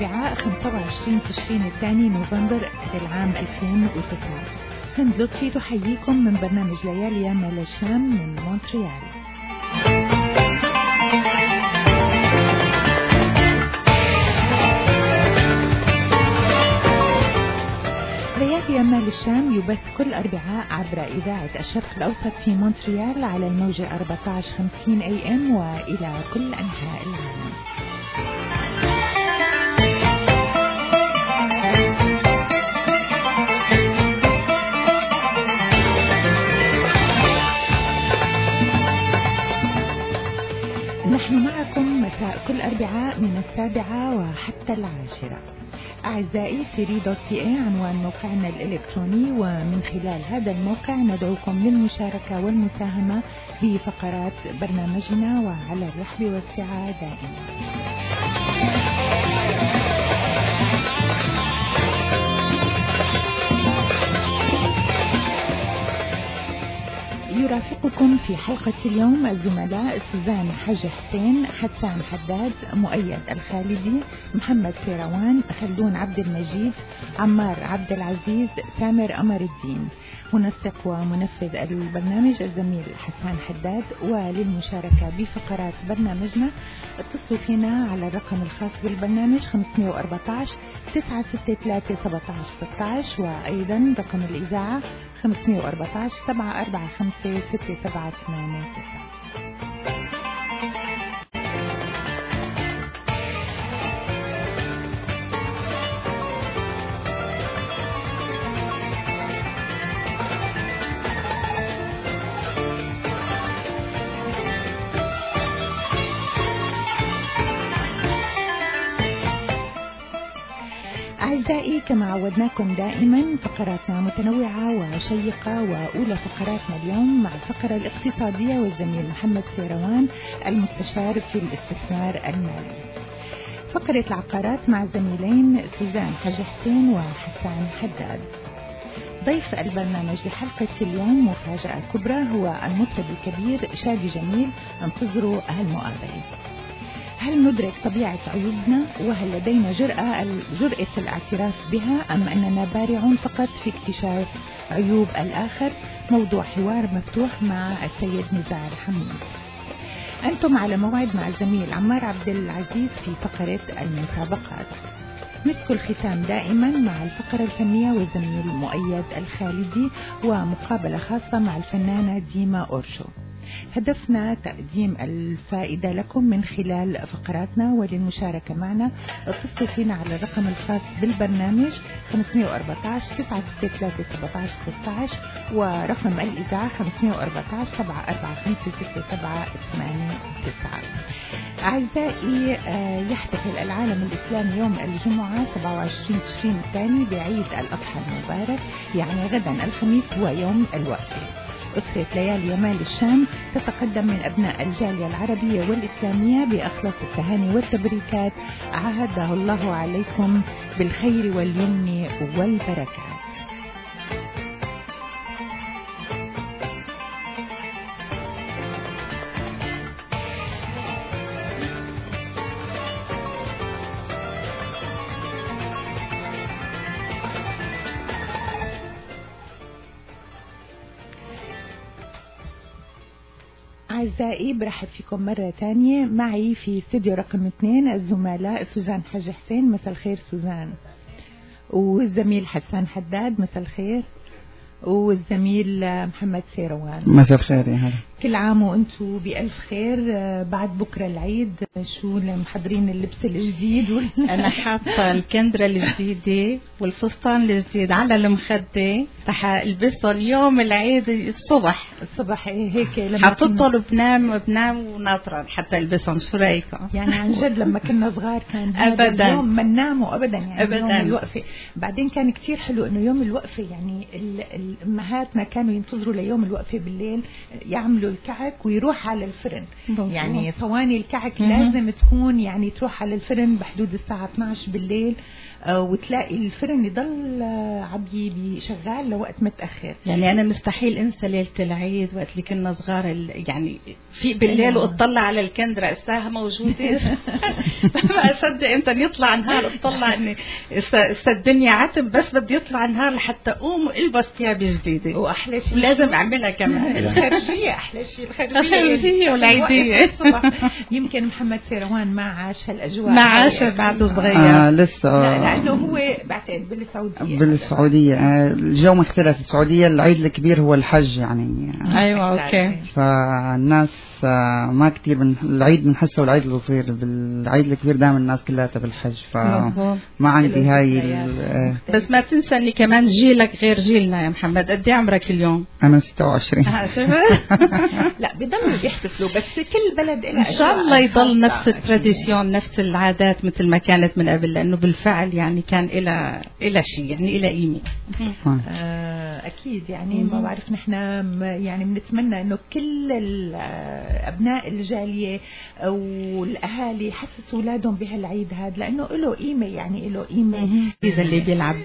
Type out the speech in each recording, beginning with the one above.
الأربعاء 25 تشرين الثاني نوفمبر العام 2009. هند لطفي تحييكم من برنامج ليالي يا مال الشام من مونتريال. ليالي يا مال الشام يبث كل أربعاء عبر إذاعة الشرق الأوسط في مونتريال على الموجة 1450 AM وإلى كل أنحاء العالم. نحن معكم مساء كل أربعاء من 7 وحتى 10. أعزائي سيري.ca عنوان موقعنا الإلكتروني، ومن خلال هذا الموقع ندعوكم للمشاركة والمساهمة بفقرات برنامجنا وعلى الرحب والسعة دائما. يرافقكم في حلقة اليوم الزملاء سوزان حج حسين، حسان حداد، مؤيد الخالدي، محمد سيروان، خلدون عبد المجيد، عمار عبد العزيز، سامر أمر الدين. منسق ومنفذ البرنامج الزميل حسان حداد. وللمشاركة بفقرات برنامجنا اتصلوا فينا على الرقم الخاص بالبرنامج 514 963 1716، وأيضا رقم الإذاعة 514 745 6789. أعزائي، كما عودناكم دائما فقراتنا متنوعة وشيقة، وأولى فقراتنا اليوم مع الفقرة الاقتصادية والزميل محمد سيروان المستشار في الاستثمار المالي. فقرة العقارات مع زميلين سوزان حج حسين وحسان حداد. ضيف البرنامج لحلقة اليوم مفاجأة كبرى، هو المطرب الكبير شادي جميل. انتظروا هالمقابلة. هل ندرك طبيعة عيوبنا؟ وهل لدينا جرأة الاعتراف بها، أم أننا بارعون فقط في اكتشاف عيوب الآخر؟ موضوع حوار مفتوح مع السيد نزار حمود. أنتم على موعد مع الزميل عمار عبد العزيز في فقرة المسابقات. مسك الختام دائما مع الفقرة الفنية والزميل مؤيد الخالدي، ومقابلة خاصة مع الفنانة ديما أورشو. هدفنا تقديم الفائدة لكم من خلال فقراتنا، وللمشاركة معنا اتصلوا فينا على الرقم الخاص بالبرنامج 514 963 1716، ورقم الإذاعة 514 745 6789. أعزائي، يحتفل العالم الإسلامي يوم الجمعة 27 تشرين الثاني بعيد الأضحى المبارك، يعني غدا الخميس هو يوم الوقفة. أسرة ليالي يا مال الشام تتقدم من أبناء الجالية العربية والإسلامية بأخلص التهاني والتبريكات. عهده الله عليكم بالخير واليمن والبركات. أعزائي، برحب فيكم مرة تانية. معي في استوديو رقم 2 الزملاء سوزان حج حسين. مساء الخير سوزان. والزميل حسان حداد. مساء الخير. والزميل محمد سيروان. مساء الخير. يا هلا، كل عام وانتم بألف خير. بعد بكرة العيد، شو محضرين اللبس الجديد؟ أنا حاطة الكندرة الجديدة والفستان الجديد على المخدة، رح ألبسه اليوم العيد الصبح هيك لما حطيته بنام وناطرة حتى ألبسهم. شو رأيكم؟ يعني عن جد لما كنا صغار كان أبدا يوم ما نناموا أبدا، يعني أبدا. يوم الوقفة. بعدين كان كتير حلو إنه يوم الوقفة، يعني الأمهاتنا كانوا ينتظروا ليوم الوقفة بالليل، يعملوا يعملوا الكعك ويروح على الفرن. يعني صواني الكعك لازم تكون يعني تروح على الفرن بحدود الساعة 12 بالليل، وتلاقي الفرن يضل عبي شغال لوقت متأخر. يعني أنا مستحيل أنسى ليلة العيد وقت اللي كنا صغار، يعني في بالليل وأطلع على الكندرة الساعة موجودة ما أصدق أنت يطلع نهار، أطلع إني الدنيا عتب بس بدي يطلع نهار لحتى أقوم وألبس ثياب جديدة. وأحلى شيء لازم أعملها كمان الخارجية، أحلى شيء الخارجية والعيدية. يمكن محمد سيروان ما عاش هالأجواء، ما عاش بعده صغير لسه. لأنه هو بعتقد بالسعودية الجو مختلف. السعودية العيد الكبير هو الحج يعني. أيوة أوكي. فالناس ما كتير العيد بنحسه العيد الصغير، بالعيد الكبير دائما الناس كلها بالحج، فما عندي هاي بس ما تنسى اني كمان جيلك غير جيلنا يا محمد. قد ايه عمرك اليوم؟ انا 26. لا بيضلوا يحتفلوا، بس كل بلد ان شاء الله يضل نفس التراديسيون، نفس العادات مثل ما كانت من قبل، لانه بالفعل يعني كان إلى شيء، يعني إلى قيمة. اكيد يعني ما بعرف نحن يعني بنتمنى انه كل ابناء الجاليه والاهالي يحسسوا اولادهم بهالعيد هذا، لانه له قيمه، يعني له قيمه. اذا اللي بيلعب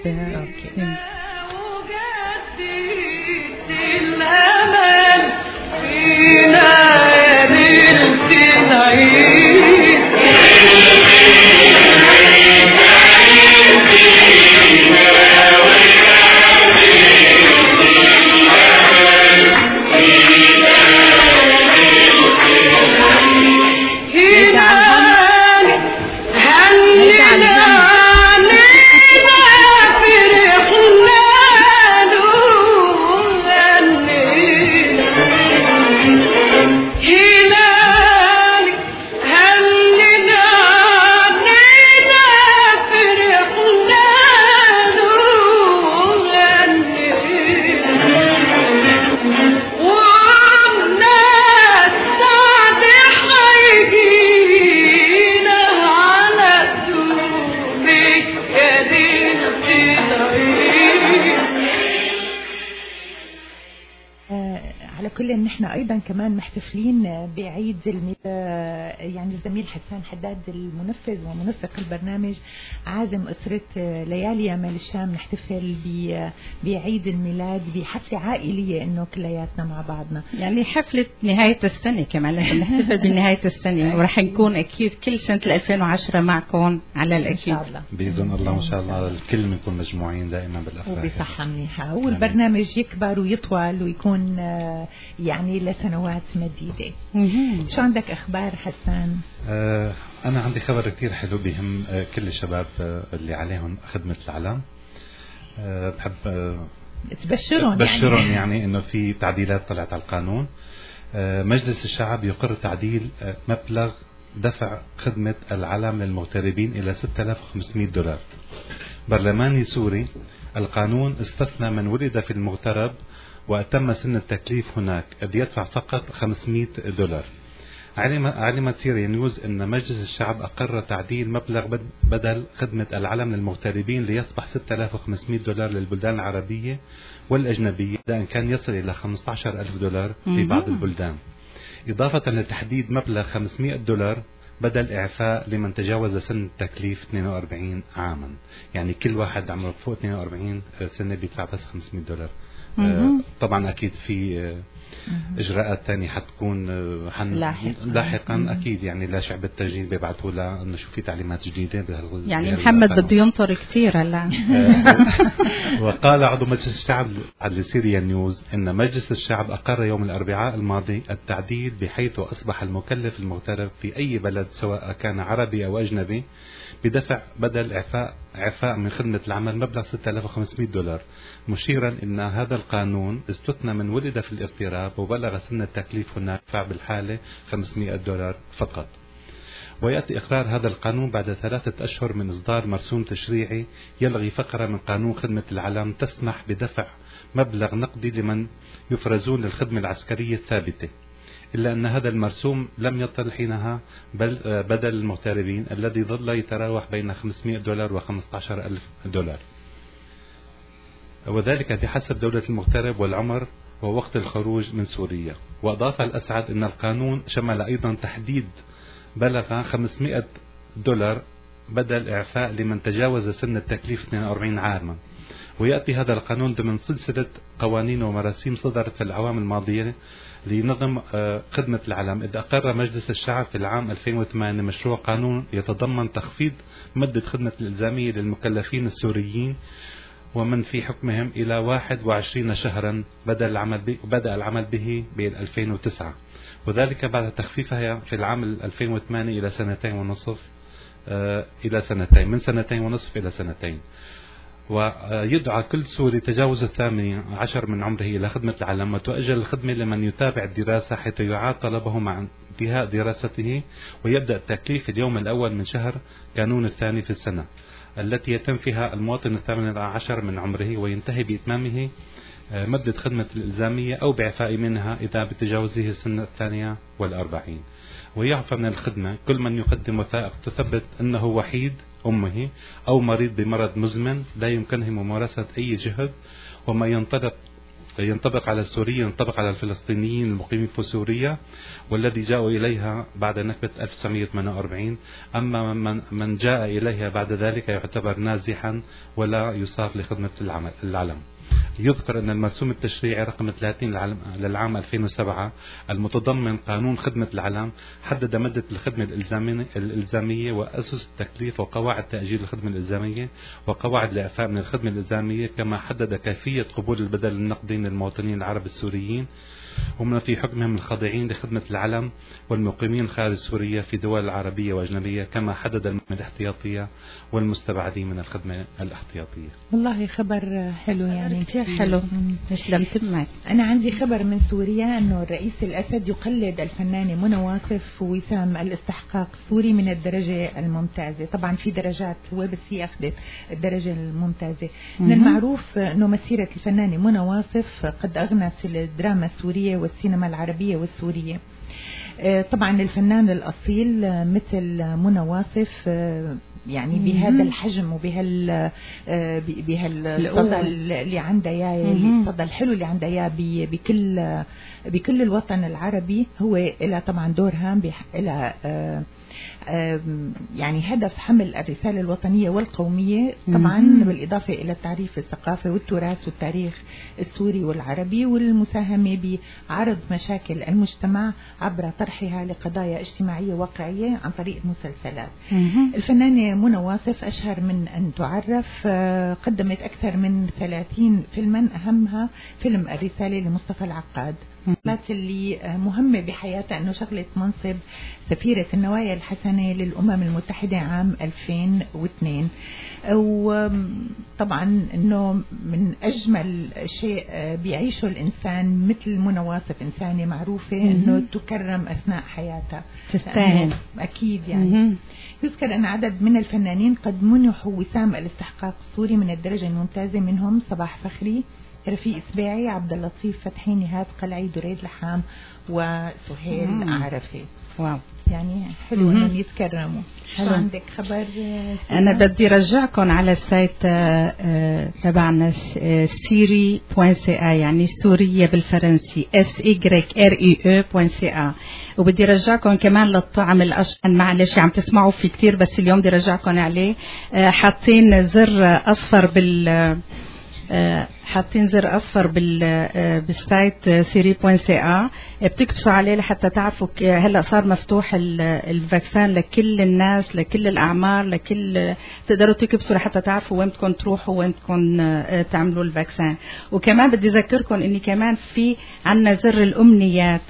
أيضا كمان محتفلين بعيد يعني الزميل حسان حداد المنفذ ومنسق البرنامج عازم أسرة ليالي يا مال الشام نحتفل بعيد الميلاد بحفلة عائلية إنه كلياتنا مع بعضنا. يعني حفلة نهاية السنة كمان لازم نحتفل بنهاية السنة، ورح نكون أكيد كل سنة 2010 معكم على الأكيد بإذن الله. إن شاء الله الكل بنكون مجموعين دائما بالأفراح وبصحة منيحة، والبرنامج يكبر ويطول ويكون يعني لسنوات مديدة. شو عندك أخبار حسان؟ أنا عندي خبر كتير حلو بهم كل الشباب اللي عليهم خدمة العلم. بحب تبشرهم يعني إنه في تعديلات طلعت على القانون. مجلس الشعب يقر تعديل مبلغ دفع خدمة العلم للمغتربين إلى $6500. برلماني سوري القانون استثنى من ولد في المغترب وأتم سن التكليف هناك إذ يدفع فقط $500. علمت سيريا نيوز أن مجلس الشعب أقر تعديل مبلغ بدل خدمة العلم للمغتربين ليصبح $6500 للبلدان العربية والأجنبية، لأن كان يصل إلى $15,000 في بعض البلدان، إضافة لتحديد مبلغ $500 بدل إعفاء لمن تجاوز سن التكليف 42 عاما. يعني كل واحد عمره فوق 42 سنة بيدفع بس $500. طبعا أكيد في إجراءات تانية حتكون لاحقا أكيد، يعني لا شعب التسجيل بيبعثوا لنا إنه شو في تعليمات جديدة يعني محمد بده ينطر كثير هلا. وقال عضو مجلس الشعب على سيريا نيوز إن مجلس الشعب أقر يوم الأربعاء الماضي التعديل بحيث أصبح المكلف المغترب في أي بلد سواء كان عربي أو أجنبي بدفع بدل إعفاء من خدمة العمل مبلغ $6500، مشيرا إن هذا القانون استثنى من ولد في الاغتراب وبلغ سن التكليف هناك دفع بالحالة $500 فقط. ويأتي إقرار هذا القانون بعد 3 أشهر من إصدار مرسوم تشريعي يلغي فقرة من قانون خدمة العلم تسمح بدفع مبلغ نقدي لمن يفرزون للخدمة العسكرية الثابتة، إلا أن هذا المرسوم لم يصل حينها بدل المغتربين الذي ظل يتراوح بين $500 و$15,000، وذلك بحسب دولة المغترب والعمر ووقت الخروج من سوريا. وأضاف الأسعد أن القانون شمل أيضا تحديد بلغ $500 بدل إعفاء لمن تجاوز سن التكليف 42 عاما. ويأتي هذا القانون ضمن سلسلة قوانين ومراسيم صدرت في الأعوام الماضية لنظم خدمة العلم، إذ أقر مجلس الشعب في العام 2008 مشروع قانون يتضمن تخفيض مدة خدمة الإلزامية للمكلفين السوريين ومن في حكمهم إلى 21 شهرا بدأ العمل به ب 2009، وذلك بعد تخفيفها في العام 2008 إلى 2.5 إلى 2 من 2.5 إلى 2. ويدعى كل سوري تجاوز 18 من عمره إلى خدمة العلم، وتؤجل الخدمة لمن يتابع الدراسة حيث يعاد طلبه مع انتهاء دراسته، ويبدأ التكليف اليوم الأول من شهر كانون الثاني في السنة التي يتم فيها المواطن 18 من عمره، وينتهي بإتمامه مدة خدمة الإلزامية أو بإعفاء منها إذا بتجاوزه السنة 42. ويعفى من الخدمة كل من يقدم وثائق تثبت أنه وحيد أمه أو مريض بمرض مزمن لا يمكنه ممارسة أي جهد، وما ينطبق على السوريين ينطبق على الفلسطينيين المقيمين في سوريا والذي جاءوا إليها بعد نكبة 1948. أما من جاء إليها بعد ذلك يعتبر نازحا ولا يصاف لخدمة العلم. يذكر أن المرسوم التشريعي رقم 30 للعام 2007 المتضمن قانون خدمة العلم حدد مدة الخدمة الإلزامية وأسس التكليف وقواعد تأجيل الخدمة الإلزامية وقواعد الإعفاء من الخدمة الإلزامية، كما حدد كيفية قبول البدل النقدي للمواطنين العرب السوريين ومن في حكمهم الخاضعين لخدمة العلم والمقيمين خارج سوريا في دول عربية وأجنبية، كما حدد المهمة الاحتياطية والمستبعدين من الخدمة الاحتياطية. والله خبر حلو، يعني كثير حلو. لمت معك. أنا عندي خبر من سوريا أنه الرئيس الأسد يقلد الفنانة منى واصف وسام الاستحقاق السوري من الدرجة الممتازة. طبعا في درجات، هو بس هي أخذت الدرجة الممتازة. من المعروف أنه مسيرة الفنانة منى واصف قد أغنت الدراما السورية والسينما العربية والسورية. طبعا الفنان الأصيل مثل منى واصف يعني بهذا الحجم بهالصدى اللي عندها اياه، الصدى الحلو اللي عندها اياه بكل الوطن العربي، هو إلى طبعا دور هام إلى يعني هدف حمل الرسالة الوطنية والقومية، طبعا بالإضافة إلى التعريف الثقافي والتراث والتاريخ السوري والعربي، والمساهمة بعرض مشاكل المجتمع عبر طرحها لقضايا اجتماعية واقعية عن طريق مسلسلات. الفنانة منى واصف أشهر من أن تعرف، قدمت أكثر من 30 فيلما، أهمها فيلم الرسالة لمصطفى العقاد، اللي مهمة بحياتها أنه شغلت منصب سفيرة النوايا الحسنة للأمم المتحدة عام 2002. وطبعا أنه من أجمل شيء بيعيشه الإنسان مثل منى واصف، إنسانة معروفة أنه تكرم أثناء حياتها، تستاهل أكيد. يعني يذكر أن عدد من الفنانين قد منحوا وسام الاستحقاق السوري من الدرجة الممتازة، منهم صباح فخري، رفيق سباعي، عبد اللطيف فتحي، نهاد قلعي، دريد لحام، وسهيل عرفي. واو، يعني حلو انهم يتكرموا. حلو. عندك خبر؟ انا بدي رجعكم على السايت تبعنا syrie.ca، يعني سوريا بالفرنسي SYRIE.ca، وبدي رجعكم كمان للطعم الاشقر، معلش عم تسمعوا فيه كتير بس اليوم بدي رجعكم عليه. حاطين زر اصفر بالسايت syrie.ca، بتكبسوا عليه لحتى تعرفوا هلا صار مفتوح الفاكسان لكل الناس، لكل الاعمار، تقدروا تكبسوا لحتى تعرفوا وين بدكم تروحوا، وين بدكم تعملوا الفاكسان. وكمان بدي اذكركم اني كمان في عنا زر الامنيات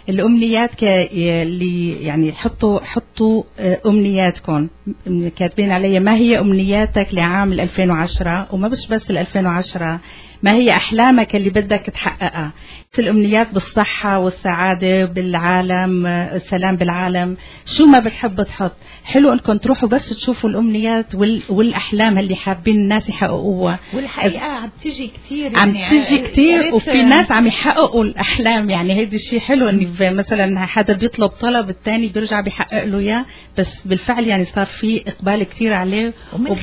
اللي يعني حطوا امنياتكم، كاتبين عليها ما هي امنياتك لعام 2010، وما بس 2010، ما هي أحلامك اللي بدك تحققها. الأمنيات بالصحة والسعادة بالعالم، السلام بالعالم، شو ما بتحب تحط. حلو انكم تروحوا بس تشوفوا الأمنيات والأحلام اللي حابين الناس يحققوها. والحقيقة عم تيجي كتير، وفي ناس عم يحققوا الأحلام. يعني هيدا الشيء حلو، ان مثلا حدا بيطلب طلب الثاني بيرجع بيحقق له اياه، بس بالفعل يعني صار في إقبال كتير عليه. ومن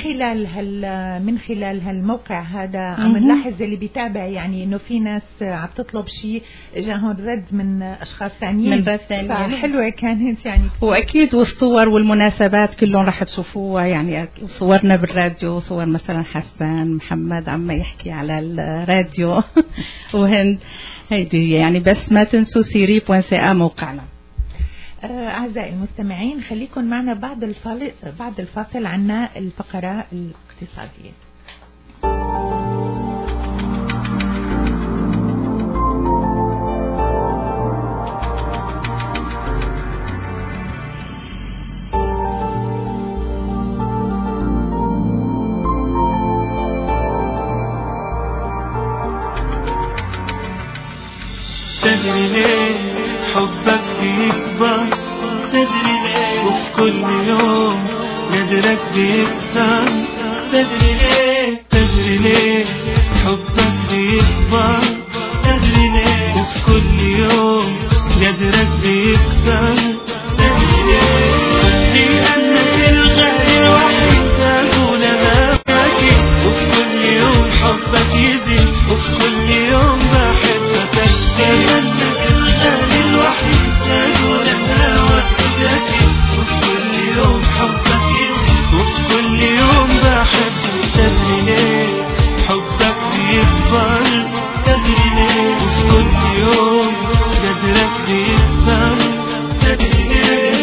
خلال هالموقع هذا عم نلاحظ اللي بيتابع، يعني انه في ناس عم تطلب شيء جاهم رد من اشخاص ثانيين، من باب ثانيين حلوه كانت يعني. واكيد والصور والمناسبات كلهم راح تشوفوها، يعني صورنا بالراديو، وصور مثلا حسن محمد عم يحكي على الراديو وهند، هيدي يعني. بس ما تنسوا siri.ca موقعنا. أعزائي المستمعين خليكم معنا بعد الفاصل عنا الفقرة الاقتصادية. تدري ليه حبك بيكبر؟ تدري ليه وفي كل يوم قدرك بيكتر؟ تدري ليه؟ تدري ليه حبك بيكبر؟ تدري ليه وفي كل يوم قدرك بيكتر؟ تدري ليه؟ لأنك الغالي الوحيد تقول أنا باكي، وفي كل يوم حبك يزيد، وفي كل يوم بحبك أكتر. لأنك الغالي الوحيد تقول أنا وحدك، وفي كل يوم حبك يزيد، وفي كل يوم بحبك. تدري ليه حبك بيكبر؟ تدري ليه وفي كل يوم قدرك بيكبر؟ تدري ليه؟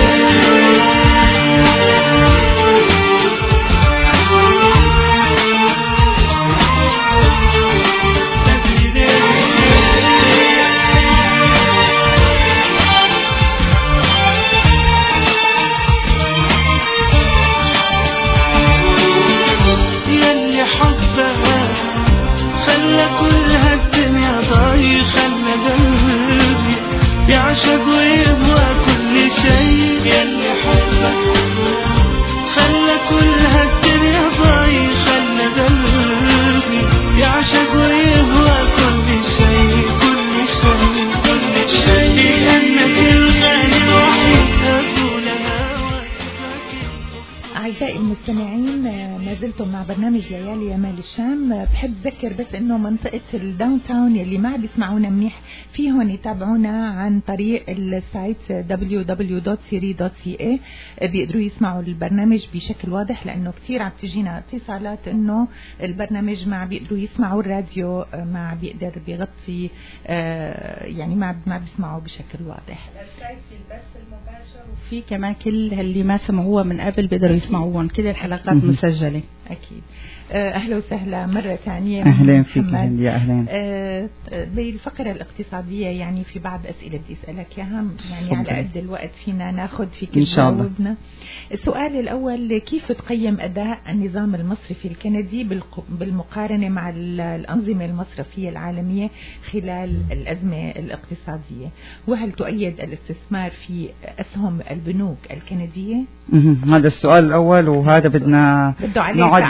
يلي حبك خلى كل هالدنيا ضايع، خلى قلبي يعشق ويهوى كل شيء. يلي حبك خلى كل هالدنيا ضايع، خلى قلبي يعشق ويهوى كل شيء، كل شيء، كل شيء. لأنك الغالي الوحيد أقول أنا وحدك. أعزائي المستمعين ما زلتم مع برنامج ليالي يمال الشام. بحب أذكر بس إنه منطقة الداون تاون يلي ما بيسمعونا منيح فيهم يتابعونا عن طريق السايت www.siri.ca، بيقدروا يسمعوا البرنامج بشكل واضح، لأنه كتير عم تجينا اتصالات إنه البرنامج ما بيقدروا يسمعوا الراديو، ما بيقدر بيغطي يعني ما بيسمعوا بشكل واضح. السايت في البث المباشر، وفي كمان كل اللي ما سمعوها من قبل بيقدروا يسمعوهم، كل الحلقات مسجلة. أكيد. أهلا وسهلا مرة ثانية. أهلا فيك يا أهلا. بالفقرة الاقتصادية يعني في بعض أسئلة بدي أسألك إياها، يعني على قد الوقت فينا ناخذ فيك تجاوبنا. السؤال الأول، كيف تقيم أداء النظام المصرفي الكندي بالمقارنة مع الأنظمة المصرفية العالمية خلال الأزمة الاقتصادية؟ وهل تؤيد الاستثمار في أسهم البنوك الكندية؟ هذا السؤال الأول، وهذا بدنا نقعد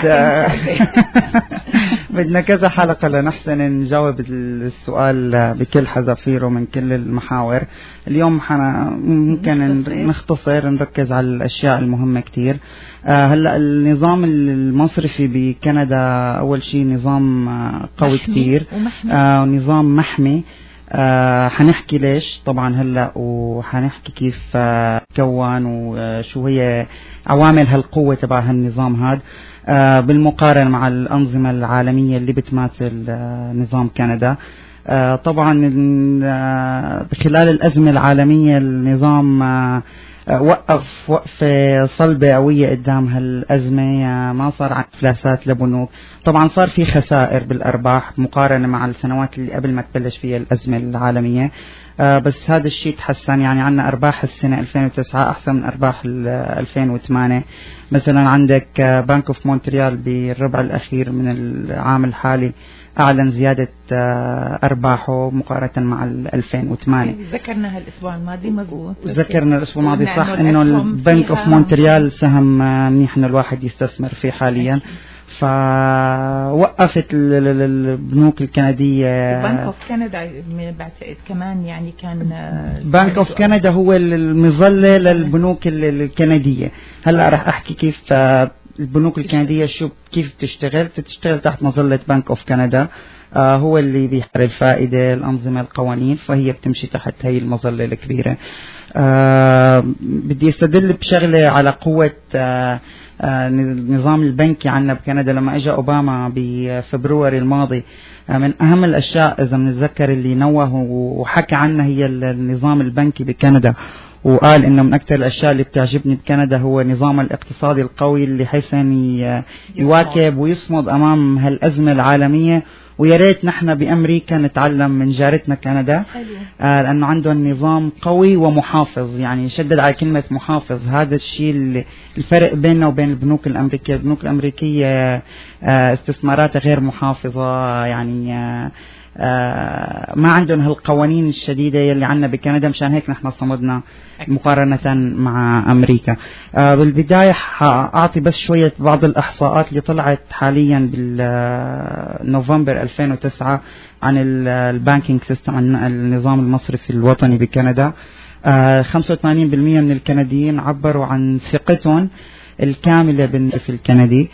بدنا كذا حلقة لنحسن نجاوب السؤال بكل حذافيره من كل المحاور. اليوم ممكن نختصر نركز على الأشياء المهمة كتير. هلأ النظام المصرفي بكندا أول شيء نظام قوي كتير، نظام محمي. حنحكي ليش طبعا هلأ، وحنحكي كيف كون وشو هي عوامل هالقوة تبع هالنظام هاد بالمقارنة مع الأنظمة العالمية اللي بتماثل نظام كندا. طبعا خلال الأزمة العالمية النظام وقف وقفة صلبة قوية قدام هالأزمة، ما صار عن إفلاسات لبنوك، طبعا صار في خسائر بالأرباح مقارنة مع السنوات اللي قبل ما تبلش فيها الأزمة العالمية، بس هذا الشيء تحسن. يعني عندنا أرباح السنة 2009 أحسن من أرباح 2008. مثلا عندك بنك اوف مونتريال بالربع الأخير من العام الحالي أعلن زيادة أرباحه مقارنة مع 2008. ذكرنا هالأسبوع الماضي مضبوط، ذكرنا الأسبوع الماضي صح إنه البنك اوف مونتريال سهم منيح إنه الواحد يستثمر فيه حاليا. فوقفت البنوك الكندية. بنك اوف كندا بعتقد كمان يعني كان بنك اوف كندا هو المظلة للبنوك الكندية. هلا راح احكي كيف البنوك الكندية كيف بتشتغل تحت مظلة بنك اوف كندا. هو اللي بيحرر الفائدة، الأنظمة، القوانين، فهي بتمشي تحت هاي المظلة الكبيرة. بدي استدل بشغلة على قوة النظام البنكي عنا بكندا. لما اجى اوباما بفبروري الماضي، من اهم الاشياء اذا بنتذكر اللي نوه وحكى عنها هي النظام البنكي بكندا، وقال انه من اكثر الاشياء اللي بتعجبني بكندا هو نظام الاقتصادي القوي اللي حيث يواكب ويصمد امام هالازمة العالمية. ويا ريت نحن بأمريكا نتعلم من جارتنا كندا، لأنه عندهم نظام قوي ومحافظ. يعني شدد على كلمة محافظ، هذا الشيء الفرق بيننا وبين البنوك الأمريكية. البنوك الأمريكية استثماراتها غير محافظة، يعني ما عندهم هالقوانين الشديدة يلي عنا بكندا. مشان هيك نحن صمدنا مقارنة مع أمريكا. بالبداية أعطي بس شوية بعض الإحصاءات اللي طلعت حاليا بالنوفمبر 2009 عن البانكينج سيستم، عن النظام المصرفي الوطني بكندا. 85% من الكنديين عبروا عن ثقتهم الكاملة بالمصرف الكندي.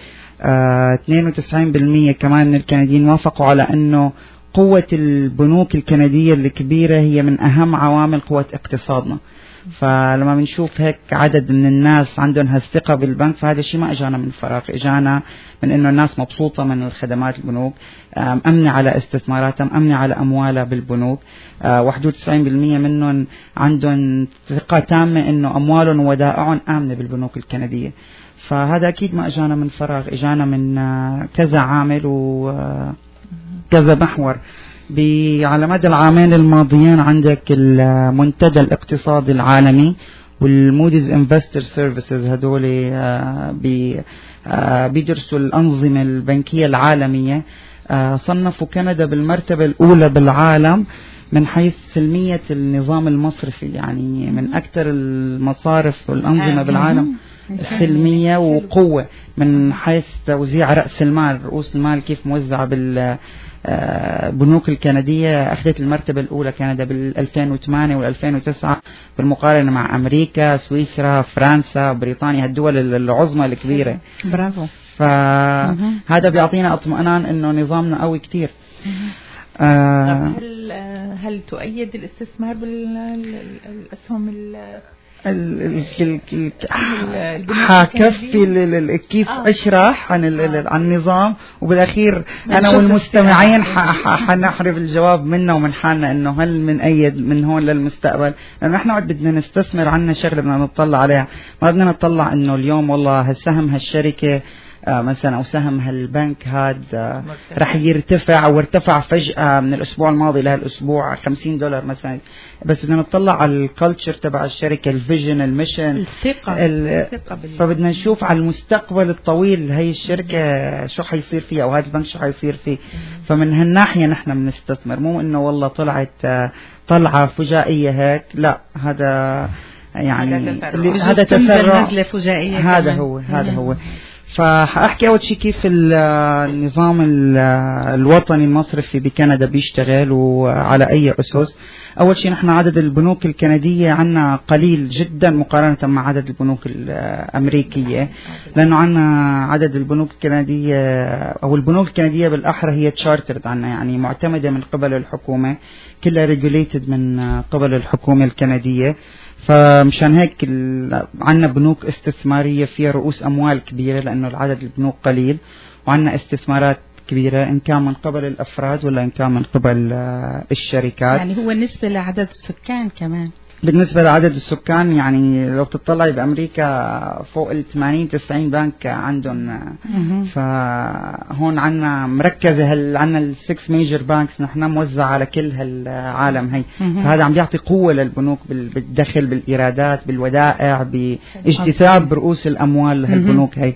92% كمان من الكنديين وافقوا على أنه قوة البنوك الكندية الكبيرة هي من أهم عوامل قوة اقتصادنا. فلما بنشوف هيك عدد من الناس عندهم هالثقة بالبنك، فهذا الشيء ما اجانا من فراغ، اجانا من انه الناس مبسوطة من الخدمات البنوك، مأمنة على استثماراتها، مأمنة على اموالها بالبنوك. 91% منهم عندهم ثقة تامة انه اموالهم وودائعهم آمنة بالبنوك الكندية. فهذا اكيد ما اجانا من فراغ، اجانا من كذا عامل وكذا محور. على مدى العامين الماضيين عندك المنتدى الاقتصادي العالمي والموديز انفستر سيرفيسز، هدول بيدرسوا الأنظمة البنكية العالمية. صنفوا كندا بالمرتبة الأولى بالعالم من حيث سلمية النظام المصرفي، يعني من أكثر المصارف والأنظمة بالعالم سلمية وقوة من حيث توزيع رأس المال، رؤوس المال كيف موزعة بالبنوك الكندية. أخذت المرتبة الأولى كندا بال2008 وال2009 بالمقارنة مع أمريكا، سويسرا، فرنسا، بريطانيا، هالدول العظمى الكبيرة. برافو. فهذا بيعطينا اطمئنان إنه نظامنا قوي كتير. هل تؤيد الاستثمار بالأسهم حكفي كيف اشرح عن النظام، وبالاخير انا والمستمعين حنحرف الجواب منا ومن حالنا انه هل منأيد من هون للمستقبل. لانه احنا عاد بدنا نستثمر، عنا شغله بدنا نطلع عليها، ما بدنا نطلع انه اليوم والله هالسهم هالشركه مثلا او سهم هالبنك هاد رح يرتفع او ارتفع فجأة من الاسبوع الماضي لهالاسبوع $50 مثلا. بس بدنا نطلع على الكالتشر تبع الشركة، الفيجن، الميشن، الثقة فبدنا نشوف على المستقبل الطويل هي الشركة شو حيصير فيها او هذا البنك شو حيصير فيه. فمن هالناحية نحن بنستثمر، مو انه والله طلعت طلعة فجائية هيك، لا، هذا يعني هذا تسرع فجائية. هذا هو فحأحكي أول شيء كيف النظام الوطني المصرفي بكندا بيشتغل وعلى أي أسس. أول شيء نحن عدد البنوك الكندية عنا قليل جدا مقارنة مع عدد البنوك الأمريكية، لأنه عنا عدد البنوك الكندية أو البنوك الكندية بالأحرى هي تشارترد عنا، يعني معتمدة من قبل الحكومة، كلها ريجوليتد من قبل الحكومة الكندية. فمشان هيك عنا بنوك استثمارية فيها رؤوس أموال كبيرة، لأنه العدد البنوك قليل، وعنا استثمارات كبيرة إن كان من قبل الأفراد ولا إن كان من قبل الشركات. يعني هو بالنسبة لعدد السكان كمان، بالنسبة لعدد السكان يعني لو تطلعي بأمريكا فوق 80-90 بنك عندهم. فهون عنا مركزة عنا ال6 major banks، نحن موزع على كل هالعالم هي. فهذا عم يعطي قوة للبنوك بالدخل، بالإيرادات، بالودائع، باجتذاب رؤوس الأموال لهالبنوك هي.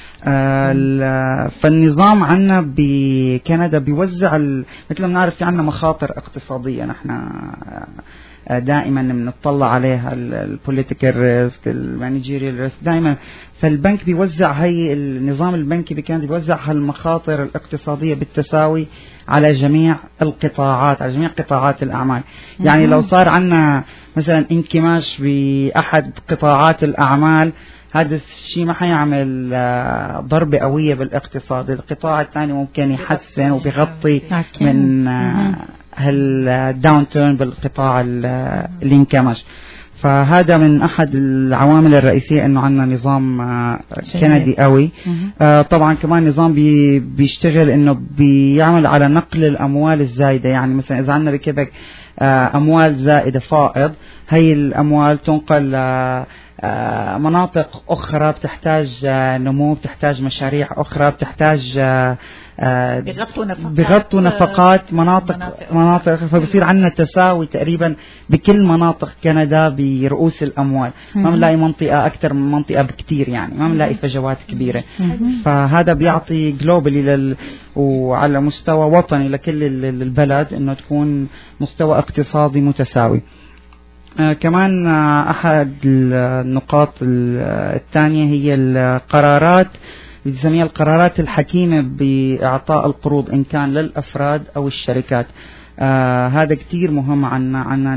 فالنظام عنا بكندا بيوزع مثل ما بنعرف في عنا مخاطر اقتصادية نحن دائما بنطلع عليها، البوليتيكال ريسك، المانجيريال ريسك دائما. فالبنك بيوزع هي النظام البنكي بكندا بيوزع هالمخاطر الاقتصادية بالتساوي على جميع القطاعات، على جميع قطاعات الأعمال. يعني لو صار عنا مثلا انكماش بأحد قطاعات الأعمال، هذا الشيء ما حيعمل ضربة قوية بالاقتصاد. القطاع الثاني ممكن يحسن وبيغطي من هالداون تيرن بالقطاع اللي انكمش. فهذا من أحد العوامل الرئيسية إنه عندنا نظام كندي قوي. طبعا كمان نظام بيشتغل إنه بيعمل على نقل الأموال الزايدة. يعني مثلا إذا عندنا بكيبك أموال زائدة فائض، هي الأموال تنقل مناطق أخرى بتحتاج نمو، بتحتاج مشاريع أخرى، بتحتاج بيغطوا نفقات مناطق فبصير عندنا تساوي تقريبا بكل مناطق كندا برؤوس الأموال. ما بنلاقي منطقة أكثر من منطقة بكتير، يعني ما بنلاقي فجوات كبيرة. فهذا بيعطي جلوبالي وعلى مستوى وطني لكل البلد إنه تكون مستوى اقتصادي متساوي. كمان أحد النقاط الثانية هي القرارات، بنسميها القرارات الحكيمة بإعطاء القروض إن كان للأفراد أو الشركات. هذا كتير مهم عنا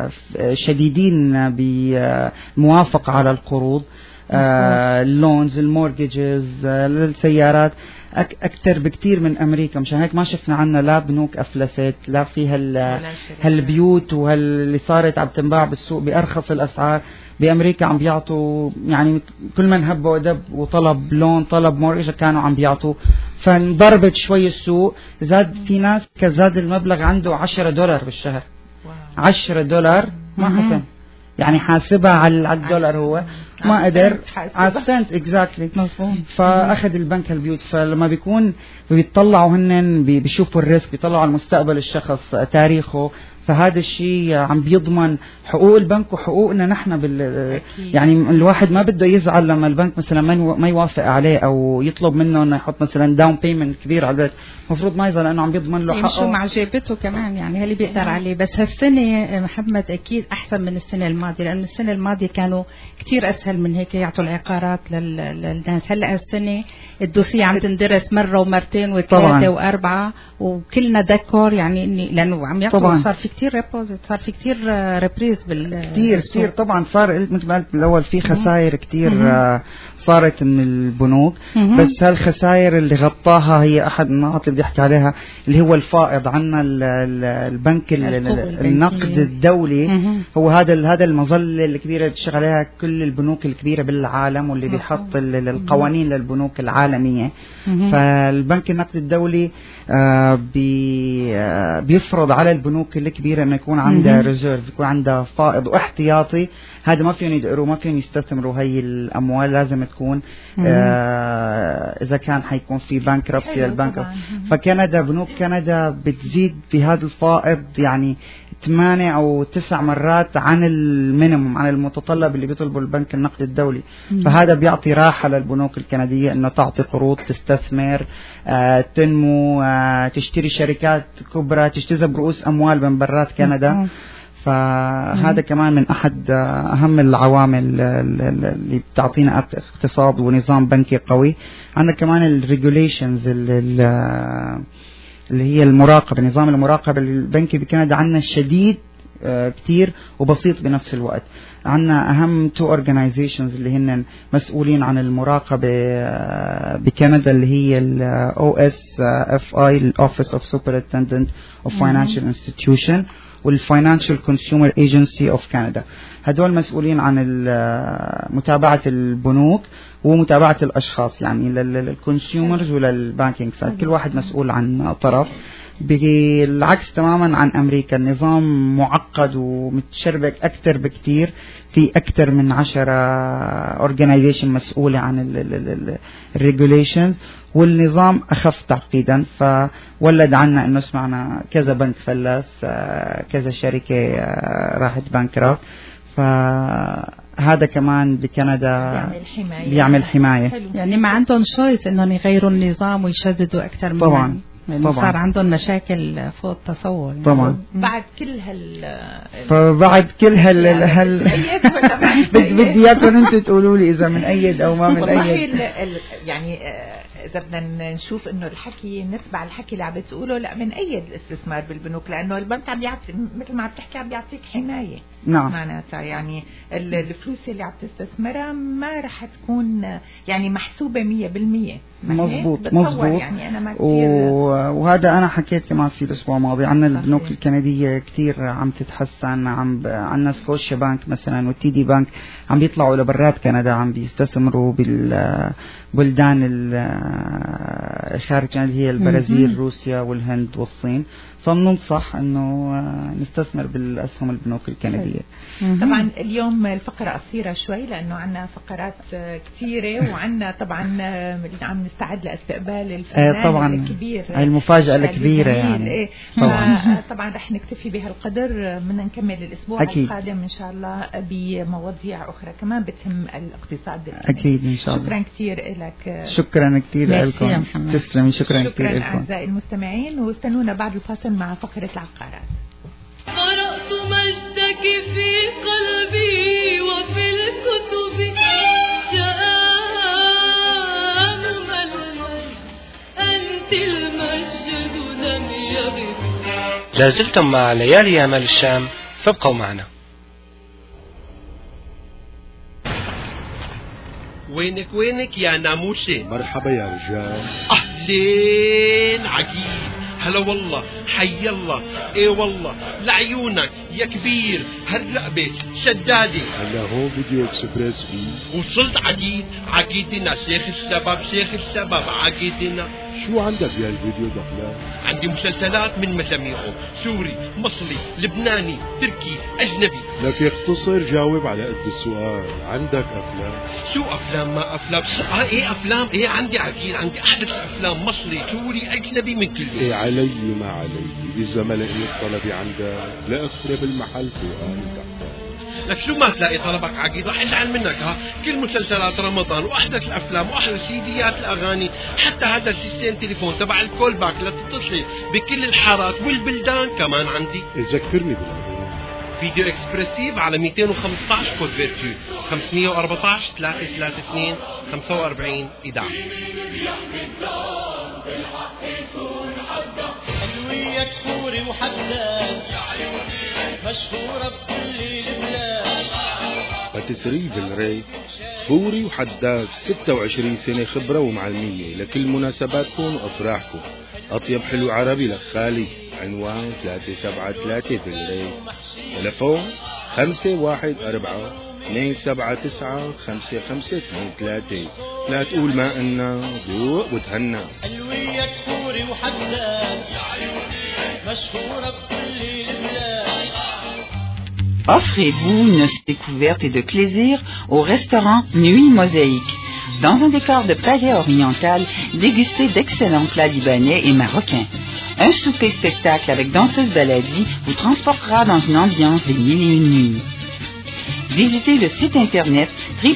الشديدين بموافقة على القروض، اللونز، المورجيجز للسيارات أكتر بكتير من أمريكا. مشان هيك ما شفنا عنا لا بنوك أفلست، لا في هالبيوت واللي صارت عم تنباع بالسوق بأرخص الأسعار. بأمريكا عم بيعطوا يعني كل من هب ودب وطلب لون طلب مورجيج كانوا عم بيعطوا، فانضربت شوي السوق. زاد في ناس كزاد المبلغ عنده $10 بالشهر. $10 ما حسن، يعني حاسبها على الدولار، هو ما قدر على السنت اكزاكتلي. فاخذ البنك هالبيوت. فلما بيطلعوا هن بيشوفوا الريسك، بيطلعوا على المستقبل الشخص تاريخه، فهذا الشيء عم بيضمن حقوق البنك وحقوقنا نحن يعني الواحد ما بده يزعل لما البنك مثلا ما يوافق عليه او يطلب منه انه يحط مثلا داون بيمنت كبير على البيت. المفروض ما يزعل لانه عم بيضمن له حقه، يمشوا مع جيبته كمان، يعني اللي بيقدر عليه. بس هالسنه محمد اكيد احسن من السنه الماضيه، لانه السنه الماضيه كانوا كتير اسهل من هيك يعطوا العقارات للناس. هلا هالسنه الدوسيه عم تندرس مره ومرتين وثلاثه واربعه، وكلنا ديكور، يعني لانه عم يعطوا صار في كتير ريبوزيت، صار في كتير ريبريز كتير طبعا. صار مثل ما قلت بالاول في خسائر كتير صارت من البنوك، بس هالخسائر اللي غطاها هي احد النقاط اللي بدي احكي عليها، اللي هو الفائض. عنا البنك النقد الدولي هو هذا المظله الكبيره اللي بتشتغل عليها كل البنوك الكبيره بالعالم، واللي بيحط القوانين للبنوك العالميه. فالبنك النقد الدولي بيفرض على البنوك الكبيره انه يكون عندها ريزيرف، يكون عندها فائض واحتياطي. هذا ما فيهم يدقروا، ما فيهم يستثمروا هي الاموال، لازم تكون اذا كان حيكون في بانكربسي للبنك. فكندا بنوك كندا بتزيد بهذا الفائض يعني 8 أو 9 مرات عن المينيموم، عن المتطلب اللي بيطلبه البنك النقد الدولي. فهذا بيعطي راحة للبنوك الكندية انه تعطي قروض، تستثمر، تنمو، تشتري شركات كبرى، تجتذب رؤوس اموال من برات كندا. فهذا كمان من أحد أهم العوامل اللي بتعطينا اقتصاد ونظام بنكي قوي. عندنا كمان الريجوليشنز اللي هي المراقبة، نظام المراقبة البنكي بكندا عندنا شديد كتير وبسيط بنفس الوقت. عندنا أهم 2 organizations اللي هن مسؤولين عن المراقبة بكندا، اللي هي ال OSFI Office of Superintendent of Financial Institution والفاينانشال كونسيومر ايجنسي اوف كندا. هدول مسؤولين عن متابعة البنوك ومتابعة الاشخاص، يعني للكونسيومرز وللبانكينج سايد، كل واحد مسؤول عن طرف. بالعكس تماما عن امريكا، النظام معقد ومتشربك اكثر بكتير، في اكثر من 10 اورجانيزيشن مسؤولة عن الريجوليشنز، والنظام أخف تعقيدا. فولد عنا إنه سمعنا كذا بنك فلس، كذا شركة راحت بانكرافت. فهذا كمان بكندا بيعمل حماية. يعني ما عندهم شويس إنهم يغيروا النظام ويشددوا أكثر من طبعا. صار عندهم مشاكل فوق التصور يعني. طبعا. بعد كل بدي اياكم انتم تقولوا لي اذا من ايد او ما من ايد. يعني اذا بدنا نشوف انه الحكي نتبع الحكي اللي عم بتقوله، لا من ايد الاستثمار بالبنوك، لانه البنك عم بيعطي مثل ما عم تحكي، عم بيعطيك حمايه. نعم. معناتها يعني الفلوس اللي عم تستثمرها ما رح تكون يعني محسوبة 100%. مظبوط. يعني أنا ما كتير وهذا أنا حكيت كمان في الأسبوع الماضي عن البنوك الكندية كتير عم تتحسن. عنا سكوشيا بانك مثلا والتي دي بانك عم بيطلعوا لبرات كندا، عم بيستثمروا بالبلدان الخارج اللي هي البرازيل روسيا والهند والصين. فبننصح انه نستثمر بالاسهم البنوك الكنديه. طبعا اليوم الفقره قصيره شوي لانه عندنا فقرات كثيره، وعندنا طبعا عم نستعد لاستقبال الفنان طبعا الكبير، المفاجاه الكبيره يعني. طبعا رح نكتفي بهالقدر، بدنا نكمل الاسبوع القادم ان شاء الله بمواضيع اخرى كمان بتهم الاقتصاد الكندي. اكيد ان شاء الله. شكرا كثير لك. شكرا كثير لكم. تسلمي. شكرا كثير لكم اعزائي المستمعين، واستنونا بعد الفاصل مع فقرة العقارات. قرأت مجدك في قلبي وفي الكتب، شآن المجد أنت المجد لم يغب. لازلتم مع ليالي أمل الشام، فابقوا معنا. وينك يا ناموسي؟ مرحبا يا رجال. أهلين عجيب. هلا والله، حي الله. ايه والله لعيونك يا كبير، هالرقبة شدادي. هلا هون فيديو اكسبريس بي. وصلت عقيدنا شيخ الشباب عقيدنا. شو عندك يا الفيديو دخلان؟ عندي مسلسلات من مساميعه، سوري مصري لبناني تركي أجنبي. لك اختصر جاوب على قد السؤال. عندك أفلام؟ شو أفلام؟ ما أفلام. ايه أفلام، ايه عندي عقيد، عندي أحدث أفلام مصري سوري أجنبي من كل ايه علي ما علي. إذا ما لقيت طلبي عندك لأقرب المحل فوقاني تحتك. لك شو ما تلاقي طلبك عقيد رح ازعل منك. كل مسلسلات رمضان واحدث الافلام واحدث سيديات الاغاني، حتى هذا السيستم تليفون تبع الكول باك لتتصل بكل الحارات والبلدان كمان عندي. ذكرني بالأغاني. فيديو اكسبرسيف على 215 كود فيرتو 514 332 45 11. حلوية كفوري وحداد مشهورة بكل البلاد. باتسري بالري فوري وحداد، 26 سنة خبرة ومعلمية لكل مناسباتكم وأفراحكم. أطيب حلو عربي لخالي. عنوان 373 بالري. تلفون 514-279-5523. لا تقول ما إنا ذوق وتهنى. حلوية كفوري وحداد مشهورة بكل البلاد. Offrez-vous une découverte et de plaisir au restaurant Nuit Mosaïque. Dans un décor de palais oriental, dégustez d'excellents plats libanais et marocains. Un souper-spectacle avec danseuse baladi vous transportera dans une ambiance des mille et une nuits. Visitez le site internet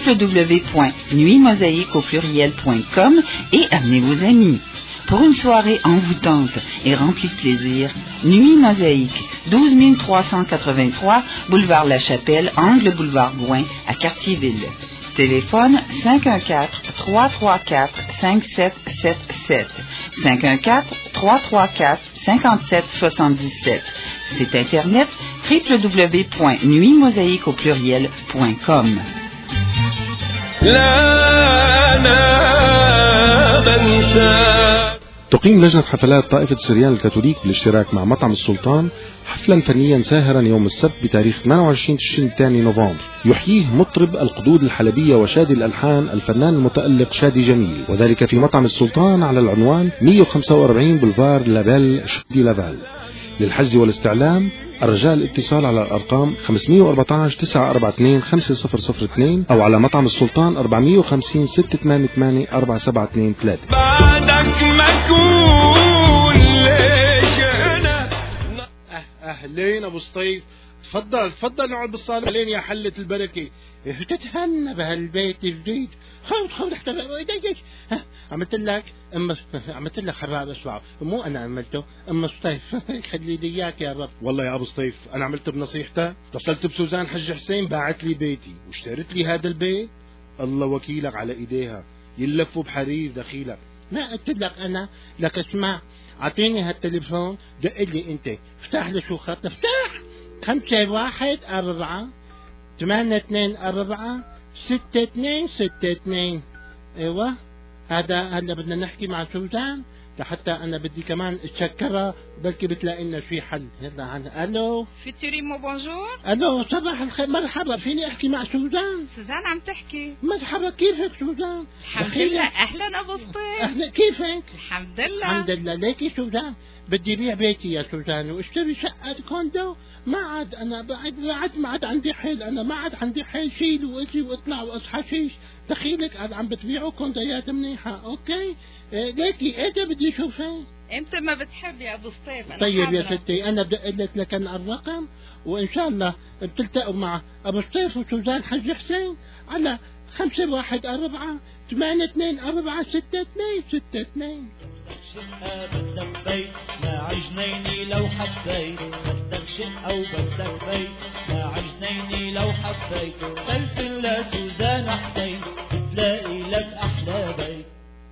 www.nuitmosaïque.com et amenez vos amis. Pour une soirée envoûtante et remplie de plaisir, Nuit Mosaïque, 12 383 boulevard La Chapelle, angle boulevard Gouin, à Cartierville. Téléphone 514-334-5777. 514-334-5777. Site internet www.nuitmosaïque.com. تقيم لجنة حفلات طائفة سريان الكاثوليك بالاشتراك مع مطعم السلطان حفلا فنيا ساهرا يوم السبت بتاريخ 28 تشرين الثاني نوفمبر، يحييه مطرب القدود الحلبية وشادي الألحان الفنان المتألق شادي جميل، وذلك في مطعم السلطان على العنوان 145 بولفار لابيل شادي لافال. للحجز والاستعلام الرجاء الاتصال على الأرقام 514 942 5002 أو على مطعم السلطان 450 688 4723. بعدك مكون ليش أنا. أهلين أبو سطيف، تفضل نقعد بالصالة. أهلين يا حلة البركة، تتهنى بهالبيت الجديد. خذ حتى عملت لك حباب اسمعوا، مو انا عملته، اما سطيف خلي لي اياك يا رب. والله يا ابو سطيف انا عملت بنصيحتك، اتصلت بسوزان حج حسين باعت لي بيتي واشترت لي هذا البيت. الله وكيلك على ايديها يلفوا بحرير دخيلك. ما قلت لك انا؟ لك اسمع، اعطيني هالتليفون، دق لي انت، افتح لي شو خط، افتح 514-824-6262. ايوه هذا بدنا نحكي مع سوزان لحتى انا بدي كمان اتشكرها بلكي بتلاقي لنا في حل. يلا الو فيتوريمو بونجور. الو صباح الخير مرحبا، فيني احكي مع سوزان؟ سوزان عم تحكي. مرحبا كيفك سوزان؟ الحمد لله. اهلا ابو سطيف. اهلا كيفك؟ الحمد لله الحمد لله. ليكي سوزان بدي بيع بيتي يا سوزان واشتري شقة كوندو. ما عاد انا ما عاد عندي حيل، انا ما عاد عندي حيل شيل واجي واطلع واصحى شيش. دخيلك عم بتبيعوا كوندويات منيحة. اوكي ليكي اجا بدي اشوفها. امتى ما بتحب يا ابو سطيف؟ انا طيب حاضرة. يا ستي انا بدي اقول لك الرقم وان شاء الله بتلتقوا مع ابو سطيف وسوزان حج حسين على 514-824-6262. بدك بيت مع جنيني لو حبيت، بدك شقة وبدك بيت مع جنيني لو حبيت، تلفن لسوزان حسين تلاقي لك أحلى بيت.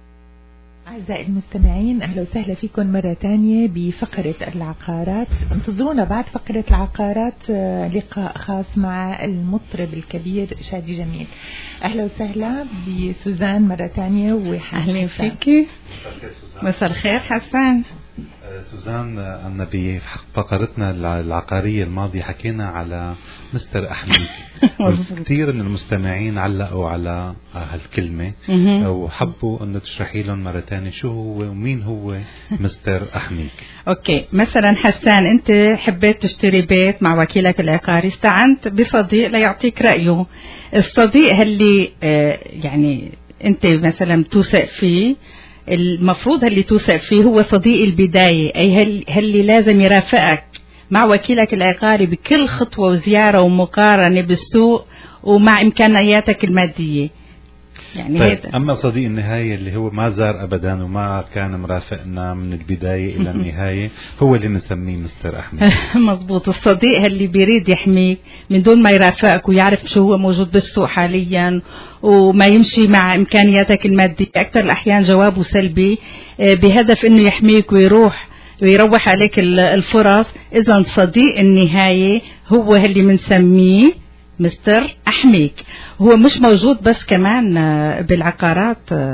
أعزائي المستمعين أهلا وسهلا فيكم مرة تانية بفقرة العقارات. انتظرونا بعد فقرة العقارات لقاء خاص مع المطرب الكبير شادي جميل. أهلا وسهلا بسوزان مرة تانية. أهلا فيكي. مساء الخير حسان. سوزان أنا بفقرتنا العقارية الماضية حكينا على مستر أحميك كثير من المستمعين علقوا على هالكلمة وحبوا أنه تشرحي لهم مرة تانية شو هو ومين هو مستر أحميك. أوكي مثلا حسان أنت حبيت تشتري بيت مع وكيلك العقاري، استعنت بصديق ليعطيك رأيه. الصديق اللي يعني أنت مثلا توثق فيه، المفروض اللي توثق فيه هو صديق البداية، أي اللي لازم يرافقك مع وكيلك العقاري بكل خطوة وزيارة ومقارنة بالسوق ومع إمكانياتك المادية. يعني طيب هيدا. أما صديق النهاية اللي هو ما زار أبدا وما كان مرافقنا من البداية إلى النهاية هو اللي بنسميه مستر أحمد. مزبوط. الصديق اللي بيريد يحميك من دون ما يرافقك ويعرف شو هو موجود بالسوق حاليا وما يمشي مع إمكانياتك المادية، أكثر الأحيان جوابه سلبي بهدف إنه يحميك ويروح عليك الفرص. إذا صديق النهاية هو اللي بنسميه مستر أحميك. هو مش موجود بس كمان بالعقارات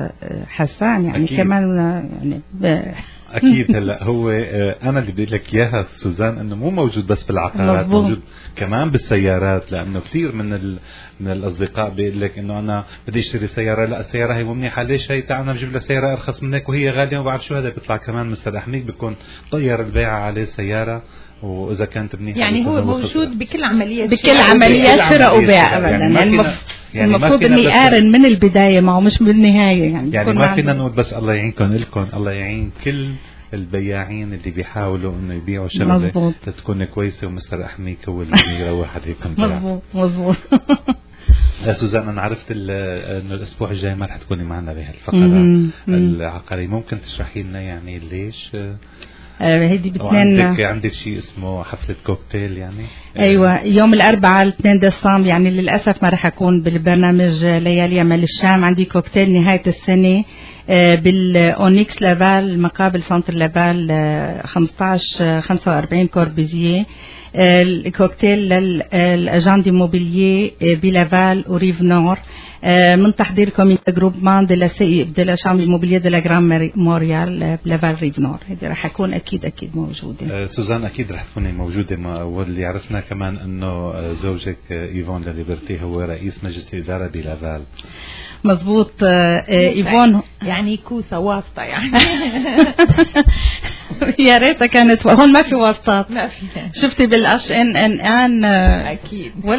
حسان، يعني أكيد. كمان يعني أكيد. هلا هو أنا اللي بدي لك إياها سوزان إنه مو موجود بس بالعقارات، موجود كمان بالسيارات، لأنه كثير من الأصدقاء بيقول لك إنه أنا بدي أشتري سيارة، لا السيارة هي مو منيحة، ليش هي تعال نجيب لك سيارة أرخص منك وهي غالية وبعرف شو. هذا بيطلع كمان مستر أحميك بيكون طير البيعة عليه سيارة وإذا كانت منيحة. يعني هو موجود بكل عمليات شراء وبيع أبدا. يعني المفروض إني أقارن من البداية معه مش بالنهاية. يعني ما فينا نقول بس الله يعينكم لكم، الله يعين كل البياعين اللي بيحاولوا إنه يبيعوا شغلة تكون كويسة، ومستر أحميك هو اللي يروح عليكم. مظبوط. سوزان أنا عرفت إنه الأسبوع الجاي ما رح تكوني معنا بهالفقرة العقارية، ممكن تشرحي لنا يعني ليش؟ هيدي بتنين عندك شيء اسمه حفلة كوكتيل يعني؟ أيوة يوم الأربعاء 2 ديسمبر. يعني للأسف ما رح أكون بالبرنامج ليالي أمل الشام. عندي كوكتيل نهاية السنة بالأونيكس لافال مقابل سنتر لافال 1545 كوربيزيه. الكوكتيل للأجاندي موبيليي بلافال وريف نور من تحضير كوميتي جروبمان دي لا شامبر موبيليي دي لا جران موريال بلافال ريف نور. هذه رح أكون أكيد موجودة. سوزان أكيد رح تكوني موجودة. واللي عرفنا كمان إنه زوجك إيفون لليبرتي هو رئيس مجلس الإدارة بلافال. مظبوط. إيفون يعني كوسة واسطة يعني. يا ريتها كانت هون ما في واسطات. ما في. شفتي بالأش إن أكيد. ولا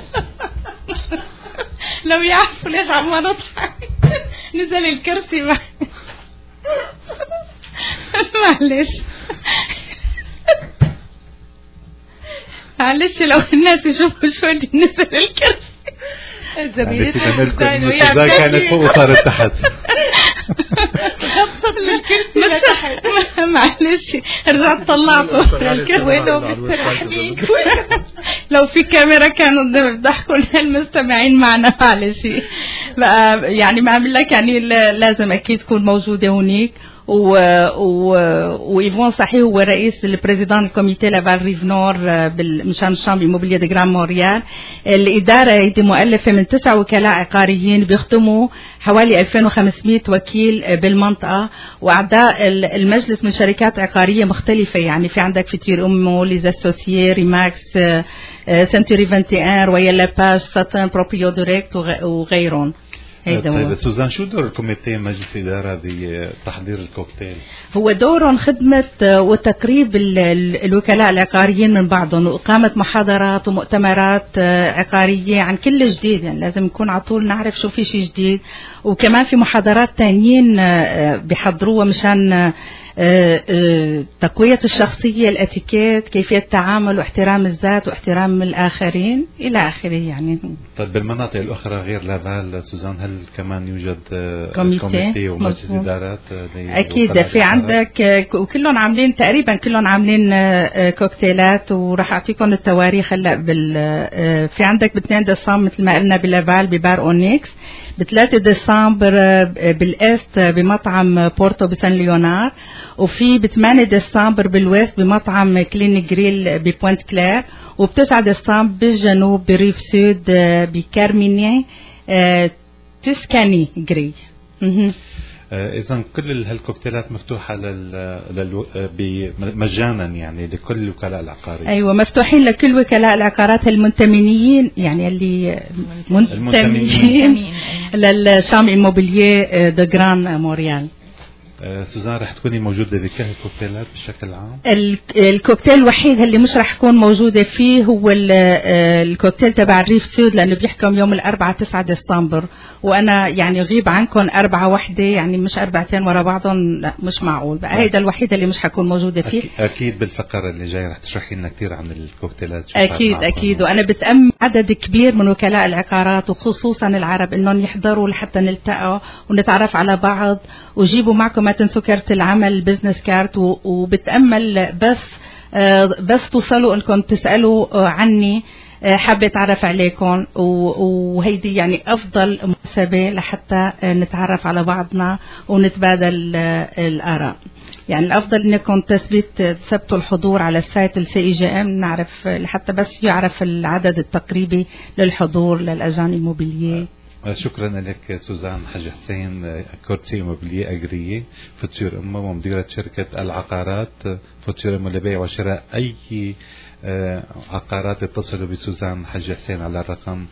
لو يعرفوا ليش عم نضحك نزل الكرسي معلش لو الناس يشوفوا شو نزل الكرسي. زميلتنا كانت فوق وصارت تحت. معلش رجعت طلعته. لو في كاميرا كانوا بيضحكوا المستمعين معنا. معلش بقى يعني ما عمل لك يعني لازم أكيد تكون موجودة هونيك. وإيفون صحيح هو رئيس البريزيدان الكوميتي لافال ريف نور مشان الشامبي موبيليا دي جران مونريال. الإدارة دي مؤلفة من 9 وكلاء عقاريين بيخدموا حوالي 2500 وكيل بالمنطقة، وأعضاء المجلس من شركات عقارية مختلفة. يعني في عندك فيتير أمو، ليز أسوسيي، ريماكس، سنتوري 21، رويال لاباج، ساتن، بروبيو ديريكت وغيرهم. طيب سوزان، شو دور الكوميتي مجلس الإدارة بتحضير الكوكتيل؟ هو دورهم خدمة وتقريب الوكلاء العقاريين من بعضهم، وإقامة محاضرات ومؤتمرات عقارية عن كل جديد. يعني لازم نكون على طول نعرف شو في شيء جديد، وكمان في محاضرات تانيين بيحضروها مشان تقوية الشخصية، الاتيكيت، كيفية التعامل واحترام الذات واحترام الآخرين إلى آخره. يعني طيب بالمناطق الأخرى غير لافال سوزان، هل كمان يوجد كوميتي ومجلس إدارات؟ أكيد في عندك، وكلهم عاملين تقريبا كلهم عاملين كوكتيلات، وراح أعطيكم التواريخ هلا في عندك ب2 ديسمبر مثل ما قلنا بلافال ببار أونيكس، ب3 ديسمبر بالإست بمطعم بورتو بسان ليونار، وفي ب8 ديسمبر بالويست بمطعم كلين جريل ببوينت كلير، وب9 ديسمبر بالجنوب بريف سود بكارميني توسكاني جري. إذا كل هالكوكتيلات مفتوحة مجانا يعني لكل وكلاء العقارية؟ أيوة مفتوحين لكل وكلاء العقارات المنتمين، يعني اللي منتمين للشام إيموبيلييه دي جران مونريال. سوزان، رح تكوني موجودة بكل الكوكتيلات بشكل عام؟ الكوكتيل الوحيد اللي مش رح تكون موجودة فيه هو الكوكتيل تبع الريف سود، لأنه بيحكم يوم 9 ديسمبر، وأنا يعني غيب عنكم 4 وحدة، يعني مش 4 ورا بعضهم، لا مش معقول بقى. هيدا الوحيد اللي مش حكون موجودة فيه. أكيد بالفقرة اللي جاي رح تشرحي لنا كثير عن الكوكتيلات. أكيد وأنا بتأمل عدد كبير من وكلاء العقارات وخصوصا العرب إنهم يحضروا لحتى نلتقوا ونتعرف على بعض، وجيبوا معكم ما تنسوا كارت العمل بزنس كارت، وبتأمل بس توصلوا انكم تسألوا عني، حابة اتعرف عليكم، وهيدي يعني افضل مناسبة لحتى نتعرف على بعضنا ونتبادل الآراء. يعني الافضل انكم تثبتوا الحضور على السايت CIGM، نعرف لحتى بس يعرف العدد التقريبي للحضور للأجانب الموبيلية. شكرا لك سوزان حاج حسين، كورتي موبيلية أجرية فوتشير أمه ومديرة شركة العقارات فوتشير أمه لبيع وشراء أي عقارات. اتصلوا بسوزان حاج حسين على الرقم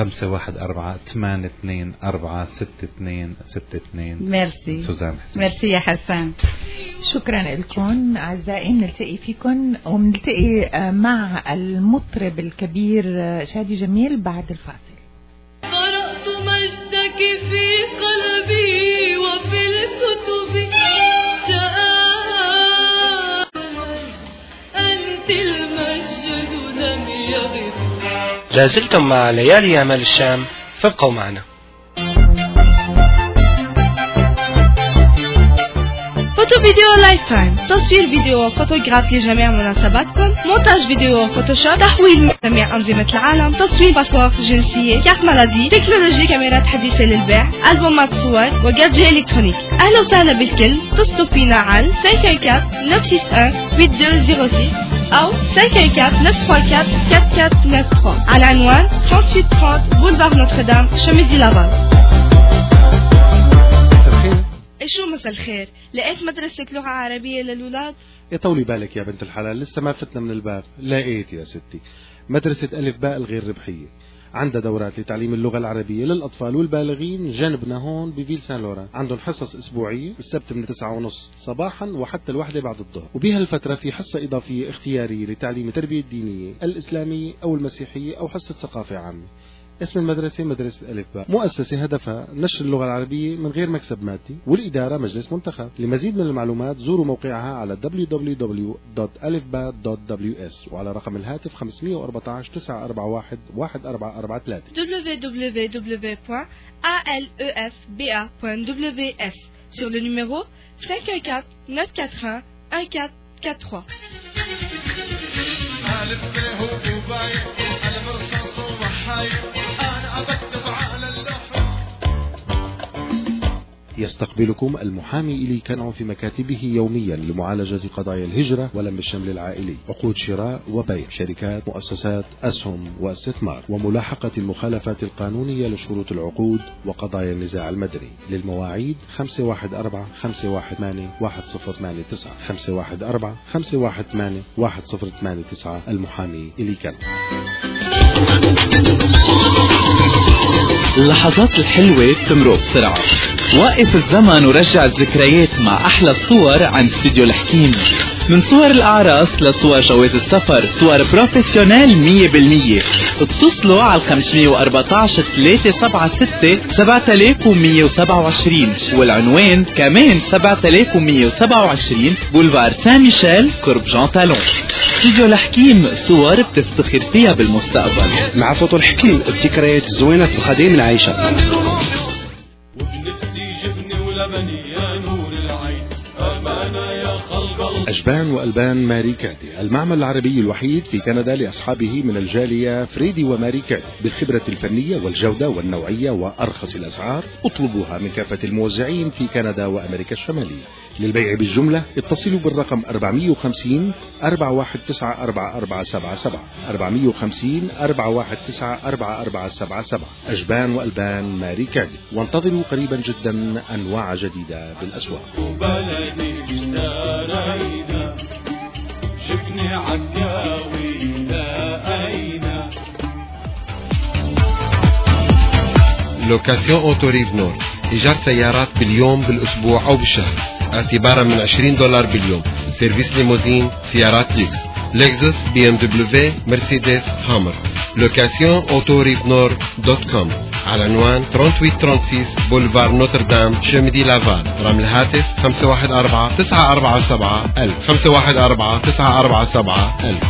514-824-6262. ميرسي سوزان حسين. ميرسي يا حسان. شكرا لكم أعزائي، بنلتقي فيكم وبنلتقي مع المطرب الكبير شادي جميل بعد الفاصل. قرأت مجدك في قلبي وفي الكتب، أنت المجد لم يغب. لازلتم مع ليالي أعمال الشام، فابقوا معنا. فوتو فيديو لايف تايم، تصوير فيديو فوتوغراف لجميع مناسباتكم، مونتاج فيديو فوتوشوب، تحويل جميع أنظمة العالم، تصوير باسبور، جنسية، كارت مالادي، تكنولوجي، كاميرات حديثة للبيع، ألبومات صور وجادجي إلكترونيك. أهلا وسهلا بالكل، اتصلوا فينا على 514-961-8206 أو 514-934-4493 على عنوان 3830 بولفار نوتردام شميدي لافال. شو مساء الخير، لقيت مدرسة لغة عربية للولاد؟ طولي بالك يا بنت الحلال، لسه ما فتنا من الباب. لقيت يا ستي مدرسة ألف باء الغير ربحية، عندها دورات لتعليم اللغة العربية للأطفال والبالغين جنبنا هون بفيل سان لوران. عندهم حصص أسبوعية السبت من 9:30 صباحا وحتى 1 بعد الظهر، وبهالفترة في حصة إضافية اختيارية لتعليم التربية الدينية الإسلامية أو المسيحية أو حصة ثقافة عامة. اسم المدرسة مدرسة ألف باء، مؤسسة هدفها نشر اللغة العربية من غير مكسب مادي، والإدارة مجلس منتخب. لمزيد من المعلومات زوروا موقعها على www.alifba.ws وعلى رقم الهاتف 514-941-1443 www.alefba.ws sur le numéro 514-941-1443. يستقبلكم المحامي إلي كنعو في مكاتبه يوميا لمعالجة قضايا الهجرة ولم الشمل العائلي، عقود شراء وبيع، شركات، مؤسسات، أسهم واستثمار، وملاحقة المخالفات القانونية لشروط العقود وقضايا النزاع المدني. للمواعيد 514-518-1089 514-518-1089 المحامي إلي كنعو. اللحظات الحلوة بتمرق بسرعة. وقف الزمن ورجع الذكريات مع أحلى الصور عند استوديو الحكيم. من صور الأعراس لصور جواز السفر، صور بروفيسيونيل 100%. اتصلوا على 514-376-7127 والعنوان كمان 7127 بولفار سان ميشيل قرب جان تالون. استوديو الحكيم، صور بتفتخر فيها بالمستقبل. مع فوتو الحكيم الذكريات الزوينة في القديم العيشة. وبنفسي جبني ولبني يا نور العين أمانة يا خلق. أجبان وألبان ماري كادي، المعمل العربي الوحيد في كندا لأصحابه من الجالية فريدي وماري كادي، بالخبرة الفنية والجودة والنوعية وأرخص الأسعار. اطلبوها من كافة الموزعين في كندا وأمريكا الشمالية. للبيع بالجملة اتصلوا بالرقم 450-419-4477 450-419-4477. أجبان وألبان ماري كادي، وانتظروا قريبا جدا أنواع جديدة بالأسواق. وبلدي اشترينا شفني عكاوي لقينا. لوكاسيون أوتوريف نور، إيجار سيارات باليوم بالأسبوع أو بالشهر اعتبارا من $20 باليوم. سيرفيس ليموزين، سيارات ليكس، لكزس، BMW، مرسيدس، هامر. لوكاسيون أوتوريف نور .com على عنوان 3836 بولفار نوتردام شمدي لافال. رقم الهاتف 514-947-1000 514-947-1000.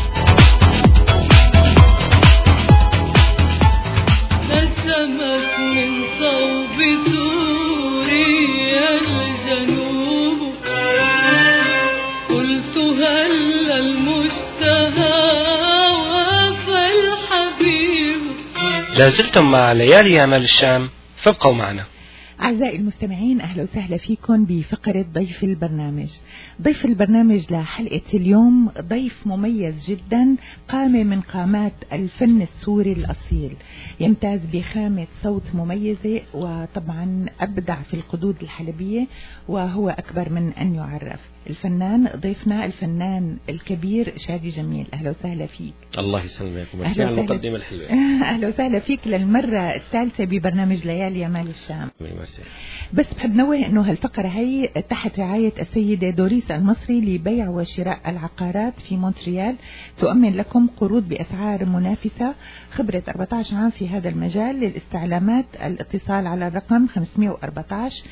لازلتم مع ليالي يامال الشام، فابقوا معنا. أعزائي المستمعين، أهلا وسهلا فيكم بفقرة ضيف البرنامج. ضيف البرنامج لحلقة اليوم ضيف مميز جدا، قامة من قامات الفن السوري الأصيل، يمتاز بخامة صوت مميزة، وطبعا أبدع في القدود الحلبية، وهو أكبر من أن يعرف. الفنان ضيفنا الفنان الكبير شادي جميل، أهلا وسهلا فيك. الله يسلمك وميرسي على المقدمة الحلوة. أهلا وسهلا فيك للمرة الثالثة ببرنامج ليالي يامال الشام. بس بحب نوه انه هالفقرة هي تحت رعاية السيدة دوريس المصري لبيع وشراء العقارات في مونتريال، تؤمن لكم قروض بأسعار منافسة، خبرة 14 عام في هذا المجال. للاستعلامات الاتصال على الرقم 514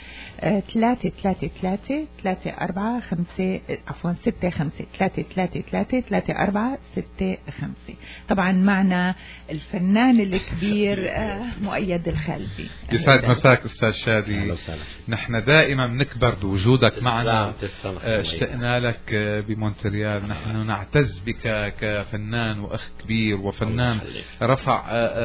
333 345 65 333 3465. طبعا معنا الفنان الكبير مؤيد الخالدي. يسعد مساك أستاذ شادي. نحن دائما بنكبر بوجودك معنا، اشتقنا لك بمونتريال. نحن نعتز بك كفنان وأخ كبير وفنان رفع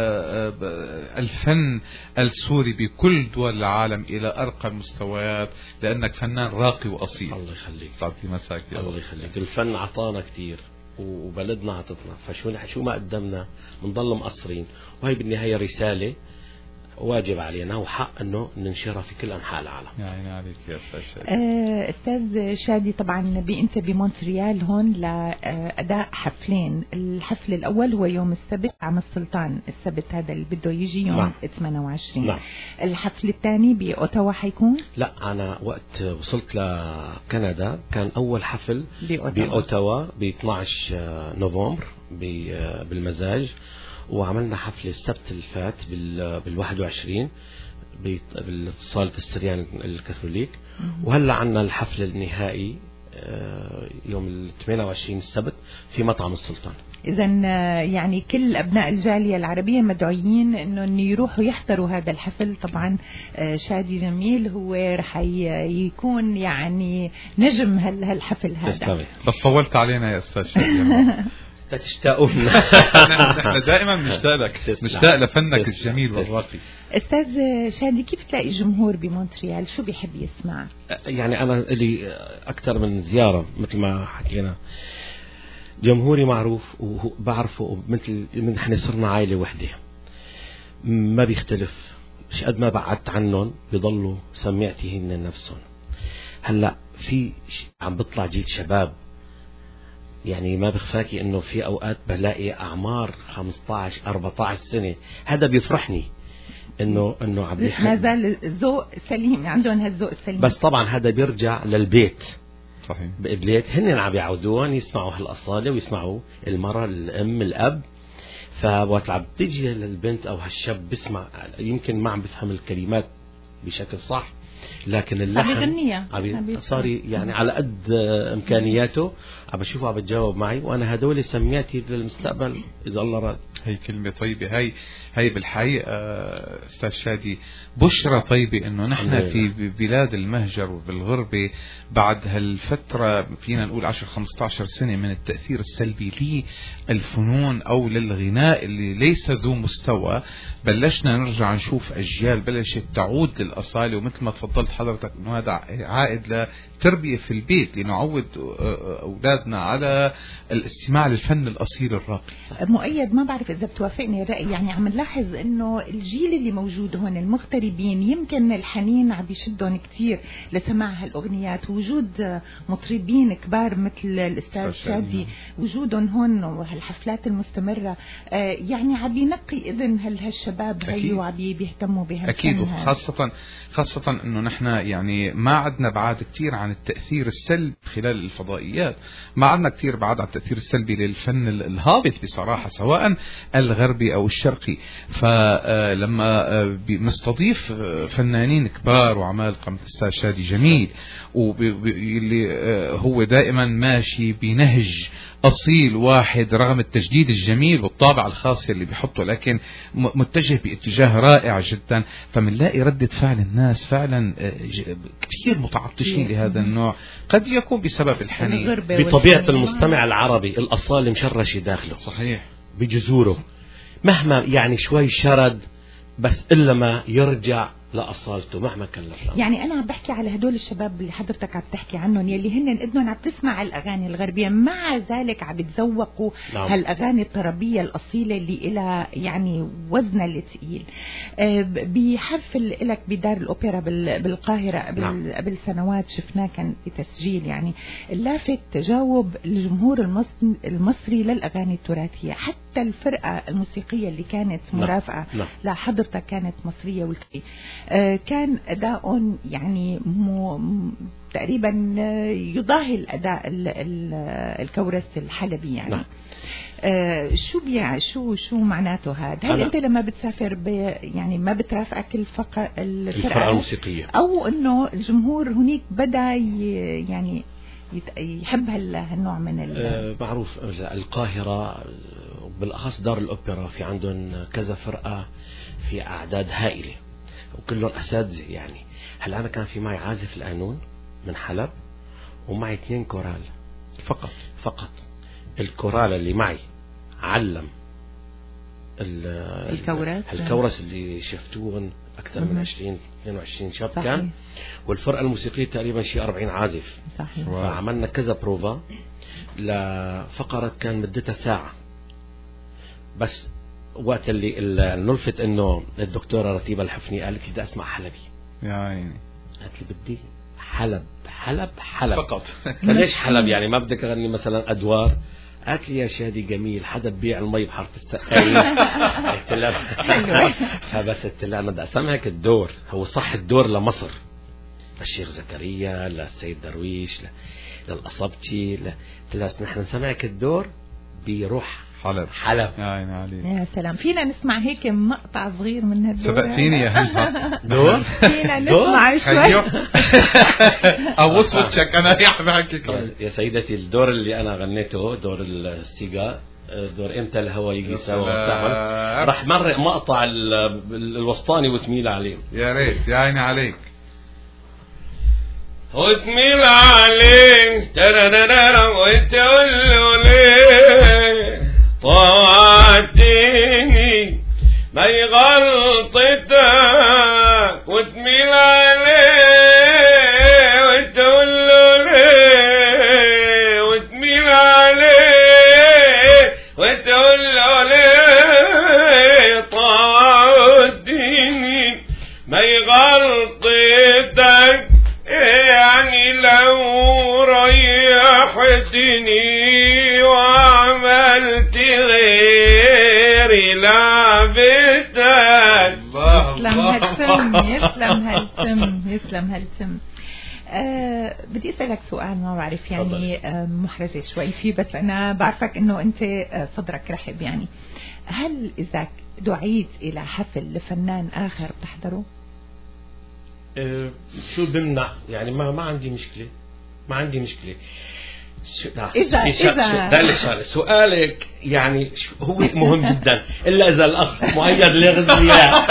الفن السوري بكل دول العالم إلى أرقى المستويات، لأنك فنان راقي وأصيل. الله يخليك. سعد مساك. الله يخليك. الفن عطانا كتير وبلدنا عطتنا، فشو ما قدمنا بنضل مقصرين، وهي بالنهاية رسالة واجب علينا وحق انه ننشرها في كل انحاء العالم. يعني عليك يا استاذ شادي. استاذ شادي، طبعا انت بمونتريال هون لاداء حفلين. الحفل الاول هو يوم السبت عام السلطان، السبت هذا اللي بده يجي يوم 28. نعم. الحفل الثاني باوتاوا حيكون؟ لا، انا وقت وصلت لكندا كان اول حفل باوتاوا ب 12 نوفمبر بالمزاج، وعملنا حفل السبت الفات بال21 بالاتصال السريان الكاثوليك، وهلا عنا الحفل النهائي يوم 28 السبت في مطعم السلطان. إذا يعني كل أبناء الجالية العربية مدعوين إنه يروحوا يحضروا هذا الحفل. طبعا شادي جميل هو رح يكون يعني نجم هالحفل هذا. بس طولت علينا يا أستاذ شادي. تشتاقوا لنا. نحن دائما نشتاق لك، نشتاق لفنك الجميل والراقي. استاذ شادي، كيف تلاقي الجمهور بمونتريال؟ شو بيحب يسمع؟ يعني انا لي اكثر من زياره مثل ما حكينا، جمهوري معروف وبعرفه، مثل نحن صرنا عائله وحده ما بيختلف، مش قد ما بعدت عنهم بيضلوا سمعتي هن نفسهم. هلا في عم بيطلع جيل شباب، يعني ما بخفاكي انه في اوقات بلاقي اعمار 15 14 سنه، هذا بيفرحني انه عم بيحب، ما زال الذوق سليم، عندهم هالذوق السليم. بس طبعا هذا بيرجع للبيت. صحيح. بقبليت هن عم يعودون يسمعوا هالاصاله ويسمعوا المراه الام الاب، فوقت عم تيجي للبنت او هالشاب بسمع يمكن ما عم بفهم الكلمات بشكل صح، لكن اللحن صار يعني على قد امكانياته عم بشوفه عم بتجاوب معي، وانا هدول سمياتي للمستقبل اذا الله راد. هي كلمه طيبه، هي بالحقيقه استاذ شادي بشرى طيبه انه نحن في بلاد المهجر وبالغربه بعد هالفتره فينا نقول 10-15 سنه من التاثير السلبي للفنون او للغناء اللي ليس ذو مستوى، بلشنا نرجع نشوف اجيال بلشت تعود للاصاله، ومثل ما تفضلت حضرتك انه هذا عائد لتربيه في البيت لنعود اولادنا على الاستماع للفن الاصيل الراقي. مؤيد، ما بعرف اذا بتوافقني الراي، يعني عم نلاحظ انه الجيل اللي موجود هون المغتربين يمكن الحنين عم بيشدهم كثير لسماع هالاغنيات، وجود مطربين كبار مثل الاستاذ شادي وجودهم هون وهالحفلات المستمره يعني عم بينقي اذن هالشباب هي وعم بيهتموا بها. اكيد، خاصه انه نحن يعني ما عدنا بعد كثير عن التاثير السلبي خلال الفضائيات، ما عدنا كثير بعد عن التاثير السلبي للفن الهابط بصراحه سواء الغربي او الشرقي. فلما نستضيف فنانين كبار وعمال قام الاستاذ شادي جميل واللي هو دائما ماشي بنهج أصيل واحد رغم التجديد الجميل والطابع الخاص اللي بيحطه، لكن متجه باتجاه رائع جدا، فمنلاقي ردة فعل الناس فعلا كثير متعطشين لهذا النوع، قد يكون بسبب الحنين بطبيعة المستمع العربي الأصالة مشرشة داخله. صحيح. بجذوره مهما يعني شوي شرد، بس إلا ما يرجع لأصالته مهما كان الأفلام. يعني أنا عم بحكي على هدول الشباب اللي حضرتك عم تحكي عنهم، يلي هن إذنهم عم تسمع الأغاني الغربية، مع ذلك عم بتذوقوا هالأغاني الطربية الأصيلة اللي إلها يعني وزنها الثقيل. بحفل لك بدار الأوبرا بالقاهرة قبل سنوات شفناه، كان في تسجيل يعني اللافت تجاوب الجمهور المصري للأغاني التراثية، حتى الفرقة الموسيقية اللي كانت مرافقة لحضرتك كانت مصرية والكي. كان أداء يعني تقريبا يضاهي الأداء الكورس الحلبي يعني. شو معناته هذا؟ هل أنت لما بتسافر يعني ما بترافقك الفرقة الموسيقية، أو إنه الجمهور هناك بدأ يعني يحب هالنوع من معروف القاهرة بالأخص دار الأوبرا في عندهم كذا فرقة في أعداد هائلة وكلهم أساتذة يعني. هلا أنا كان في معي عازف القانون من حلب ومعي 2 كورال فقط. الكورال اللي معي علم الكورس اللي شفتوهم أكثر من 20-22 شاب كان، والفرقة الموسيقية تقريبا شيء 40 عازف. صحيح. فعملنا كذا بروفا لفقرة كان مدتها ساعة بس. وقت اللي نلفت انه الدكتورة رتيبة الحفني قالت لي بدي اسمع حلبي يا عيني، قالت لي بدي حلب فقط. ليش حلب يعني ما بدك اغني مثلا ادوار؟ قالت لي يا شادي جميل حدا ببيع المي بحرف السقايين. قلت لها فبس قلت لها انا بدي اسمعك الدور، هو صح الدور لمصر، للشيخ زكريا، للسيد درويش، للأصبتي، قلت لها نحن نسمعك الدور بروح حلب. يا سلام، فينا نسمع هيك مقطع صغير من هالدور؟ سبقتيني يا هند. دور فينا نسمع شوي؟ أوص وجهك أنا بحكي يا سيدتي. الدور اللي أنا غنيته دور السيجار، دور امتى الهوى يجي سوا، راح مرق مقطع الوسطاني وتميل عليه. يا ريت، يا عيني عليك. وتميل عليك ترى وتقول له ليه وحدني وعملت غيري لا بدك. يسلم هالتم، يسلم هالتم، يسلم هالتم. بدي أسألك سؤال ما بعرف يعني محرجة شوي فيه، بس أنا بعرفك إنه أنت صدرك رحب يعني. هل إذا دعيت إلى حفل لفنان آخر بتحضره؟ شو بمنع يعني؟ ما عندي مشكلة، ما عندي مشكلة. إذا سؤالك يعني هو مهم جدا، إلا إذا الأخ مؤيد لغزي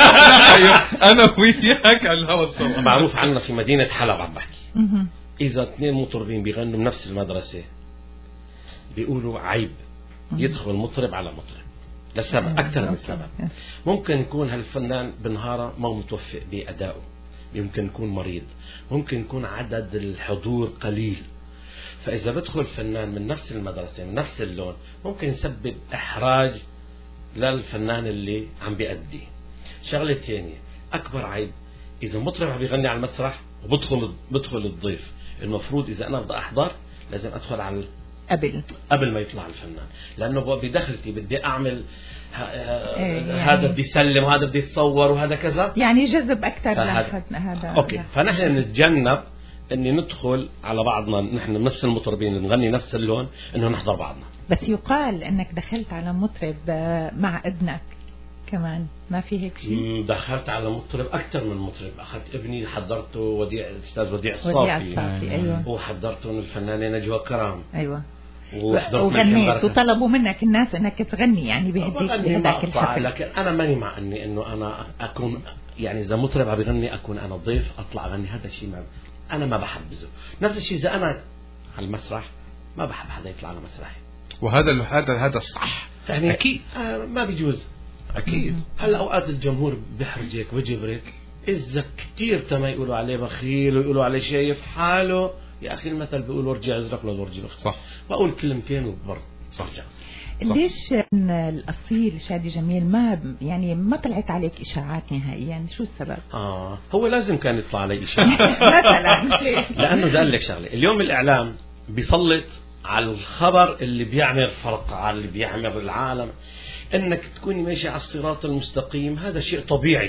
أنا وياك على الهواء الصراحة. معروف عنا في مدينة حلب عم بحكي، إذا اثنين مطربين بيغنوا بنفس المدرسة بيقولوا عيب يدخل مطرب على مطرب لسبب أكثر من سبب. ممكن يكون هالفنان بنهاره ما متوفق بأدائه، يمكن يكون مريض، ممكن يكون عدد الحضور قليل. فإذا بدخل فنان من نفس المدرسة من نفس اللون ممكن يسبب إحراج للفنان اللي عم بيأدي. شغلة ثانية أكبر عيب إذا مطرب عم بيغني على المسرح وبدخل الضيف، المفروض إذا أنا بدي أحضر لازم أدخل على قبل ما يطلع الفنان، لأنه بدخلتي بدي أعمل يعني هذا بدي يسلم وهذا بدي يتصور وهذا كذا، يعني جذب أكثر لفتنا هذا. أوكي، فنحن نتجنب اني ندخل على بعضنا، نحن نفس المطربين اللي نغني نفس اللون انه نحضر بعضنا. بس يقال انك دخلت على مطرب مع ابنك كمان، ما في هيك شيء؟ دخلت على مطرب اكثر من مطرب، اخذت ابني حضرته الاستاذ وديع الصافي، أيوة. وحضرته الفنانه نجوى كرام، ايوه، وغنيت وطلبوا منك الناس انك تغني يعني بهداك الحفل. لكن انا ماني مع انه انا اكون يعني اذا مطرب عم بيغني اكون انا ضيف اطلع اغني، هذا الشيء أنا ما بحبزه. نفس الشيء إذا أنا على المسرح ما بحب حدا يطلع على مسرحي، وهذا صح يعني أكيد ما بيجوز أكيد. هلا أوقات الجمهور بيحرجك وبجبرك، إذا كتير تما يقولوا عليه بخيل ويقولوا عليه شايف حاله، يا أخي المثل بيقول ورجع أزرق لو ورجع بخيل. صح، بقول كلمتين وبرد صرجع. ليش الأصيل شادي جميل ما طلعت عليك إشاعات نهائيا؟ شو السبب؟ هو لازم كان يطلع علي إشاعات مثلا لأنه ده لك شغلة، اليوم الإعلام بيسلط على الخبر اللي بيعمل فرق، على اللي بيعمل العالم، إنك تكوني ماشي على الصراط المستقيم، هذا شيء طبيعي.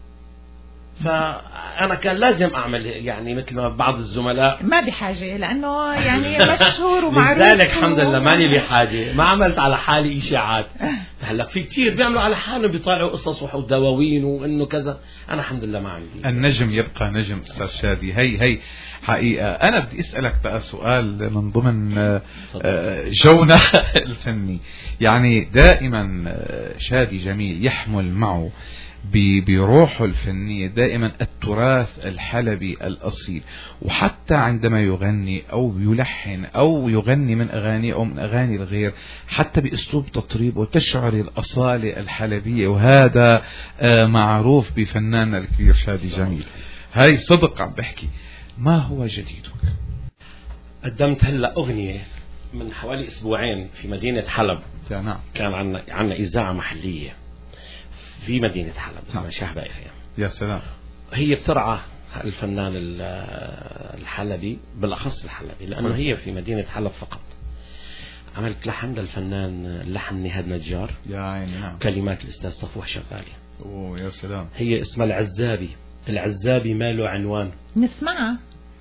فأنا كان لازم أعمل يعني مثل ما بعض الزملاء ما بحاجة، لأنه يعني مشهور ومعروف. لذلك الحمد لله ماني بحاجة، ما عملت على حالي إشاعات. هلا في كتير بيعملوا على حالهم بيطلعوا قصص ودواوين وإنه كذا، أنا الحمد لله ما عندي. النجم يبقى نجم أستاذ شادي. هي حقيقة. أنا بدي أسألك بقى سؤال من ضمن جونا الفني. يعني دائما شادي جميل يحمل معه بروحه الفنية دائما التراث الحلبي الأصيل، وحتى عندما يغني أو يلحن أو يغني من أغاني أو من أغاني الغير حتى بأسلوب تطريب وتشعر الأصالة الحلبية، وهذا معروف بفنان الكبير شادي جميل. هاي صدق عم بحكي. ما هو جديدك؟ قدمت هلأ أغنية من حوالي أسبوعين في مدينة حلب. نعم. كان عنا إذاعة محلية في مدينة حلب اسمها شهبة FM. يا سلام. هي بترعى الفنان الحلبي، بالأخص الحلبي، لأنه هي في مدينة حلب فقط. عملت لحن للفنان لحن نهاد نجار، يا عيني. نعم. كلمات الأستاذ صفوح شغالي. أوه يا سلام. هي اسمها العزابي ما له عنوان. نسمعها.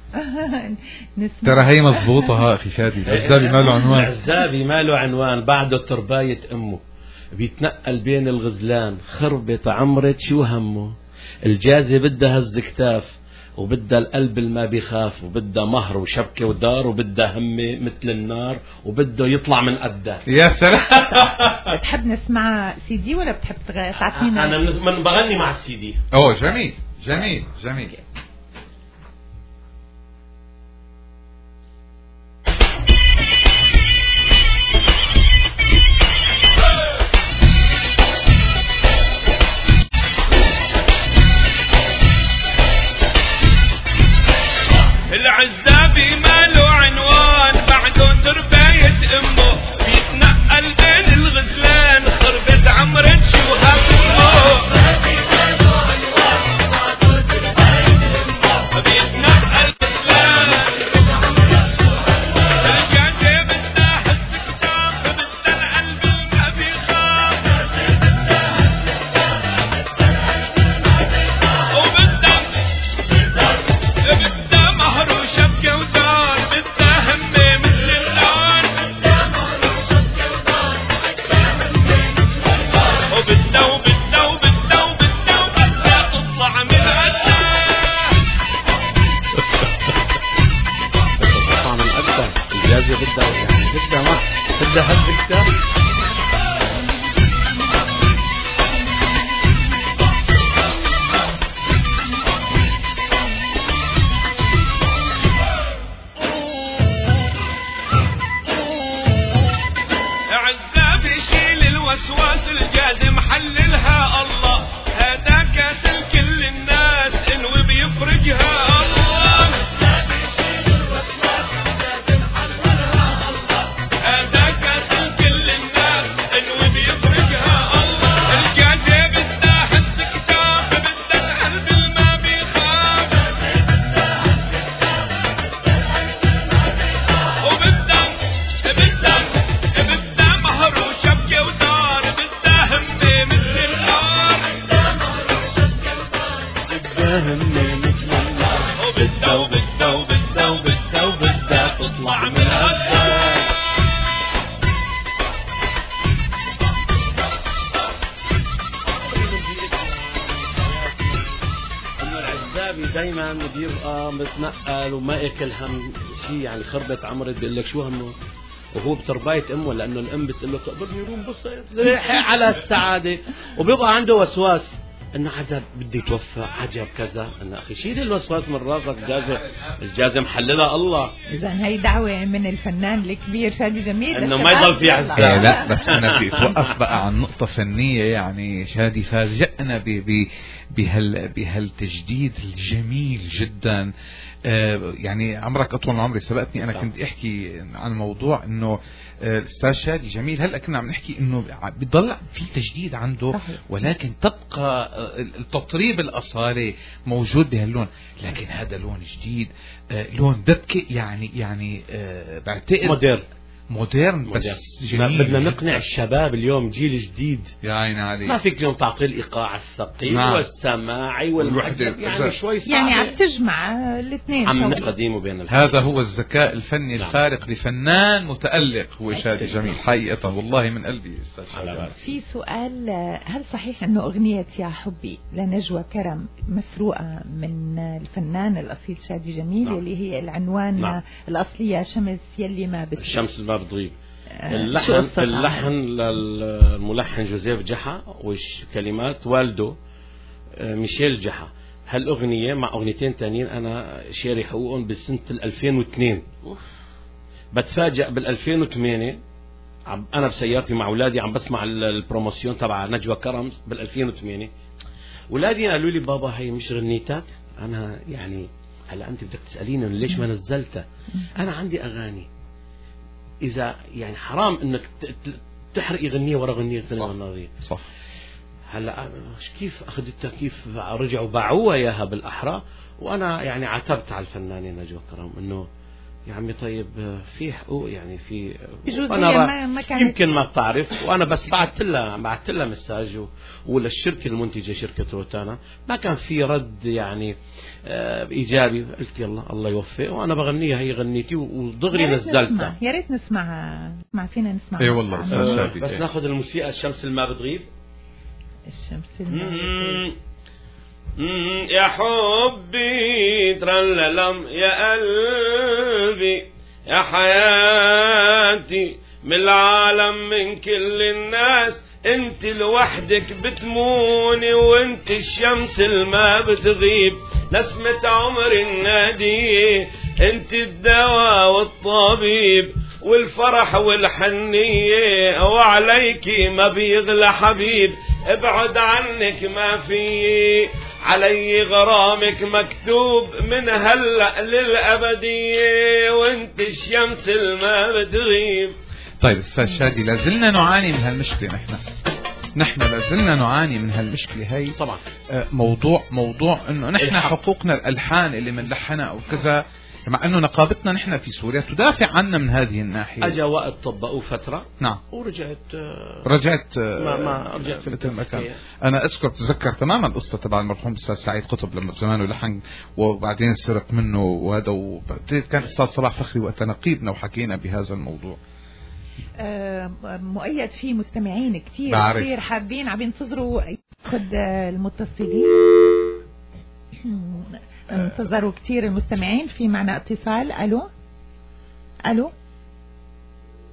ترى هي مضبوطة أخي شادي. العزابي ما له عنوان. العزابي ما له عنوان، بعده ترباية أمه بيتنقل بين الغزلان، خربت عمرت شو همه، الجازة بدها هز كتاف وبدها القلب الما بيخاف، وبدها مهر وشبكة ودار، وبدها همة مثل النار، وبده يطلع من قدار. يا سلام. بتحب نسمع CD ولا بتحب تعطينا؟ أنا من بغني مع CD. أوه جميل جميل جميل. العزابي ما له عنوان، بعده ترباية امه بيتنقل بين الغزلان، خربت عمرت شو همه. الجازة بدها ما بدها هالذكر. وسواس الجاز محللها الله، هذا كاس لكل الناس انوي بيفرجها الله. هذا كاس لكل الناس انوي بيفرجها الله. الجاز بدها حس كتاب، بدها قلب ما بيخاف، وبدها مهر وشبكة ودار، وبدها تطلع من الأبدان. إنه العزابي دايما بيبقى متنقل وما ياكل هم شيء، يعني خربت عمرت بيقول لك شو همه وهو بترباية امه، لانه الام بتقول له تقبلني روم بسيط على السعاده، وبيبقى عنده وسواس انه عجب بدي يتوفى، عجب كذا. انه اخي شيل الوسواس من راسك، الجازم حللها الله. اذا هي دعوه من الفنان الكبير شادي جميل انه ما يضل في عزاب. لا بس انا بدي اتوقف بقى عن نقطه فنيه. يعني شادي فاجئنا بهالتجديد الجميل جدا. يعني عمرك اطول من عمري، سبقتني. انا كنت احكي عن موضوع انه الاستاذ شادي جميل هلا كنا عم نحكي انه بيضل في تجديد عنده، ولكن تبقى التطريب الاصالي موجود بهاللون، لكن هذا لون جديد، لون دبكه يعني بعتقد مودرن بس جميل. بدنا نقنع الشباب اليوم، جيل جديد يا عيني عليك. ما فيك اليوم تعطي الايقاع الثقيل والسماعي والوحده، يعني شوي صعب. يعني عم تجمع الاثنين، عم نقدمه بين هذا هو الذكاء الفني الفارق لفنان متألق هو شادي جميل حقيقة، والله من قلبي استاذ. في سؤال، هل صحيح انه اغنية يا حبي لنجوى كرم مسروقة من الفنان الاصيل شادي جميل؟ اللي هي العنوان الاصلي يا شمس يلي ما بتغيب. الشمس ما بتغيب. اللحن للملحن جوزيف جحا، وكلمات والده ميشيل جحا. هالأغنية مع أغنيتين تانيين أنا شاري حقوقهم بسنة 2002. بتفاجأ بال2008 أنا بسيارتي مع أولادي عم بسمع البروموسيون تبع نجوى كرم بال2008. أولادي قالوا لي بابا هي مش غنيتك. أنا يعني هلا أنت بدك تسأليني ليش ما نزلتها؟ أنا عندي أغاني، إذا يعني حرام إنك تحرقي غنية ورا غنية ثانية. صح. هلا كيف أخذتها، كيف رجعوا باعوها إياها بالأحرى. وأنا يعني عتبت على الفنانة نجوى كرم إنه يا عمي طيب في حقوق، يعني في أنا يمكن ما بتعرف، وأنا بس بعت لها مساج وللشركة المنتجة شركة روتانا ما كان في رد يعني إيجابي. قلت يلا الله يوفق، وأنا بغنيها هي غنيتي ودغري نزلتها. يا ريت نسمعها، فينا نسمعها. اي والله بس ناخذ الموسيقى. الشمس ما بتغيب. الشمس ما بتغيب. يا حبي ترللم يا قلبي يا حياتي، من العالم من كل الناس انت لوحدك بتموني، وانت الشمس ما بتغيب، نسمة عمر النادية، انت الدواء والطبيب والفرح والحنية، وعليكي ما بيغلى حبيب، ابعد عنك ما في علي غرامك مكتوب من هلأ للأبدية، وانت الشمس ما بتغيب. طيب استاذ شادي، لازلنا نعاني من هالمشكلة. نحن لازلنا نعاني من هالمشكلة هي. طبعا موضوع انه نحن حقوقنا الالحان اللي منلحنها او كذا، مع انه نقابتنا نحن في سوريا تدافع عنا من هذه الناحية. اجى وقت طبقوا فترة. نعم. ورجعت ما رجعت في المكان. انا اتذكر تماما القصة تبع المرحوم الاستاذ سعيد قطب لما بزمانه لحن وبعدين سرق منه، وهذا كان الاستاذ صلاح فخري وقتها نقيبنا وحكينا بهذا الموضوع. مؤيد فيه مستمعين كتير حابين عم ينتظروا ياخذ المتصلين. انتظروا كتير المستمعين. في معنا اتصال. الو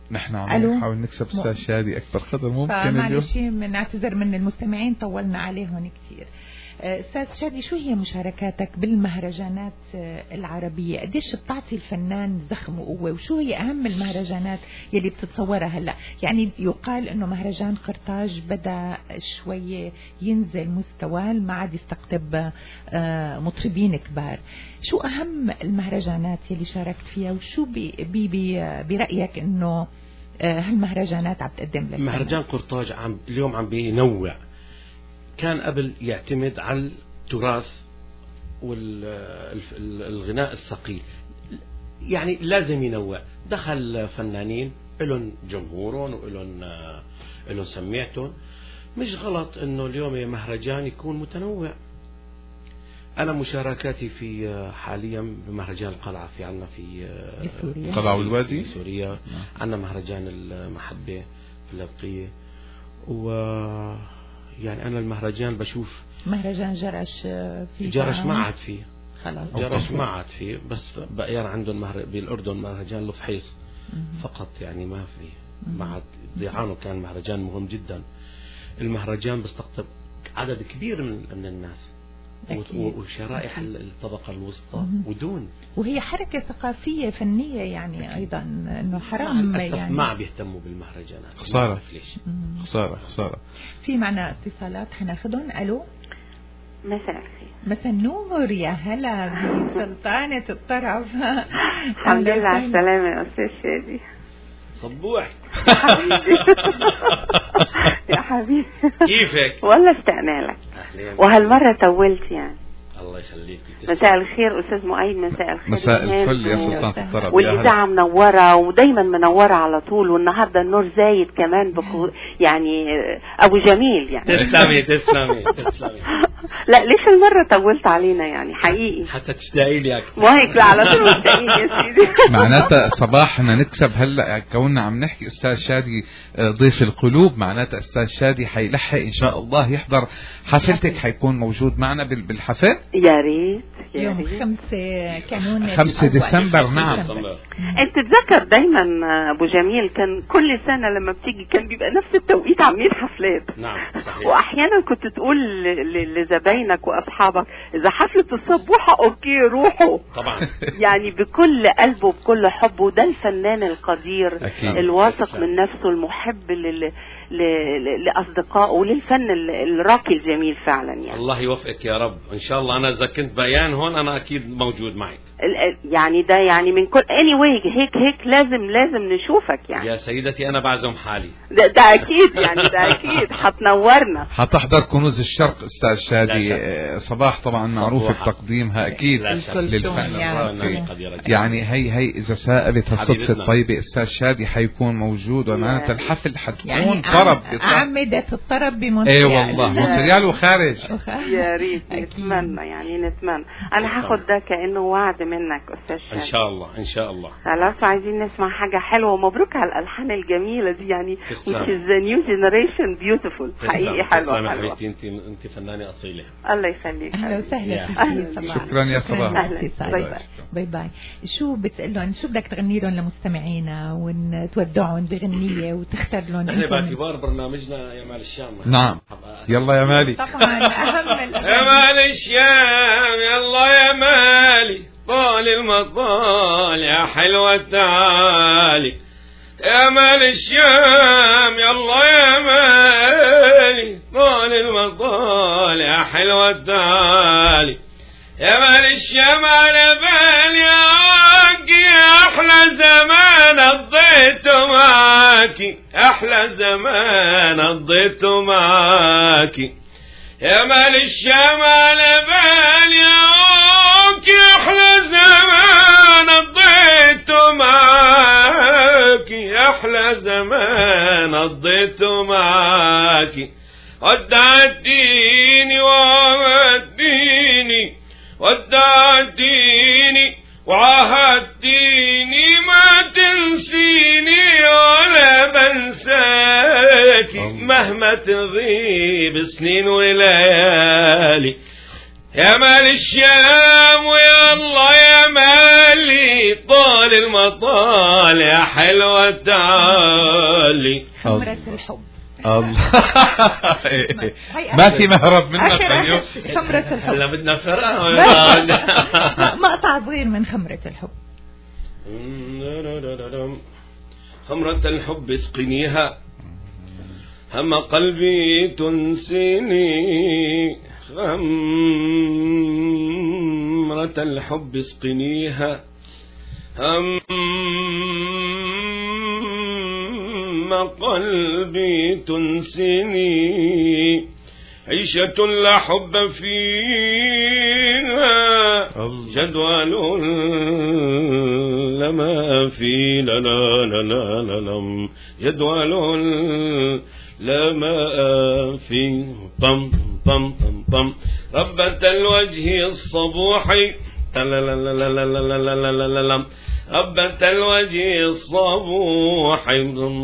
نحن عم نحاول نكسب أستاذ شادي أكبر قدر ممكن اليوم. معلش بنعتذر من المستمعين طولنا عليهم كتير. أستاذ شادي، شو هي مشاركاتك بالمهرجانات العربية؟ قديش بتعطي الفنان زخم وقوة، وشو هي أهم المهرجانات يلي بتتصورها هلأ؟ يعني يقال إنه مهرجان قرطاج بدأ شوية ينزل مستواه، ما عاد يستقطب مطربين كبار. شو أهم المهرجانات يلي شاركت فيها، وشو برأيك إنه هالمهرجانات عم تقدم لك؟ مهرجان قرطاج اليوم عم بينوع. كان قبل يعتمد على التراث والغناء الثقيل، يعني لازم ينوع. دخل فنانين إلهم جمهورهم وإلهم سميعتهم. مش غلط إنه اليوم مهرجان يكون متنوع. أنا مشاركاتي في حاليا بمهرجان القلعة، في عنا في سوريا، القلعة والوادي في سوريا. عنا مهرجان المحبة في اللاذقية. يعني أنا المهرجان بشوف مهرجان جرش في جرش ما عاد فيه، خلاص جرش ما عاد فيه، بس بقيان عندهم بالأردن مهرجان لفحيص فقط، يعني ما في ما عاد. ضيعانه كان مهرجان مهم جدا. المهرجان بيستقطب عدد كبير من الناس وشرائح الطبقة الوسطى ودون. وهي حركة ثقافية فنية يعني أيضا، إنه حرام يعني ما بيهتموا بالمهرجانات. خسارة خسارة خسارة. في معنا اتصالات حناخدهم. ألو، مساء الخير. مساء النور، يا هلا بسلطانة الطرف. الحمد لله على السلامة يا أستاذ شادي. صبوح يا حبيبي. يا حبيبي كيفك؟ والله اشتقنا لك، وهالمرة طولت يعني. الله يخليك. مساء الخير أستاذ مؤيد. مساء الخير. مساء الفل يا سلطانة الطرب. والإذاعة منورة ودايما منورة على طول، والنهاردة النور زايد كمان يعني أبو جميل يعني. تسلمي تسلمي تسلمي. لا ليش المرة طولت علينا يعني حقيقي؟ حتى تشتاقي لي أكثر. ما هيك، لا على طول مشتاقين يا سيدي. معناتها صباحنا نكسب هلا كوننا عم نحكي أستاذ شادي ضيف القلوب، معناتها أستاذ شادي حيلحق إن شاء الله يحضر حفلتك، حيكون موجود معنا بالحفل. يا ريت يوم 5 كانون 5 ديسمبر. نعم. انت تتذكر دايما ابو جميل كان كل سنة لما بتيجي كان بيبقى نفس التوقيت عاملين حفلات. نعم صحيح. واحيانا كنت تقول لزباينك واصحابك اذا حفلة الصبوحة اوكي روحوا طبعا. يعني بكل قلبه وبكل حبه. ده الفنان القدير أكيد. الواثق من نفسه، المحب لأصدقائه وللفن الراقي الجميل فعلا يعني. الله يوفقك يا رب إن شاء الله. أنا إذا كنت بيان هون أنا أكيد موجود معك. يعني ده يعني من كل anyway هيك لازم نشوفك يعني. يا سيدتي أنا بعزم حالي. ده أكيد يعني، ده أكيد حتنورنا. حتحضر كنوز الشرق أستاذ شادي. صباح طبعا معروف بتقديمها أكيد للفن الراقي. يعني هي إذا سائلت هالصدفة الطيبة أستاذ شادي حيكون موجود، ومعناتها الحفل حتكون يعني طرب أعمدة الطرب بمونتريال. ايه والله مونتريال وخارج. يا ريت نتمنى يعني نتمنى. أنا هاخد ده كأنه وعد منك أستاذ شادي. إن شاء الله إن شاء الله. خلاص عايزين نسمع حاجة حلوة، ومبروك على الألحان الجميلة دي يعني. which is the new generation beautiful. حقيقي حلوة حبيبتي. أنت فنانة أصيلة. الله يخليك. أهلا وسهلا. شكرا يا صباح. باي باي. شو بتقلن، شو بدك تغني لهم لمستمعينا ونتودعهم بغنية وتختار لهم؟ احنا باعتبار برنامجنا يا مال الشام. نعم يلا يا مالي. طبعا أهم يا مال الشام يلا يا مالي، طال المطال يا حلوة تعالي. يا مال الشام يلا يا مالي، طال المطال يا حلوة تعالي. يا مال الشام على بالي عاكي، أحلى زمان قضيته معاكي، أحلى زمان قضيته معاكي. يا مال الشام على بالي عاكي، أحلى زمان قضيته معاكي، أحلى زمان قضيته معاكي. ودعتيني وعدتيني، ودعتيني وعهدتيني، ما تنسيني ولا بنساكي، مهما تغيب سنين وليالي. يا مال الشام ويا الله يا مالي، طول المطال يا حلوة تعالي. خمرة الحب. الله ما في مهرب منك اليوم. خمرة الحب. هلا بدنا فرقة. مقطع صغير من خمرة الحب. خمرة الحب اسقنيها هم قلبي تنسيني. خمرة الحب اسقنيها هم قلبي تنسيني. عيشة لا حب فيها جدول لما في لا لا لا لا لا لم جدول لما في طم طم طم طم. ربة الوجه الصبوحي ربة الوجه الصبوحي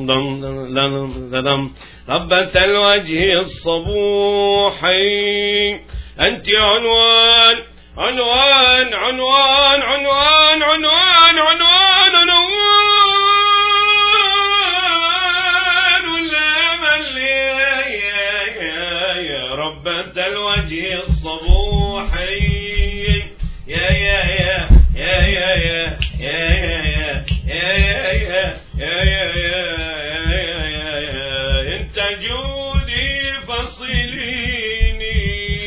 ربة الوجه الصبوحي. أنت عنوان عنوان عنوان عنوان عنوان عنوان عنوان الأمل يا ربة الوجه الصبوحي. يا يا يا يا يا يا يا يا يا انت جودي فصليني.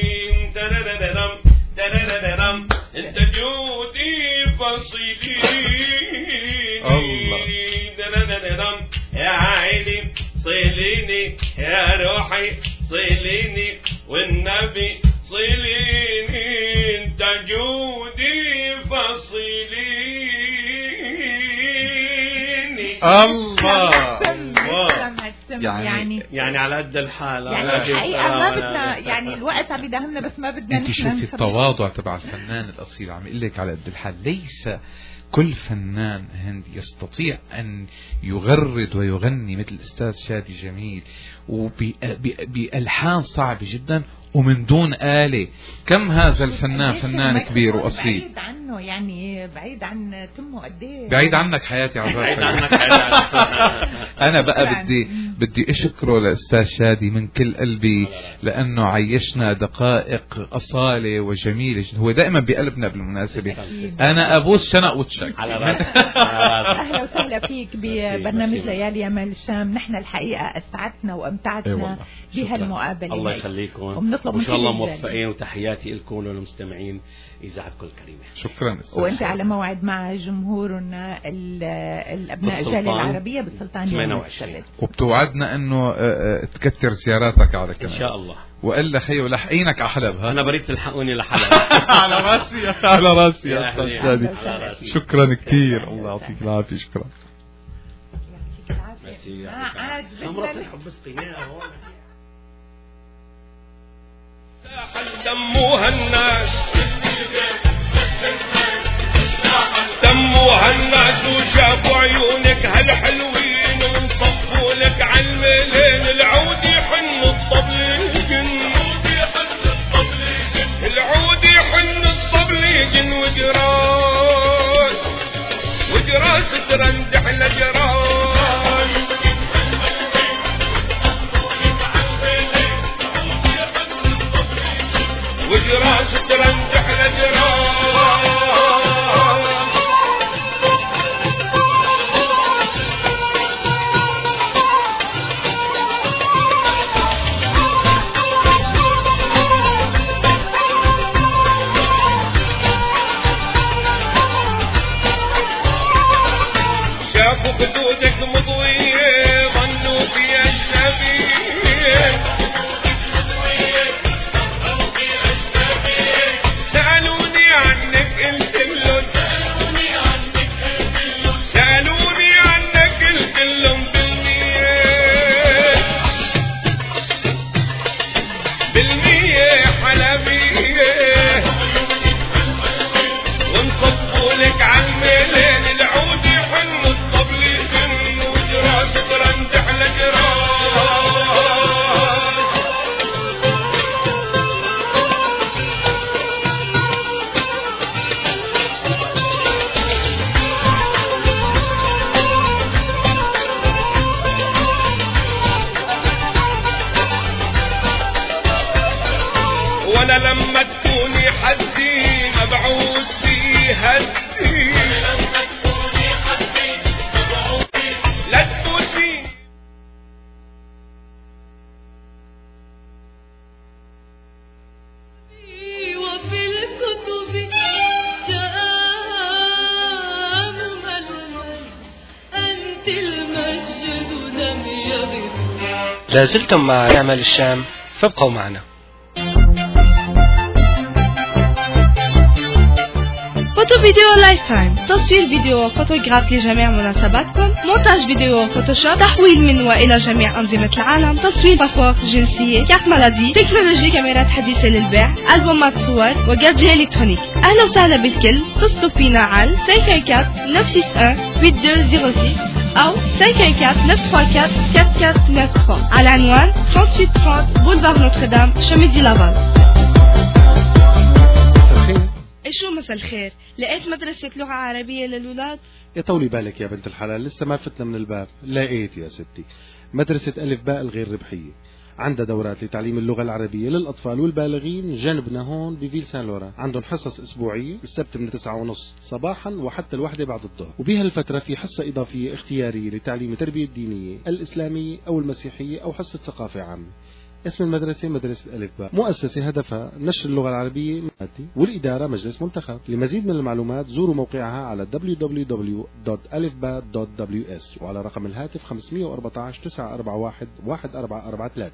انت جودي فصليني. يا عيني صليني يا روحي صليني والنبي صليني. انت جودي فصليني. الله يعني على قد الحال. يعني الحقيقة ما بدنا يعني الوقت عم يداهمنا بس ما بدنا. انت شوفي التواضع تبع الفنان الأصيل. عم يقول لك على قد الحال. ليس كل فنان هندي يستطيع أن يغرد ويغني مثل الأستاذ شادي جميل وبألحان صعبة جدا ومن دون آلة. كم هذا الفنان فنان كبير وأصيل. بعيد عنه يعني بعيد عن تمه قديه. بعيد عنك حياتي عزيزي. أنا بقى بدي أشكره لأستاذ شادي من كل قلبي لأنه عيشنا دقائق أصالة وجميلة. هو دائما بقلبنا بالمناسبة. أنا أبوس شنق وتشك. أهلا وسهلا فيك ببرنامج ليالي يا مال الشام. نحن الحقيقة أسعدنا وأمتعتنا بهالمقابلة. الله يخليكم وإن شاء الله موفقين. وتحياتي لكم وللمستمعين إذاعتكم الكريمة. شكرا. وأنت على موعد مع جمهورنا الأبناء الجالية العربية بالسلطان يوم السبت. وبتوعدنا أنه تكتر زياراتك على كمان إن شاء الله. وإلا خيو لحقينك على حلب. أنا بريد تلحقوني لحلب. على راسي على راسي يا أستاذ شادي. شكرا كثير. الله يعطيك العافية. شكرا. دموها الناس دموها الناس وشافوا عيونك هالحلوين وانصفوا لك عالميلين. العود يحن الطبليجن العود يحن الطبليجن وجراس ترندح لجراس وجراس ترندح المجد لم يغب. لازلتم مع يعمل الشام، فابقوا معنا. فوتو فيديو لايف تايم، تصوير فيديو فوتوغراف لجميع مناسباتكم، مونتاج فيديو فوتوشوب، تحويل من وإلى جميع أنظمة العالم، تصوير باسبور جنسية، كارت مالادي، تكنولوجي كاميرات حديثة للبيع، ألبومات صور وجادجي إلكترونيك. أهلا وسهلا بالكل، اتصلوا فينا على 514-961-8206 أو 514-934-4493 على عنوان 3830 بولفار نوتردام شميدي لافال. شو مساء الخير، لقيت مدرسة لغة عربية للولاد؟ يطولي بالك يا بنت الحلال، لسه ما فتنا من الباب. لقيت يا ستي مدرسة ألف باء الغير ربحية، عندها دورات لتعليم اللغة العربية للأطفال والبالغين جنبنا هون بفيل سان لوران. عندهم حصص أسبوعية السبت من 9:30 صباحا وحتى 1 بعد الظهر، وبهالفترة في حصة إضافية اختيارية لتعليم التربية الدينية الإسلامية أو المسيحية أو حصة ثقافة عامة. اسم المدرسة مدرسة ألف باء، مؤسسة هدفها نشر اللغة العربية والإدارة مجلس منتخب. لمزيد من المعلومات زوروا موقعها على www.alifba.ws وعلى رقم الهاتف 514 941 1443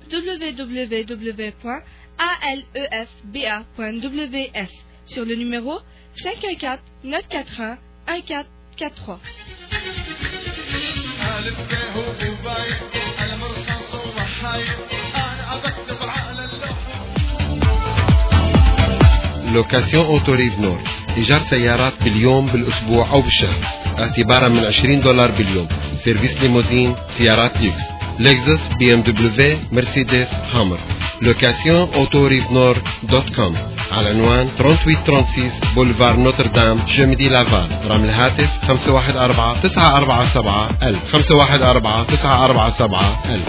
www.alefba.ws sur le numéro 514 941 1443. لوكاسيون أوتوريف نور، إيجار سيارات باليوم بالأسبوع أو بالشهر اعتبارا من $20 باليوم. سيرفيس ليموزين، سيارات ليكس، لكزس، BMW، مرسيدس، هامر. لوكاسيون أوتوريف نور .com على عنوان 3836 بولفار نوتردام جمدي لافال. رقم الهاتف 514 947 1000 514 947 1000.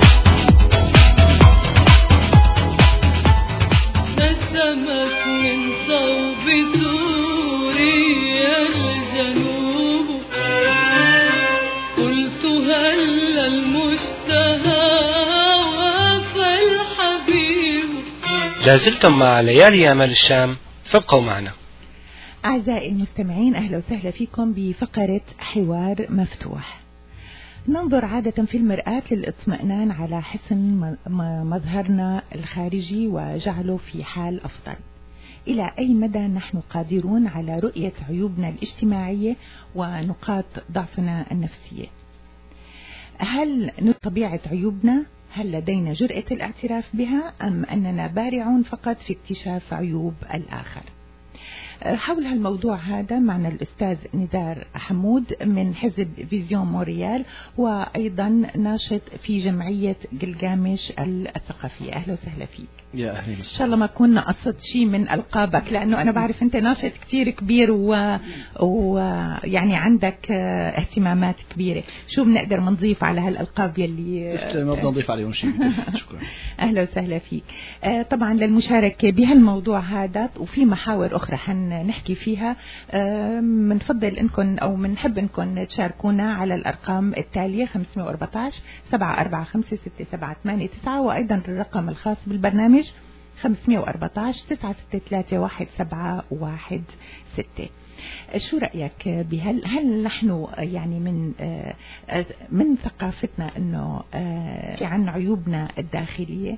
لازلتم مع ليالي يعمل الشام، فابقوا معنا. أعزائي المستمعين، أهلا وسهلا فيكم بفقرة حوار مفتوح. ننظر عادة في المرآة للإطمئنان على حسن مظهرنا الخارجي وجعله في حال أفضل. إلى أي مدى نحن قادرون على رؤية عيوبنا الاجتماعية ونقاط ضعفنا النفسية؟ هل طبيعة عيوبنا؟ هل لدينا جرأة الاعتراف بها أم أننا بارعون فقط في اكتشاف عيوب الآخر؟ حول هالموضوع هذا معنا الأستاذ نزار حمود من حزب فيزيون مونريال، وأيضا ناشط في جمعية قلقامش الثقافية. أهلا وسهلا فيك. يا أهلا إن شاء الله ما كنا قصد شيء من ألقابك، لأنه أنا بعرف أنت ناشط كتير كبير ويعني عندك اهتمامات كبيرة. شو بنقدر منضيف على هالألقاب يلي ما بدنا نضيف عليهم شيء. شكرا. أهلا وسهلا فيك. طبعا للمشاركة بهالموضوع هذا وفي محاور أخرى حنحكي فيها، بنفضل انكم او بنحب انكم تشاركونا على الارقام التالية 514 745 6789 وايضا الرقم الخاص بالبرنامج 514 963 1716. شو رأيك هل نحن يعني من ثقافتنا انه عن عيوبنا الداخلية؟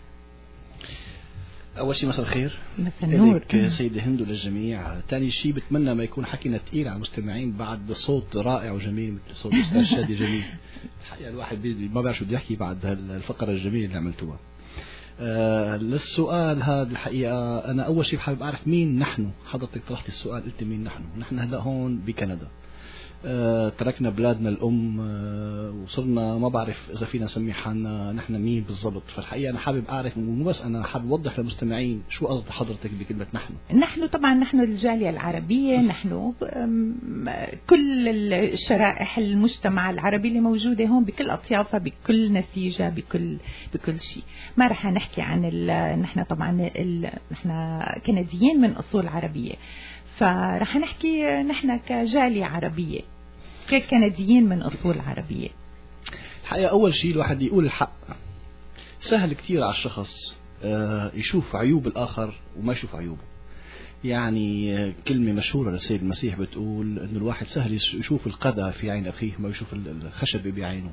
أول شيء مساء الخير. مساء النور. سيدة هند وللجميع. ثاني شيء بتمنى ما يكون حكينا ثقيل على المستمعين بعد صوت رائع وجميل مثل صوت الأستاذ شادي جميل. الحقيقة الواحد ما بعرف شو بده يحكي بعد الفقرة الجميلة اللي عملتوها. للسؤال هذا الحقيقة أنا أول شيء حابب أعرف مين نحن. حضرتك طرحت السؤال قلت مين نحن. نحن هلا هون بكندا، تركنا بلادنا الأم وصرنا ما بعرف إذا فينا نسمي حالنا نحن مين بالضبط. فالحقيقة أنا حابب أعرف، مو بس أنا حابب أوضح للمستمعين شو قصد حضرتك بكلمة نحن طبعا نحن الجالية العربية، نحن كل الشرائح المجتمع العربي اللي موجودة هون بكل أطيافها بكل نسيجة بكل شيء. ما رح نحكي عن نحن طبعا نحن كنديين من أصول عربية، فرح نحكي نحن كجالية عربية ككنديين من أصول عربية. الحقيقة أول شيء الواحد يقول الحق. سهل كتير على الشخص يشوف عيوب الآخر وما يشوف عيوبه. يعني كلمة مشهورة للسيد المسيح بتقول إنه الواحد سهل يشوف القذى في عين أخيه ما يشوف الخشب بعينه.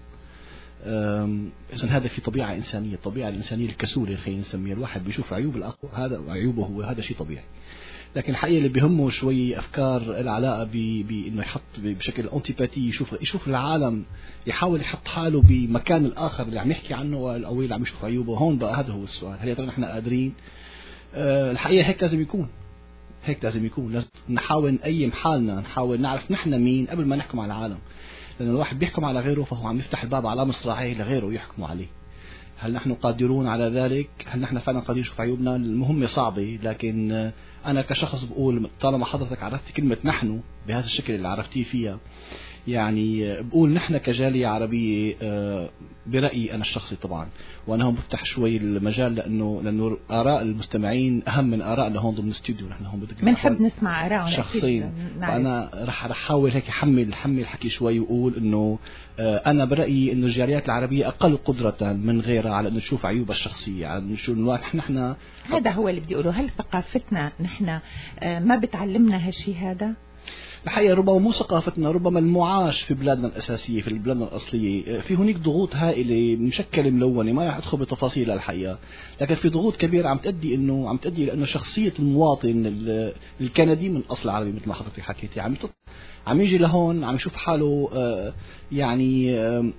إذن هذا في طبيعة إنسانية، الطبيعة الإنسانية الكسولة خلينا نسميها، الواحد بيشوف عيوب الآخر، هذا عيوبه هو، هذا شيء طبيعي. لكن الحقيقة اللي بيهمه شوي أفكار العلاقة بإنه يحط بشكل أنتيباتي، يشوف العالم، يحاول يحط حاله بمكان الآخر اللي عم يحكي عنه أو اللي عم يشوف عيوبه. هون بقى هذا هو السؤال، هل يا ترى نحن قادرين؟ الحقيقة هيك لازم يكون، لازم نحاول نقيم حالنا، نحاول نعرف نحن مين قبل ما نحكم على العالم. لأن الواحد بيحكم على غيره فهو عم يفتح الباب على مصراعيه لغيره يحكموا عليه. هل نحن قادرون على ذلك؟ هل نحن فعلا قادرين نشوف عيوبنا؟ المهمة صعبة، لكن أنا كشخص بقول طالما حضرتك عرفت كلمة نحن بهذا الشكل اللي عرفتيه فيها، يعني بقول نحن كجالية عربية برأيي أنا الشخصي طبعا، وأنا هون بفتح شوي المجال لأنه آراء المستمعين أهم من آراء هون ضمن الاستوديو. نحن هون بنحب نسمع آراء شخصيا، فأنا رح أحاول هيك حمل الحكي شوي وأقول إنه أنا برأيي إنه الجاليات العربية أقل قدرة من غيرها على إنه نشوف عيوبها الشخصية، على إنه نشوف نحن هذا هو اللي بدي أقوله. هل ثقافتنا نحن ما بتعلمنا هالشيء هذا؟ الحقيقة ربما مو ثقافتنا، ربما المعاش في بلادنا الأساسية، في بلادنا الأصلية، في هناك ضغوط هائلة مشكلة ملونة، ما راح أدخل بتفاصيلها الحقيقة، لكن في ضغوط كبيرة عم تؤدي لأنه شخصية المواطن الكندي من أصل عربي مثل ما حضرتك حكيتي عم يجي لهون عم يشوف حاله يعني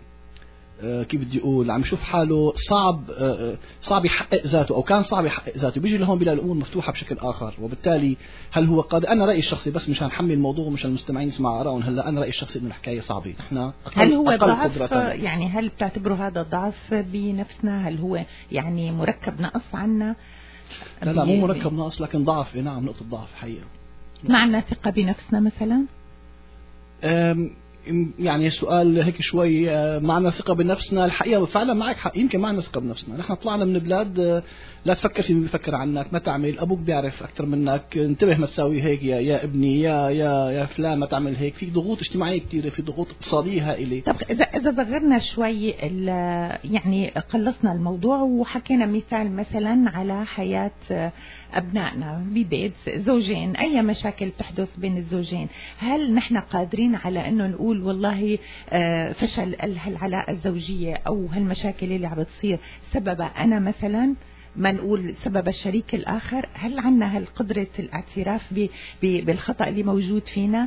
كيف بدي أقول، عم يشوف حاله صعب يحقق ذاته، أو كان صعب يحقق ذاته، بيجي لهون بلا الأمور مفتوحة بشكل آخر. وبالتالي هل هو قادر؟ أنا رأيي الشخصي بس مشان نحمل الموضوع ومشان المستمعين يسمعوا آرائهم، هلا أنا رأيي الشخصي إنه الحكاية صعبة. نحن هل هو ضعف؟ يعني هل بتعتبروا هذا ضعف بنفسنا؟ هل هو يعني مركب نقص عنا؟ لا مو مركب نقص، لكن ضعف. نعم، نقطة ضعف حقيقة. معنا ثقة بنفسنا مثلا؟ يعني سؤال هيك شوي. معنا ثقة بنفسنا؟ الحقيقة فعلا معك حق، يمكن معنا ثقة بنفسنا. نحن طلعنا من بلاد لا تفكر في بيفكر عنك، ما تعمل، أبوك بيعرف أكثر منك، انتبه ما تساوي هيك يا ابني، يا فلان ما تعمل هيك. في ضغوط اجتماعية كثيرة، في ضغوط اقتصادية هائلة. طب إذا صغرنا شوي يعني قلصنا الموضوع وحكينا مثال مثلا على حياة أبنائنا ببيت زوجين، أي مشاكل تحدث بين الزوجين، هل نحن قادرين على أنه نقول والله فشل هالعلاقة الزوجية أو هالمشاكل اللي عم بتصير سببها أنا مثلا، ما نقول سبب الشريك الآخر؟ هل عنا هالقدرة الاعتراف بالخطأ اللي موجود فينا؟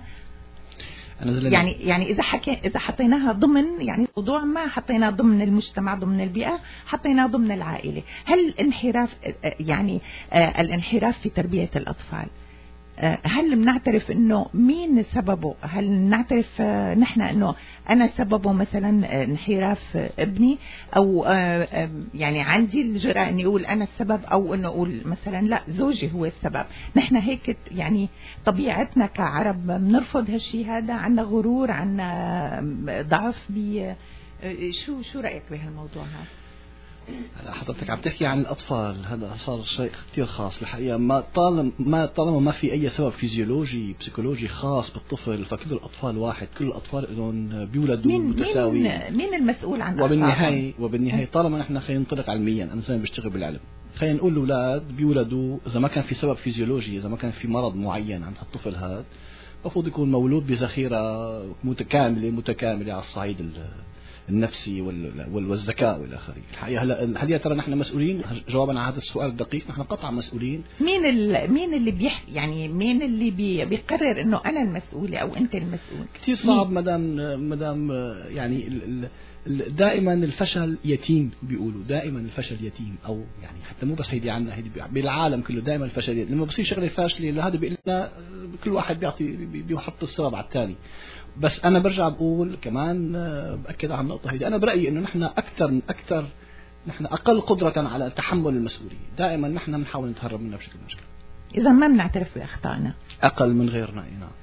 يعني إذا حطيناها ضمن يعني موضوع ما حطيناه ضمن المجتمع، ضمن البيئة، حطيناه ضمن العائلة، هل الانحراف يعني الانحراف في تربية الأطفال هل بنعترف انه مين سببه؟ هل نعترف نحن انه انا سببه مثلا انحراف ابني، او يعني عندي الجرأة اني اقول انا السبب، او انه اقول مثلا لا زوجي هو السبب؟ نحن هيك يعني طبيعتنا كعرب بنرفض هالشيء هذا، عنا غرور، عنا ضعف شو رأيك بهالموضوع هذا؟ حضرتك عم تحكي عن الأطفال، هذا صار شيء كثير خاص الحقيقة. طالما ما في أي سبب فيزيولوجي بسيكولوجي خاص بالطفل، فكل الأطفال واحد، كل الأطفال لهم بيولدوا متساوي. مين المسؤول عن وبالنهاية طالما نحن خلينا ننطلق علميا، أنا زي بشتغل بالعلم، خلينا نقول الأولاد بيولدوا إذا ما كان في سبب فيزيولوجي، إذا ما كان في مرض معين عند الطفل هذا، المفروض يكون مولود بذخيرة متكاملة على الصعيد النفسي والذكاء والى اخره. الحقيقه هل يا ترى نحن مسؤولين؟ جوابا على هذا السؤال الدقيق، نحن قطعا مسؤولين. مين اللي بيحكي، يعني مين اللي بيقرر انه انا المسؤوله او انت المسؤول؟ كثير صعب مدام يعني دائما الفشل يتيم، بيقولوا دائما الفشل يتيم، او يعني حتى مو بس هيدي عنا، هيدي بالعالم كله دائما الفشل يتيم. لما بصير شغله فاشله هذا بيقول لنا كل واحد بيحط السبب على الثاني. بس أنا برجع بقول كمان بأكد على النقطة هذه، أنا برأيي إنه نحن أكثر نحن أقل قدرة على تحمل المسؤولية، دائما نحن بنحاول نتهرب منها بشكل من الأشكال. إذا ما بنعترف بأخطائنا أقل من غيرنا. نعم.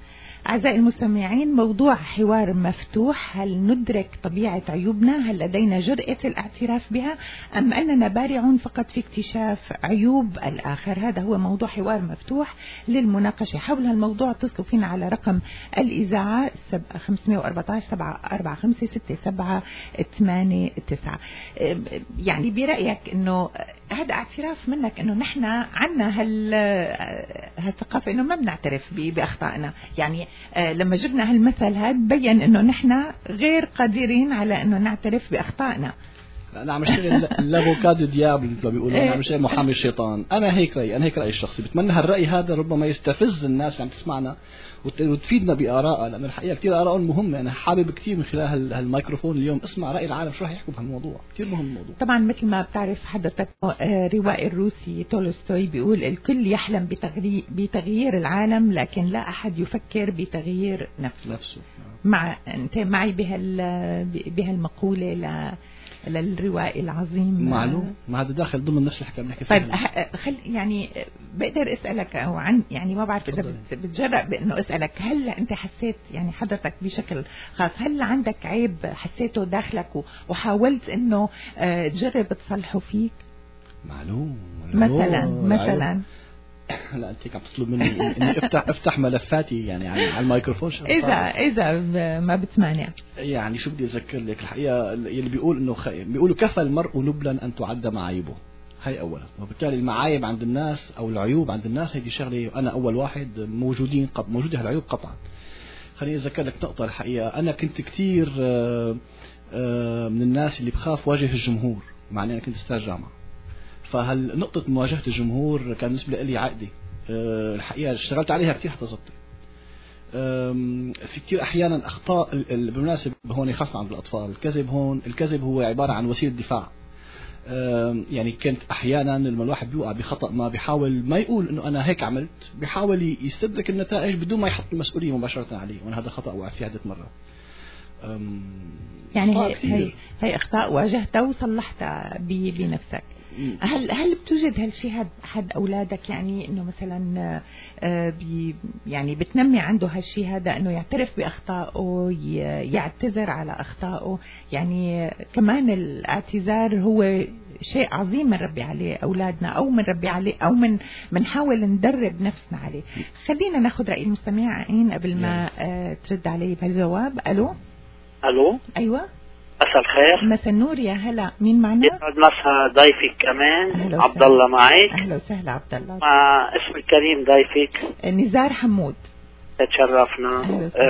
أعزائي المستمعين، موضوع حوار مفتوح. هل ندرك طبيعة عيوبنا؟ هل لدينا جرأة الاعتراف بها؟ أم أننا بارعون فقط في اكتشاف عيوب الآخر؟ هذا هو موضوع حوار مفتوح للمناقشة حول الموضوع. اتصلوا فينا على رقم الإذاعة 514 745 6789. يعني برأيك أنه هذا اعتراف منك أنه نحن عنا هالثقافة أنه ما بنعترف بأخطائنا؟ يعني لما جبنا هالمثل هذا بين أنه نحن غير قادرين على أنه نعترف بأخطائنا. أنا عم اشتغل لافوكادو ديابل مثل ما بيقولوا، أنا عم اشتغل محامي الشيطان. أنا هيك رأيي الشخصي. بتمنى هالرأي هذا ربما يستفز الناس اللي عم تسمعنا وتفيدنا بآرائها، لأن الحقيقة كتير آراء مهمة. أنا حابب كتير من خلال هالميكروفون اليوم اسمع رأي العالم شو رح يحكوا بهالموضوع، كتير مهم الموضوع. طبعا مثل ما بتعرف حضرتك روائي الروسي تولستوي بيقول الكل يحلم بتغيير العالم لكن لا أحد يفكر بتغيير نفسه. أنت معي بهالمقولة للروائي العظيم؟ معلوم، ما هذا داخل ضمن نفس الحكايه بنحكي فيها. طيب يعني بقدر اسالك او عن يعني ما بعرف اذا بتجرأ بانه اسالك، هل انت حسيت يعني حضرتك بشكل خاص هل عندك عيب حسيته داخلك وحاولت انه تجرب تصلحه فيك؟ معلوم. مثلا لا انت عم تطلب مني اني افتح ملفاتي يعني على الميكروفون. اذا ما بتمانع. يعني شو بدي اذكر لك، الحقيقه اللي بيقول انه بيقولوا كفى المرء نبلا ان تعد معايبه. هي اولا، وبالتالي المعايب عند الناس او العيوب عند الناس هيدي شغله انا اول واحد موجوده هالعيوب قطعا. خليني اذكر لك نقطه. الحقيقه انا كنت كثير من الناس اللي بخاف واجه الجمهور، مع اني انا كنت استاذ جامعه. فهالنقطة مواجهة الجمهور كان بالنسبة لي عقدي. الحقيقة اشتغلت عليها كثير حتى زبطت. في كثير أحيانا أخطاء بالمناسبة هون خاصة عند الأطفال. الكذب هو عبارة عن وسيلة دفاع. يعني كنت أحيانا لما الواحد بيوقع بخطأ ما بيحاول ما يقول إنه أنا هيك عملت، بيحاول يستدرك النتائج بدون ما يحط المسؤولية مباشرة عليه، وأنا هذا خطأ وقعت فيه عدة مرات. يعني هي أخطاء واجهتها وصلحتها بنفسك. هل بتوجد هالشيء حد أولادك يعني إنه مثلا يعني بتنمي عنده هالشيء هذا إنه يعترف بأخطائه، يعتذر على أخطائه؟ يعني كمان الاعتذار هو شيء عظيم بنربي عليه أولادنا أو بنربي عليه أو بنحاول ندرب نفسنا عليه. خلينا ناخذ رأي المستمعين قبل ما ترد علي بهالجواب. ألو. أيوة مساء الخير. مساء النور، يا هلا، مين معنا؟ يسعد مساء ضيفك كمان. عبد الله معك. اهلا وسهلا عبد الله. مع اسم الكريم ضيفك نزار حمود. تشرفنا.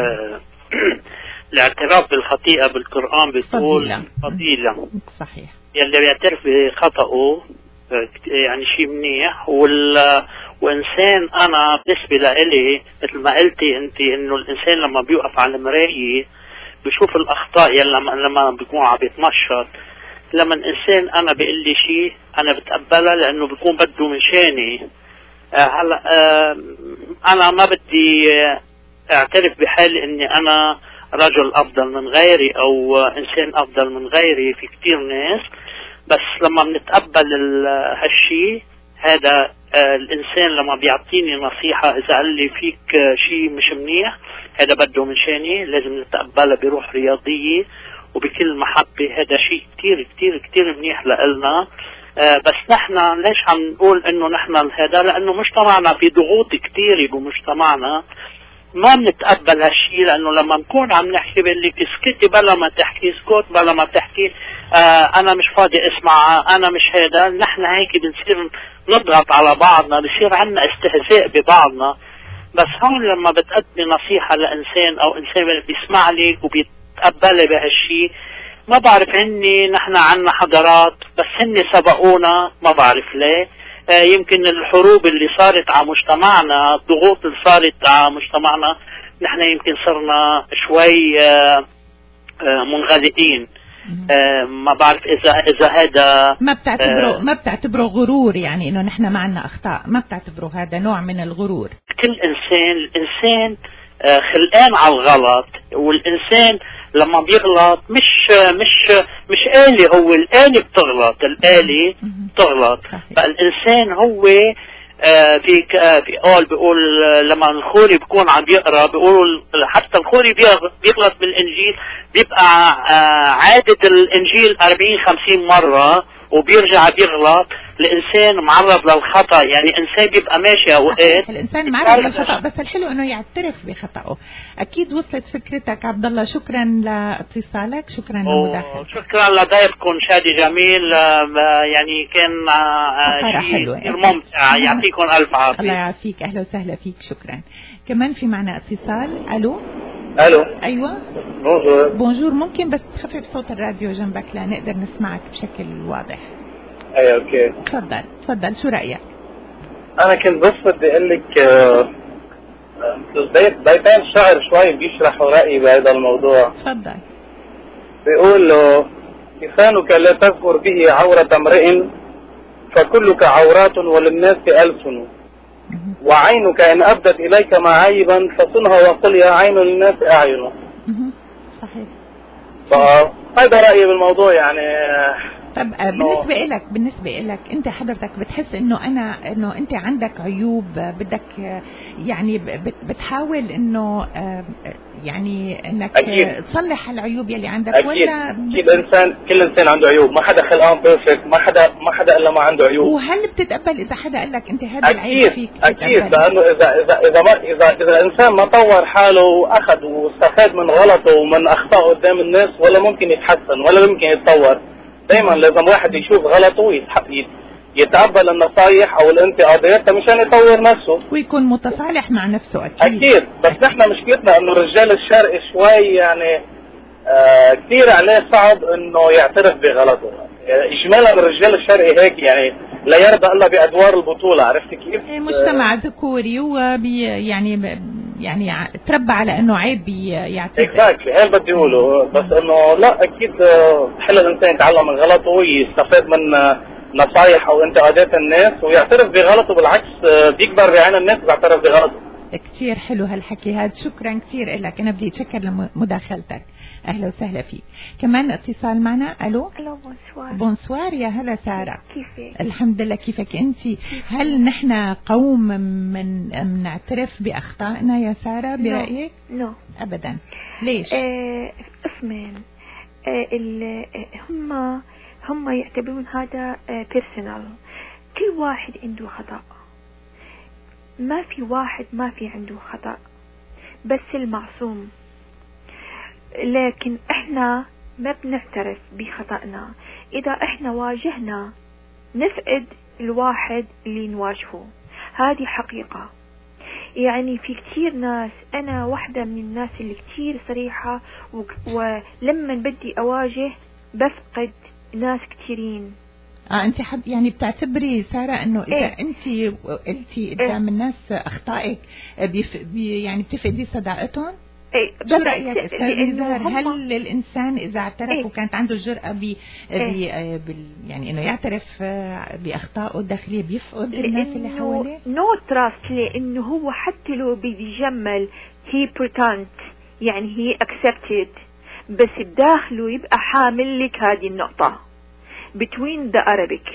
الاعتراف بالخطيئة بالقرآن بتقول فضيلة. صحيح. يلي بيعترف بخطأه يعني شيء منيح. وإنسان أنا بالنسبة لإلي مثل ما قلتي أنت إنه الإنسان لما بيوقف على المراية بشوف الأخطاء لما بيكون عم بيتمشط. لما الإنسان أنا بيقول لي شيء أنا بتقبلها لأنه بيكون بده من شاني. هلا أنا ما بدي أعترف بحالي إني أنا رجل أفضل من غيري أو إنسان أفضل من غيري. في كتير ناس، بس لما بنتقبل هالشيء هذا الإنسان لما بيعطيني نصيحة إذا قال لي فيك شيء مش منيح هذا بده من شاني، لازم نتقبلها بروح رياضية وبكل محبة. هذا شيء كتير كتير كتير منيح لإلنا. بس نحن ليش عم نقول إنه نحن هذا؟ لأنه مجتمعنا في ضغوط كتير بمجتمعنا ما بنتقبل هالشيء. لأنه لما نكون عم نحكي بلك اسكتي بلا ما تحكي، اسكت بلا ما تحكي، أنا مش فاضي اسمع، أنا مش هذا. نحن هيك بنصير نضغط على بعضنا، بصير عنا استهزاء ببعضنا. بس هون لما بتقدمي نصيحة لإنسان أو إنسان بيسمع لك وبيتقبل بهالشيء، ما بعرف هني نحن عنا حضارات بس هني سبقونا، ما بعرف ليه. يمكن الحروب اللي صارت على مجتمعنا، الضغوط اللي صارت على مجتمعنا، نحن يمكن صرنا شوي منغلقين. ما بعرف إذا هذا ما بتعتبره غرور، يعني إنه نحن ما عنا أخطاء، ما بتعتبره هذا نوع من الغرور؟ كل الإنسان خلقان على الغلط، والإنسان لما بيغلط مش آلي، هو الآلي بتغلط، الآلي بتغلط. فالإنسان هو في قول بيقول لما الخوري بيكون عم يقرا بيقول حتى الخوري بيغلط بالانجيل بيبقى عادة الانجيل 40-50 مرة وبيرجع بيغلط. الانسان معرض للخطأ، يعني الانسان بيبقى ماشي اوقات الانسان معرض للخطأ، بس الحلو انه يعترف بخطأه. اكيد وصلت فكرتك عبد الله، شكرا لاتصالك، شكرا لمداخلتك، شكرا لضيفكم شادي جميل، يعني كان شيء كثير ممتع. يعطيكم الف عافية. الله يعافيك، اهلا وسهلا فيك، شكرا. كمان في معنا اتصال. الو ايوه بونجور. ممكن بس تخفف صوت الراديو جنبك لنقدر نسمعك بشكل واضح. ايوه اوكي. تفضل شو رأيك؟ انا كنت بس بدي اقول لك بيتين شعر شوي بيشرحوا رأيي بهذا الموضوع. تفضل. بيقول له لسانك لا تذكر به عورة امرئ فكلك عورات وللناس ألسن، وعينك إن أبدت إليك معايبا فصنها وقل يا عين للناس أعين. صحيح. هذا رأيي بالموضوع يعني. طب بالنسبة لك أنت حضرتك بتحس إنه أنت عندك عيوب بدك يعني بتحاول إنه يعني إنك تصلح العيوب يلي عندك؟ أكيد. ولا كل إنسان عنده عيوب، ما حدا خلقان بيرفكت، ما حدا إلا ما عنده عيوب. وهل بتتقبل إذا حدا قال لك أنت هذا العيب فيك؟ أكيد، لأنه إذا الإنسان ما طور حاله وأخذ واستفاد من غلطه ومن أخطائه قدام الناس ولا ممكن يتحسن ولا ممكن يتطور. دايما لازم واحد يشوف غلطه يتقبل النصايح او الانتقادات مشان يطور نفسه ويكون متصالح مع نفسه. اكيد. بس نحن مشكلتنا انه الرجال الشرقي شوي يعني كثير عليه صعب انه يعترف بغلطه. اجمالا الرجال الشرقي هيك يعني لا يرضى الا بادوار البطوله. عرفت كيف؟ مجتمع ذكوري يعني تربى على انه عيب يعتذر. اكزاكتلي هيك بدي اقوله. بس انه لا، اكيد حل الانسان يتعلم من غلطه ويستفاد من نصايح او انتقادات الناس ويعترف بغلطه. بالعكس بيكبر بعين الناس بيعترف بغلطه. كثير حلو هالحكي هذا، شكرا كثير لك. انا بدي اتشكر لمداخلتك، اهلا وسهلا فيك. كمان اتصال معنا. الو بونسوار. يا هلا ساره، كيفك؟ الحمد لله، كيفك انت؟ هل نحن قوم من نعترف باخطائنا يا ساره برايك؟ نو ابدا. ليش؟ اسمين هم يعتبرون هذا بيرسونال. كل واحد عنده خطأ، ما في واحد ما في عنده خطأ، بس المعصوم. لكن احنا ما بنعترف بخطأنا. اذا احنا واجهنا نفقد الواحد اللي نواجهه، هذه حقيقة. يعني في كتير ناس، انا واحدة من الناس اللي كتير صريحة ولما بدي اواجه بفقد ناس كتيرين. انت يعني بتعتبري ساره انه اذا انت قلتي قدام الناس اخطائك يعني بتفقدي صداقتهم؟ شو رايك استاذ نزار؟ هل الانسان اذا اعترف وكانت عنده الجرأه يعني انه يعترف باخطائه الداخليه بيفقد الناس اللي حواليه؟ نو تراست، لانه هو حتى لو بيجمل هي بريتند، يعني هي اكسبتد، بس بداخله يبقى حامل لك هذه النقطه between the Arabic.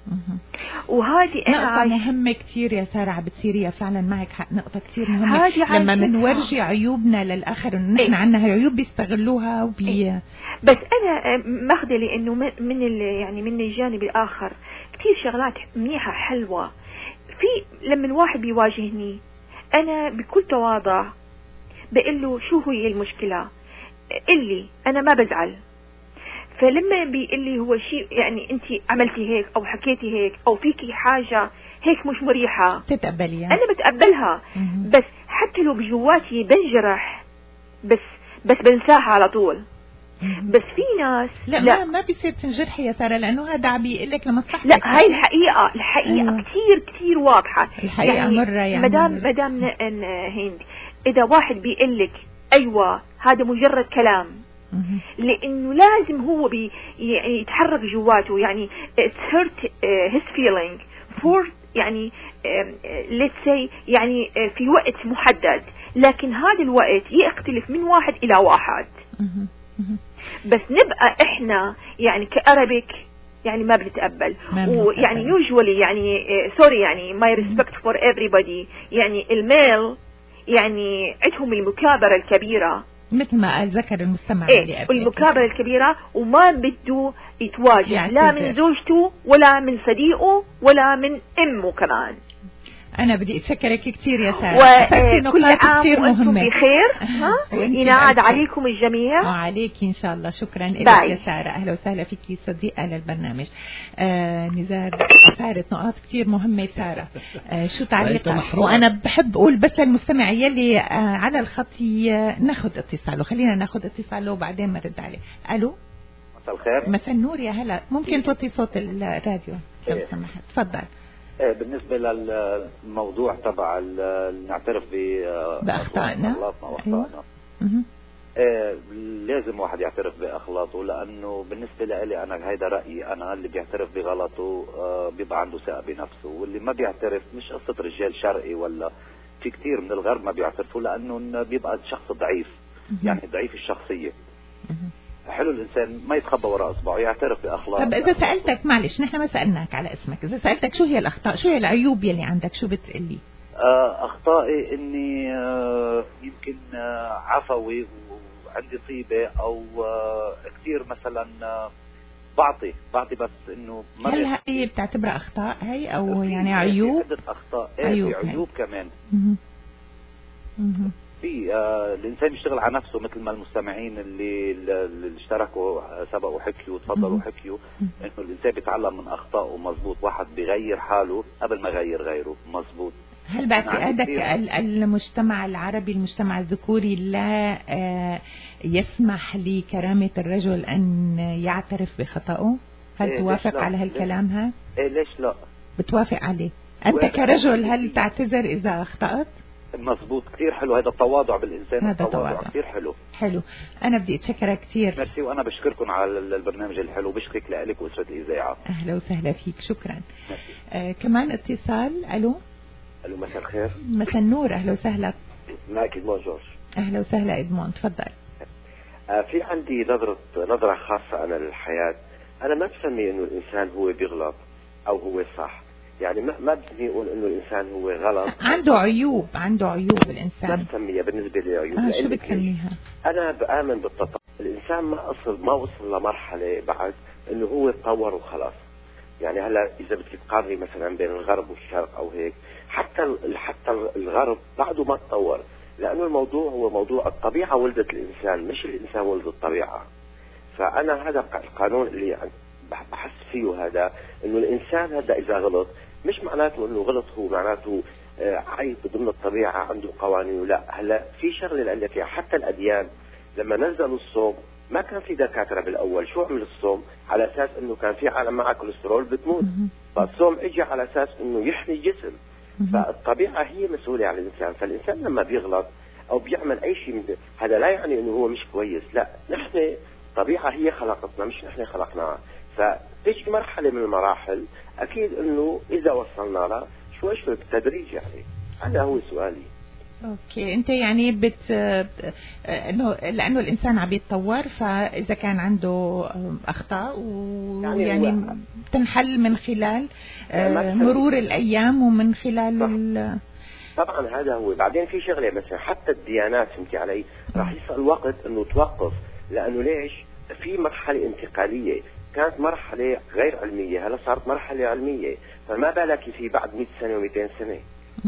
وهذه نقطة مهمة كتير يا سارة بتصيري فعلا معك حق. نقطة كتير مهمة لما منورجي عيوبنا للآخر انه نحن عنا عيوب بيستغلوها بس انا ماخذة لانه يعني من الجانب الاخر كتير شغلات منيحة حلوة. في لما الواحد بيواجهني انا بكل تواضع بقول له شو هي المشكلة اللي انا ما بزعل. فلما بيقول لي هو شيء يعني انت عملتي هيك او حكيتي هيك او فيكي حاجة هيك مش مريحة، تتقبليها؟ انا بتقبلها. بس حتى لو بجواتي بنجرح بس بنساها على طول. بس في ناس لا ما بيصير تنجرحي يا سارة، لانه هذا عم بيقول لك لمصلحتك. لا هاي الحقيقة كتير واضحة. الحقيقة يعني مرة يعني مدام هند، اذا واحد بيقول لك ايوه هذا مجرد كلام، لانه لازم هو يعني يتحرك جواته، يعني it's hurt his feeling for يعني let's say يعني في وقت محدد، لكن هذا الوقت يختلف من واحد الى واحد. بس نبقى احنا يعني كأرابيك يعني ما بنتقبل. ويعني يوجوالي يعني سوري يعني my respect for everybody، يعني الميل يعني عندهم المكابرة الكبيرة مثل ما قال ذكر المستمع المكابرة الكبيرة، وما بده يتواجه لا من زوجته ولا من صديقه ولا من أمه كمان. أنا بدي أتشكرك كثير يا سارة، وكل عام وأنتم بخير، ينعاد عليكم الجميع وعليك إن شاء الله. شكرا لك يا سارة، أهلا وسهلا فيك صديقة للبرنامج. نزار صارت نقاط كثير مهمة سارة. شو تعليقك؟ وأنا بحب أقول بس للمستمع يلي على الخط ناخذ اتصاله، خلينا ناخذ اتصاله وبعدين نرد عليه. ألو مساء الخير. مساء النور يا هلا، ممكن توطي صوت الراديو لو سمحت؟ تفضل. بالنسبة للموضوع تبع نعترف بأخطائنا وأخطائنا، لازم واحد يعترف بأغلاطه، لأنه بالنسبة لي أنا هيدا رأيي أنا، اللي بيعترف بغلطه بيبقى عنده ثقة بنفسه، واللي ما بيعترف مش قصة رجال شرقي ولا في كتير من الغرب ما بيعترفوا، لأنه بيبقى شخص ضعيف، يعني ضعيف الشخصية. حلو الإنسان ما يتخبى وراء إصبعه، يعترف بأخلاقه. طب إذا سألتك، معلش نحن ما سألناك على اسمك، إذا سألتك شو هي الأخطاء، شو هي العيوب يلي عندك، شو بتقلي؟ أخطائي إني يمكن عفوي وعندي طيبة، أو كثير مثلا بعطي بس إنه هل هي بتعتبرها أخطاء هي أو يعني عيوب؟ عدة أخطاء، عيوب كمان. في الإنسان يشتغل على نفسه، مثل ما المستمعين اللي اشتركوا سبقوا وحكيوا وتفضلوا وحكيوا، إنه الإنسان بيتعلم من أخطائه. مظبوط، واحد بيغير حاله قبل ما يغير غيره. مظبوط. هل باعتقادك المجتمع العربي، المجتمع الذكوري لا يسمح لكرامة الرجل أن يعترف بخطأه؟ هل توافق على هالكلام هذا؟ ليش لا؟ بتوافق عليه؟ أنت كرجل هل تعتذر إذا أخطأت؟ مظبوط، كثير حلو هذا التواضع بالإنسان. هذا التواضع كثير حلو. أنا بدي أتشكرك كثير. ميرسي، وأنا بشكركم على البرنامج الحلو، بشكرك لك وأسرة الإذاعة. أهلا وسهلا فيك، شكرا. كمان اتصال. ألو مساء الخير. مساء النور، أهلا وسهلا. معك إدمون جورج. أهلا وسهلا إدمون، تفضل. في عندي نظرة خاصة أنا للحياة. أنا ما بسمي إنه الإنسان هو بيغلط أو هو صح، يعني ما بدي أقول إنه الإنسان هو غلط. عنده عيوب الإنسان. ما بسميها بالنسبة لي عيوب. شو بتسميها؟ أنا بآمن بالتطور. الإنسان ما وصل لمرحلة بعد إنه هو تطور وخلاص. يعني هلا إذا بدك تقارني مثلا بين الغرب والشرق أو هيك، حتى الغرب بعده ما تطور، لأنه الموضوع هو موضوع الطبيعة ولدت الإنسان، مش الإنسان ولد الطبيعة. فأنا هذا القانون اللي بحس فيه هذا، إنه الإنسان هذا إذا غلط مش معناته إنه غلط هو معناته عيب ضمن الطبيعة عنده قوانين. لا، هلا في شغلة اللي عندك حتى الأديان لما نزلوا الصوم ما كان في دكاترة بالأول. شو عمل الصوم؟ على أساس إنه كان في عالم معها كوليسترول بتموت، فالصوم إجي على أساس إنه يحمي الجسم. فالطبيعة هي مسؤولة عن الإنسان، فالإنسان لما بيغلط أو بيعمل أي شيء هذا لا يعني إنه هو مش كويس، لا، نحن الطبيعة هي خلقتنا مش نحن خلقناها. فتيجي مرحلة من المراحل أكيد إنه إذا وصلنا لها شوي بالتدريج. يعني هذا هو سؤالي. اوكي، انت يعني انه لانه الانسان عم يتطور، فاذا كان عنده اخطاء ويعني تنحل من خلال مرور الايام ومن خلال طبعا هذا هو. بعدين في شغله مثلا حتى الديانات، فهمتي علي، راح يصل وقت انه توقف، لانه ليش؟ في مرحله انتقاليه، كانت مرحله غير علميه، هلا صارت مرحله علميه، فما بالك في بعد 100 سنه و200 سنه.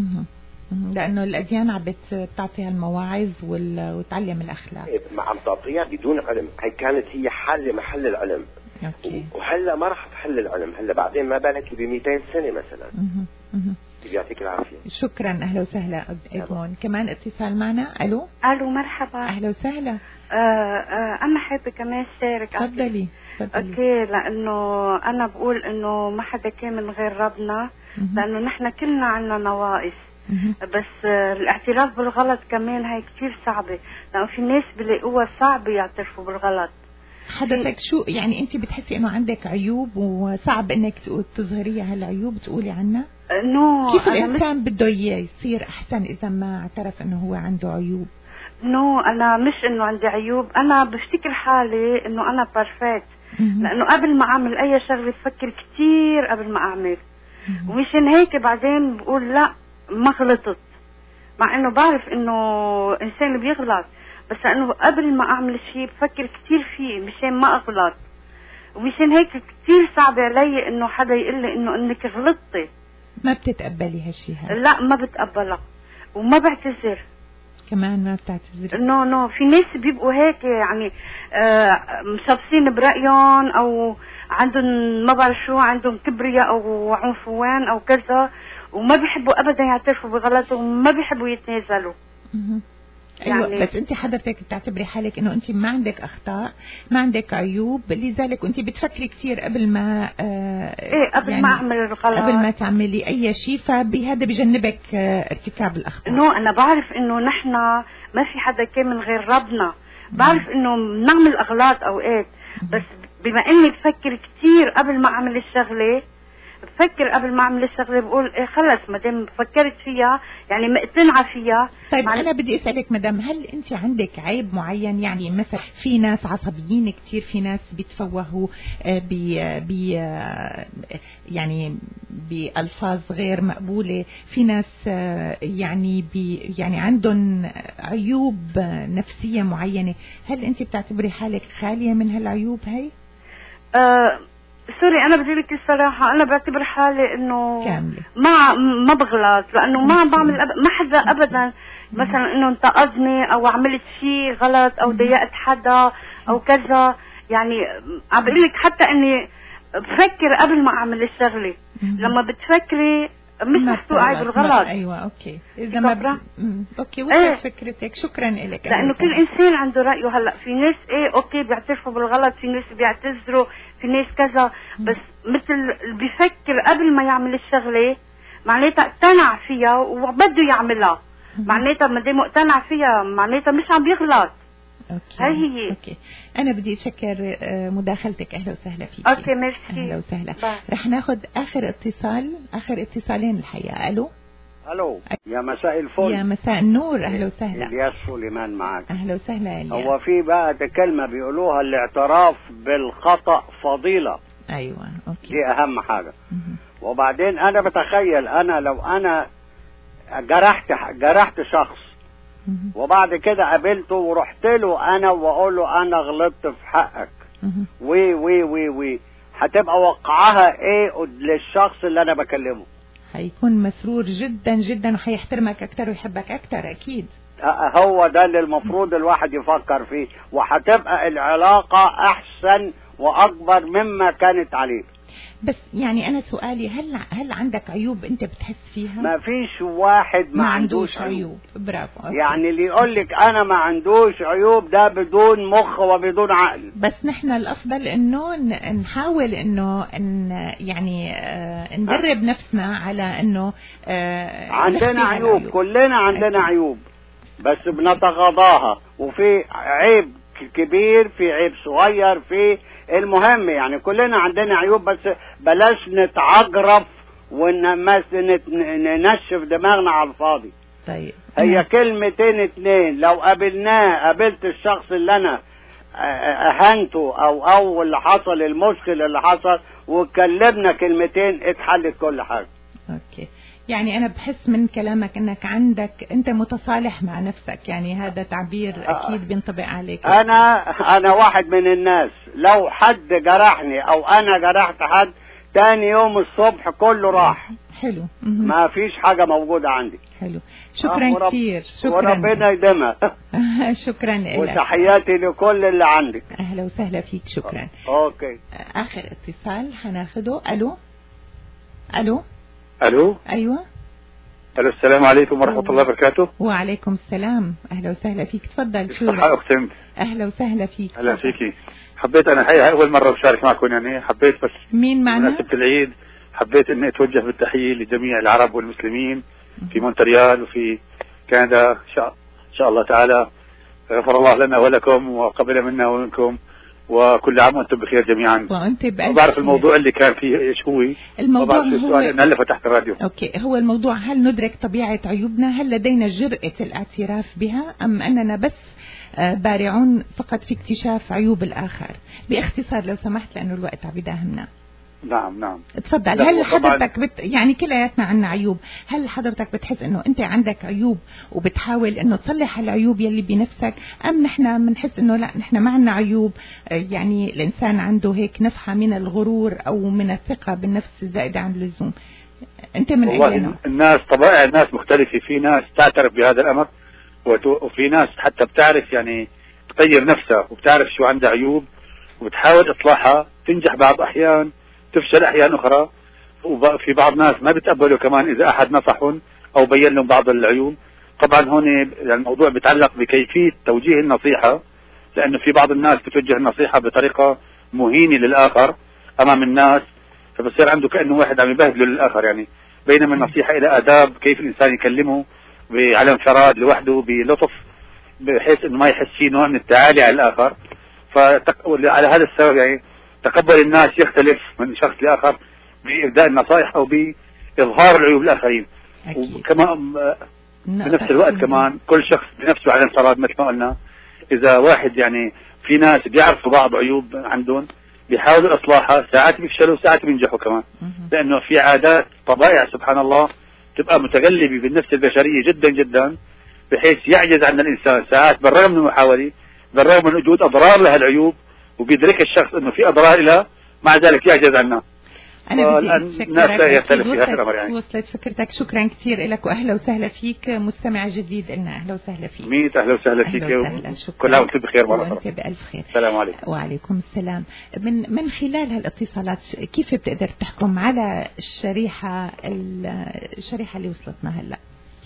لأنه الأديان عم بتعطي هالمواعظ وتعلم الأخلاق. عم تعطيها بدون علم، هي كانت هي حل محل العلم. أوكي. وهلا ما راح تحل العلم، هلا بعدين ما بالك ب200 سنة مثلا. يعطيك العافية. شكرا، أهلا وسهلا إدمون. كمان اتصال معنا. ألو مرحبا. أهلا وسهلا. أنا حابة كمان شارك. تفضلي. اوكي، لانه انا بقول انه ما حدا كان من غير ربنا، لانه نحن كلنا عنا نواقص، بس الاعتراف بالغلط كمان هي كتير صعبة، لانه في ناس بلاقوها صعب يعترفوا بالغلط. حضرتك شو يعني انت بتحسي انه عندك عيوب وصعب انك تظهريها هالعيوب تقولي عنها؟ كيف الانسان بده اياه يصير احسن اذا ما اعترف انه هو عنده عيوب؟ انا مش انه عندي عيوب، انا بفتكر حالي انه انا بيرفكت، لانه قبل ما اعمل اي شغله بفكر كثير قبل ما اعمل، ومشان هيك بعدين بقول لا ما غلطت، مع انه بعرف انه انسان بيغلط، بس لانه قبل ما اعمل شيء بفكر كثير فيه مشان ما اغلط، ومشان هيك كثير صعب علي انه حدا يقول لي انه انك غلطتي. ما بتتقبلي هالشيء هذا؟ لا ما بتقبلها وما بعتذر كمان. ما بتعتذري؟ نو في ناس بيبقوا هيك يعني مشبسين برأيهم او عندهم ما بعرف شو، عندهم كبرياء او عنفوان او كذا، وما بيحبوا ابدا يعترفوا بغلطهم وما بيحبوا يتنازلوا. ايوه يعني بس انت حضرتك بتعتبري حالك انه انت ما عندك اخطاء، ما عندك عيوب، لذلك انت بتفكري كثير قبل ما قبل يعني ما اعمل الغلط، قبل ما تعملي اي شيء، فبهذا بجنبك ارتكاب الاخطاء. انا بعرف انه نحن ما في حدا كامل غير ربنا، بعرف انه بنعمل اغلاط اوقات، بس بما اني بفكر كثير قبل ما اعمل الشغله، بفكر قبل ما اعمل الشغله بقول إيه خلص ما دام فكرت فيها يعني مقتنعه فيها. طيب انا بدي اسالك مدام، هل انت عندك عيب معين؟ يعني مثلا في ناس عصبيين كثير، في ناس بيتفوهوا يعني بالفاظ غير مقبوله، في ناس يعني عندهم عيوب نفسيه معينه، هل انت بتعتبري حالك خاليه من هالعيوب هي؟ سوري انا بدي لك الصراحه، انا بعتبر حالي انه كامله ما بغلط، لانه ما بعمل ما حدا ابدا مثلا انه انتقدني او عملت شيء غلط او ضايقت حدا او كذا، يعني عم بقول لك حتى اني بفكر قبل ما اعمل الشغله. لما بتفكري مش مستوعب بالغلط. ايوه اوكي، اذا ما اوكي وصلت فكرتك، شكرا لك. لانه كل انسان عنده رايه. هلا في ناس اوكي بيعترفوا بالغلط، في ناس بيعتذروا، في ناس كذا، بس مثل بيفكر قبل ما يعمل الشغله معناتها اقتنع فيها وبده يعملها، معناتها ما دام اقتنع فيها معناتها مش عم بيغلط. اوكي هي اوكي، انا بدي اتشكر مداخلتك، اهلا وسهلا فيك. اوكي ميرسي، اهلا وسهلا. رح ناخذ اخر اتصالين الحقيقه. الو يا مساء الفل. يا مساء النور، اهلا وسهلا. الياس سليمان معك. اهلا وسهلا الياس. هو في بقى كلمه بيقولوها الاعتراف بالخطا فضيله. ايوه اوكي، دي اهم حاجه. وبعدين انا بتخيل انا لو انا جرحت شخص وبعد كده قابلته ورحت له انا واقول له انا غلطت في حقك وي هتبقى وقعها ايه للشخص اللي انا بكلمه؟ هيكون مسرور جدا جدا وهيحترمك اكتر ويحبك اكتر اكيد. هو ده اللي المفروض الواحد يفكر فيه، وهتبقى العلاقة احسن واكبر مما كانت عليه. بس يعني انا سؤالي، هل عندك عيوب انت بتحس فيها؟ ما فيش واحد ما عندوش عيوب. برافو. أوكي. يعني اللي يقول لك انا ما عندوش عيوب ده بدون مخ وبدون عقل. بس نحن الافضل انه نحاول انه يعني ندرب نفسنا على انه عندنا عيوب، كلنا عندنا عيوب بس بنتغاضاها، وفي عيب كبير في عيب صغير، في المهم يعني كلنا عندنا عيوب، بس بلاش نتعجرف وننشف دماغنا على الفاضي. طيب هي كلمتين اتنين، لو قابلت الشخص اللي انا اهنته او اللي حصل المشكل اللي حصل واتكلمنا كلمتين اتحلت كل حاجة. اوكي، يعني أنا بحس من كلامك أنك أنت متصالح مع نفسك، يعني هذا تعبير أكيد بينطبق عليك. أنا واحد من الناس لو حد جرحني أو أنا جرحت حد تاني يوم الصبح كله راح. حلو. ما فيش حاجة موجودة عندي. حلو، شكرا كثير. شكرا وربنا يديمها. شكرا لك وتحياتي لكل اللي عندك. أهلا وسهلا فيك. شكرا. أوكي، آخر اتصال هناخده. ألو. أيوة. ألو، السلام عليكم ورحمة الله وبركاته. وعليكم السلام، أهلا وسهلا فيك. تفضل. شو أختم. أهلا وسهلا فيك. أهلا فيكي. حبيت أنا هي أول مرة بشارك معكم، يعني حبيت بس مين معنا؟ مناسبة العيد حبيت إني أتوجه بالتحية لجميع العرب والمسلمين في مونتريال وفي كندا. إن شاء الله تعالى غفر الله لنا ولكم وقبل منا ومنكم وكل عام وانتم بخير جميعا. وانت ما بعرف الموضوع اللي كان فيه ايش هو. الموضوع ما بعرف السؤال لان هلا فتحت الراديو. اوكي، هو الموضوع هل ندرك طبيعة عيوبنا؟ هل لدينا جرأة الاعتراف بها ام اننا بس بارعون فقط في اكتشاف عيوب الاخر؟ باختصار لو سمحت لانه الوقت عم يداهمنا. نعم تفضل. هل حضرتك يعني كلياتنا عنا عيوب، هل حضرتك بتحس انه انت عندك عيوب وبتحاول انه تصلح العيوب يلي بنفسك، ام نحن بنحس انه لا نحن ما عنا عيوب؟ يعني الانسان عنده هيك نفحة من الغرور او من الثقة بالنفس الزائدة عن اللزوم. انت من اي نوع؟ الناس طبائع الناس مختلفة، في ناس تعترف بهذا الامر وفي ناس حتى بتعرف يعني تغير نفسها وبتعرف شو عندها عيوب وبتحاول اصلاحها، تنجح بعض احيان، تفشل احيان اخرى. وفي بعض ناس ما بيتقبلوا كمان اذا احد نصحهم او بين لهم بعض العيوب. طبعا هون يعني الموضوع بيتعلق بكيفية توجيه النصيحة، لانه في بعض الناس بتوجه النصيحة بطريقة مهينة للاخر امام الناس، فبصير عنده كأنه واحد عم يبهدله للاخر يعني. بينما النصيحة الى اداب كيف الانسان يكلمه على انفراد لوحده بلطف بحيث انه ما يحس فيه نوع من التعالي على الاخر. على هذا السبب يعني تقبل الناس يختلف من شخص لاخر بإبداء النصائح او بإظهار العيوب الاخرين. وكمان بنفس الوقت كمان كل شخص بنفسه على انفراد مثل ما قلنا. اذا واحد يعني في ناس بيعرفوا بعض عيوب عندهم بيحاولوا اصلاحها، ساعات بيفشلوا ساعات بينجحوا كمان، لانه في عادات طبائع سبحان الله تبقى متغلبة بالنفس البشرية جدا جدا بحيث يعجز عن الانسان ساعات بالرغم من المحاولة، بالرغم من وجود اضرار لها العيوب وبيدرك الشخص انه في اضرار لها، مع ذلك يعجز عنها. أنا بدي الناس لا يختلف في هذا الأمر يعني. وصلت فكرتك، شكرا كثير لك وأهلا وسهلا فيك. مستمع جديد لنا، أهلا وسهلا فيك. ميت أهلا وسهلا فيك، كل عام وأنت بخير مرة. وأنت بألف خير. السلام عليكم. وعليكم السلام. من خلال هالاتصالات كيف بتقدر تحكم على الشريحة اللي وصلتنا هلا؟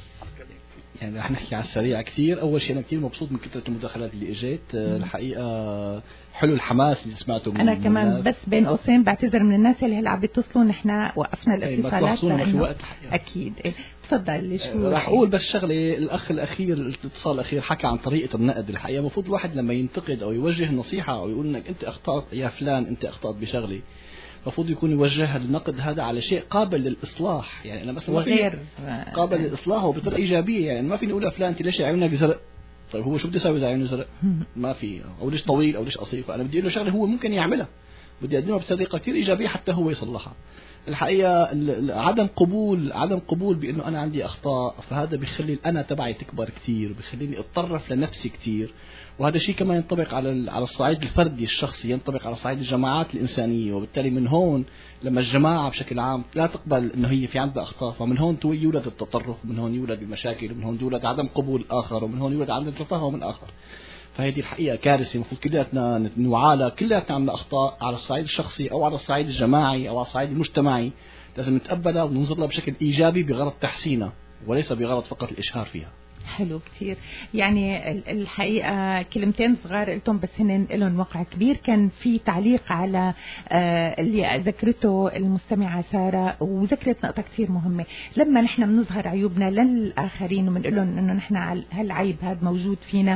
يعني رح نحكي على السريع كثير. أول شيء أنا كثير مبسوط من كثرة المداخلات اللي إجت. الحقيقة حلو الحماس اللي سمعته من أنا كمان الناس. بس بين قوسين بعتذر من الناس اللي هلا عم بيتصلوا، نحن وقفنا الاتصالات لأنه أكيد. تفضل. شو راح أقول بس شغلة. الأخ الأخير الاتصال الأخير حكى عن طريقة النقد. الحقيقة المفروض الواحد لما ينتقد أو يوجه نصيحة أو يقول إنك أنت أخطأت يا فلان، أنت أخطأت بشغلة، المفروض يكون يوجه النقد هذا على شيء قابل للإصلاح. يعني أنا مثلا وغير قابل للإصلاح وبطريقة إيجابية. يعني ما فيني أقول فلان أنت ليش عيونك زرق؟ طيب هو شو بدي أسوي إذا عيونه زرق؟ ما في. أو ليش طويل أو ليش قصير؟ فأنا بدي أقول له شغلة هو ممكن يعملها، بدي أقدمها بطريقة كثير إيجابية حتى هو يصلحها. الحقيقة عدم قبول بأنه أنا عندي أخطاء، فهذا بيخلي الأنا تبعي تكبر كثير، بيخليني أتطرف لنفسي كثير. وهذا الشيء كمان ينطبق على الصعيد الفردي الشخصي، ينطبق على صعيد الجماعات الإنسانية. وبالتالي من هون لما الجماعة بشكل عام لا تقبل إنه هي في عندها أخطاء، فمن هون يولد التطرف، ومن هون يولد المشاكل، ومن هون يولد عدم قبول الآخر، ومن هون يولد عدم تفاهم الآخر. فهذه الحقيقة كارثة. المفروض كلياتنا نوعالها، كلياتنا عندنا أخطاء على الصعيد الشخصي أو على الصعيد الجماعي أو على الصعيد المجتمعي، لازم نتقبلها وننظر لها بشكل إيجابي بغرض تحسينها وليس بغرض فقط الإشهار فيها. حلو كثير. يعني الحقيقة كلمتين صغار قلتهم بس هن لهم وقع كبير. كان في تعليق على اللي ذكرته المستمعة سارة، وذكرت نقطة كثير مهمة. لما نحن بنظهر عيوبنا للآخرين وبنقول لهم إنه نحن هالعيب هذا موجود فينا،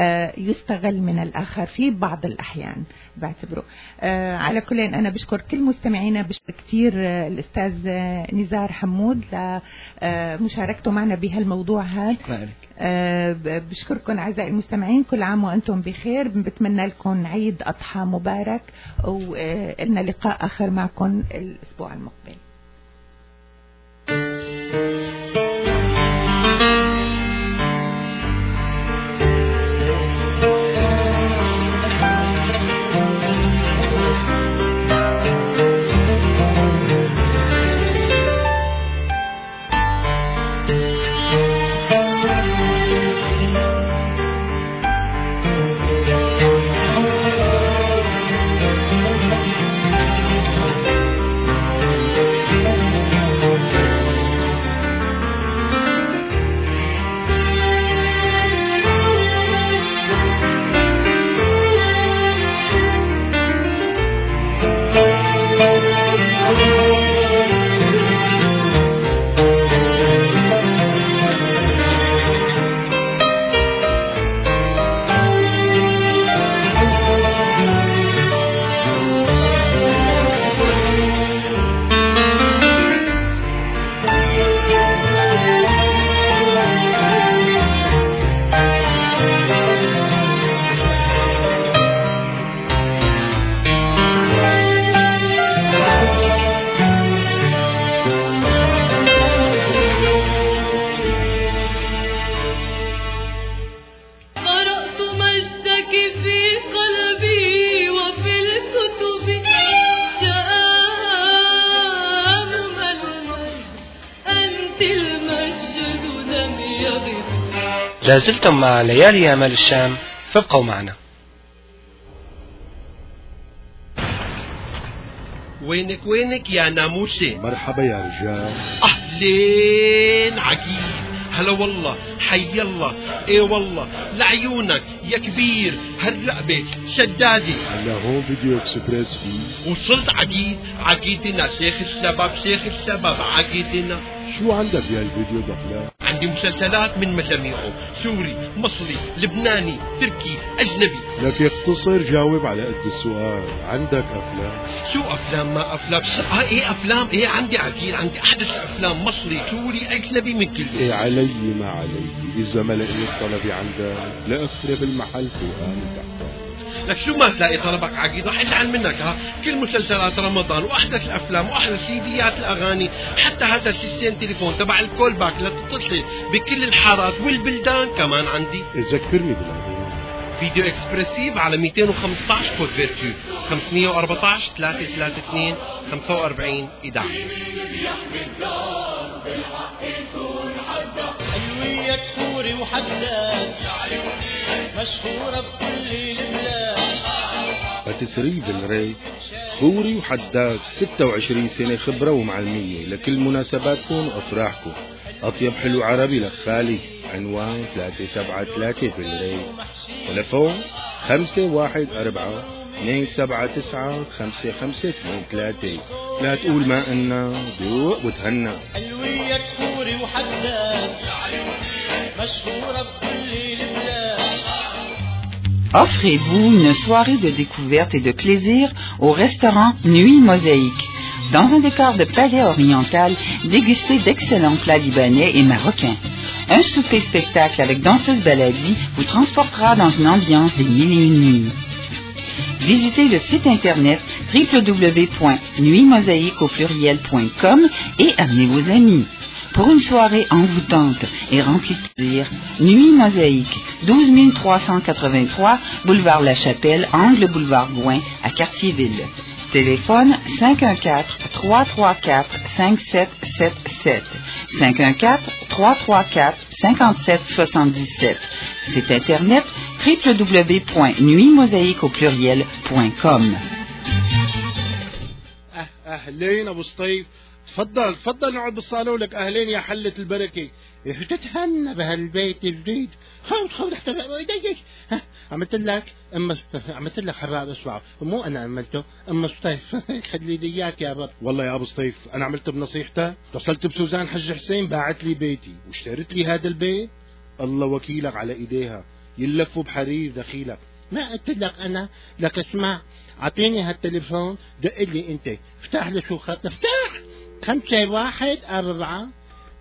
يستغل من الآخر في بعض الأحيان بعتبره. على كل أنا بشكر كل مستمعينا، بشكر كثير الأستاذ نزار حمود لمشاركته معنا بهالموضوع هذا. بشكركم أعزائي المستمعين، كل عام وأنتم بخير. بتمنى لكم عيد أضحى مبارك، وإلنا لقاء آخر معكم الأسبوع المقبل. لازلتم مع ليالي يامال الشام، فابقوا معنا. وينك يا ناموسي؟ مرحبا يا رجال. أهلين عقيل، هلا والله، حي الله، ايه والله، لعيونك يا كبير، هالرقبة شدادي. هلا هون فيديو اكسبريس فيه. وصلت عقيدنا شيخ الشباب عقيدنا. شو عندك يا الفيديو دخلة؟ عندي مسلسلات من مجاميعه، سوري، مصري، لبناني، تركي، أجنبي. لك اختصر جاوب على قد السؤال. عندك أفلام؟ شو أفلام ما أفلام؟ إيه أفلام؟ إيه عندي عقيل، عندي أحدث أفلام، مصري، سوري، أجنبي، من كله. إيه علي ما علي، إذا ما لقيت طلبي عندك لأفرب المحل فوقاني تحت. لك شو ما تلاقي طلبك عقيد رح ازعل منك. ها كل مسلسلات رمضان واحدث الافلام واحدث سيديات الاغاني، حتى هذا السيستم تليفون تبع الكول باك لتتصل بكل الحارات والبلدان كمان عندي. ذكرني بالله. فيديو اكسبرسيف على 215 كود فيرتو 514 332 45 11. حلوية سوري وحداد مشهورة بكل البلاد. باتسري بالري خوري وحداد 26 سنة خبرة ومعلمية لكل مناسباتكم وأفراحكم. أطيب حلو عربي لخالي. عنوان 373 بالري. تلفون 514 279 5523. لا تقول ما إنا ذوق وتهنى. حلوية سوري وحداد مشهورة بكل البلاد. Offrez-vous une soirée de découverte et de plaisir au restaurant Nuit Mosaïque. Dans un décor de palais oriental, dégustez d'excellents plats libanais et marocains. Un souper-spectacle avec danseuse baladi vous transportera dans une ambiance des mille et une nuits. Visitez le site internet www.nuitmosaïque.com et amenez vos amis. Pour une soirée envoûtante et remplie de plaisir, Nuit Mosaïque, 12 383 boulevard La Chapelle, angle boulevard Gouin, à Cartierville. Téléphone 514-334-5777. 514-334-5777. Site internet www.nuitmosaïque.com. أهلين أبو سطيف، تفضل نقعد بالصالة. لك أهلين يا حلة البركة. تتهنى بهالبيت الجديد. خذ حتى عملت لك حباب اسمعوا، مو أنا عملته، أما سطيف خلي لي إياك يا بر. والله يا أبو سطيف أنا عملت بنصيحتك. اتصلت بسوزان حج حسين باعت لي بيتي واشتريت لي هذا البيت. الله وكيلك على إيديها يلفوا بحرير دخيلك. ما قلت لك أنا؟ لك اسمع، عطيني هالتليفون، دق لي أنت، افتح لي شو خط، افتح 514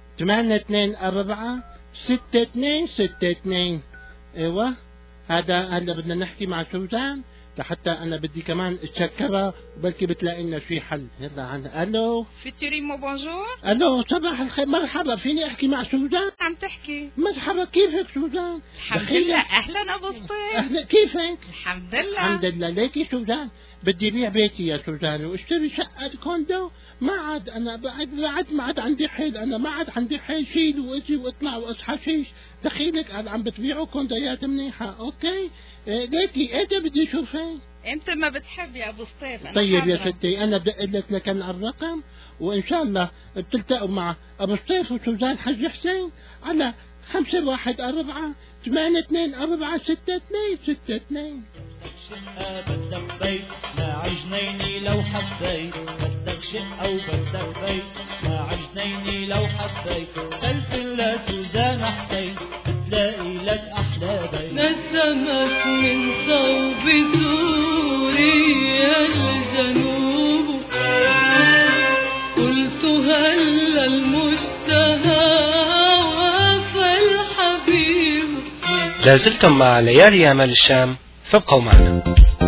824 6262. ايوه هذا بدنا نحكي مع سوزان لحتى انا بدي كمان اتشكرها وبلكي بتلاقي لنا شي حل. يلا عنا. الو فيتوريمو بونجور. الو صباح الخير، مرحبا، فيني احكي مع سوزان؟ عم تحكي. مرحبا، كيفك سوزان؟ الحمد لله. اهلا ابو سطيف. اهلا، كيفك؟ الحمد لله. الحمد لله. ليكي سوزان بدي بيع بيتي يا سوزان واشتري شقة كوندو. ما عاد انا ما عاد عندي حيل، انا ما عاد عندي حيل شيل واجي واطلع واصحى شيش. دخيلك عم بتبيعوا كوندويات منيحة. اوكي ليكي انت بدي اشوفك انت ما بتحب يا ابو سطيف. طيب يا ستي انا بدي اقول لك لكن على الرقم، وان شاء الله بتلتقوا مع ابو سطيف وسوزان حج حسين على 514 824 6262. بدك بيت مع جنيني لو حبيت، بدك شقة وبدك بيت مع جنيني لو حبيت، تلفن لسوزان حسين بتلاقي لك أحلى بيت. نسمت من صوب سوريا الجنوب، قلت هل المشتهى وفى الحبيب. لازلتم مع ليالي يامال الشام، فابقوا معنا.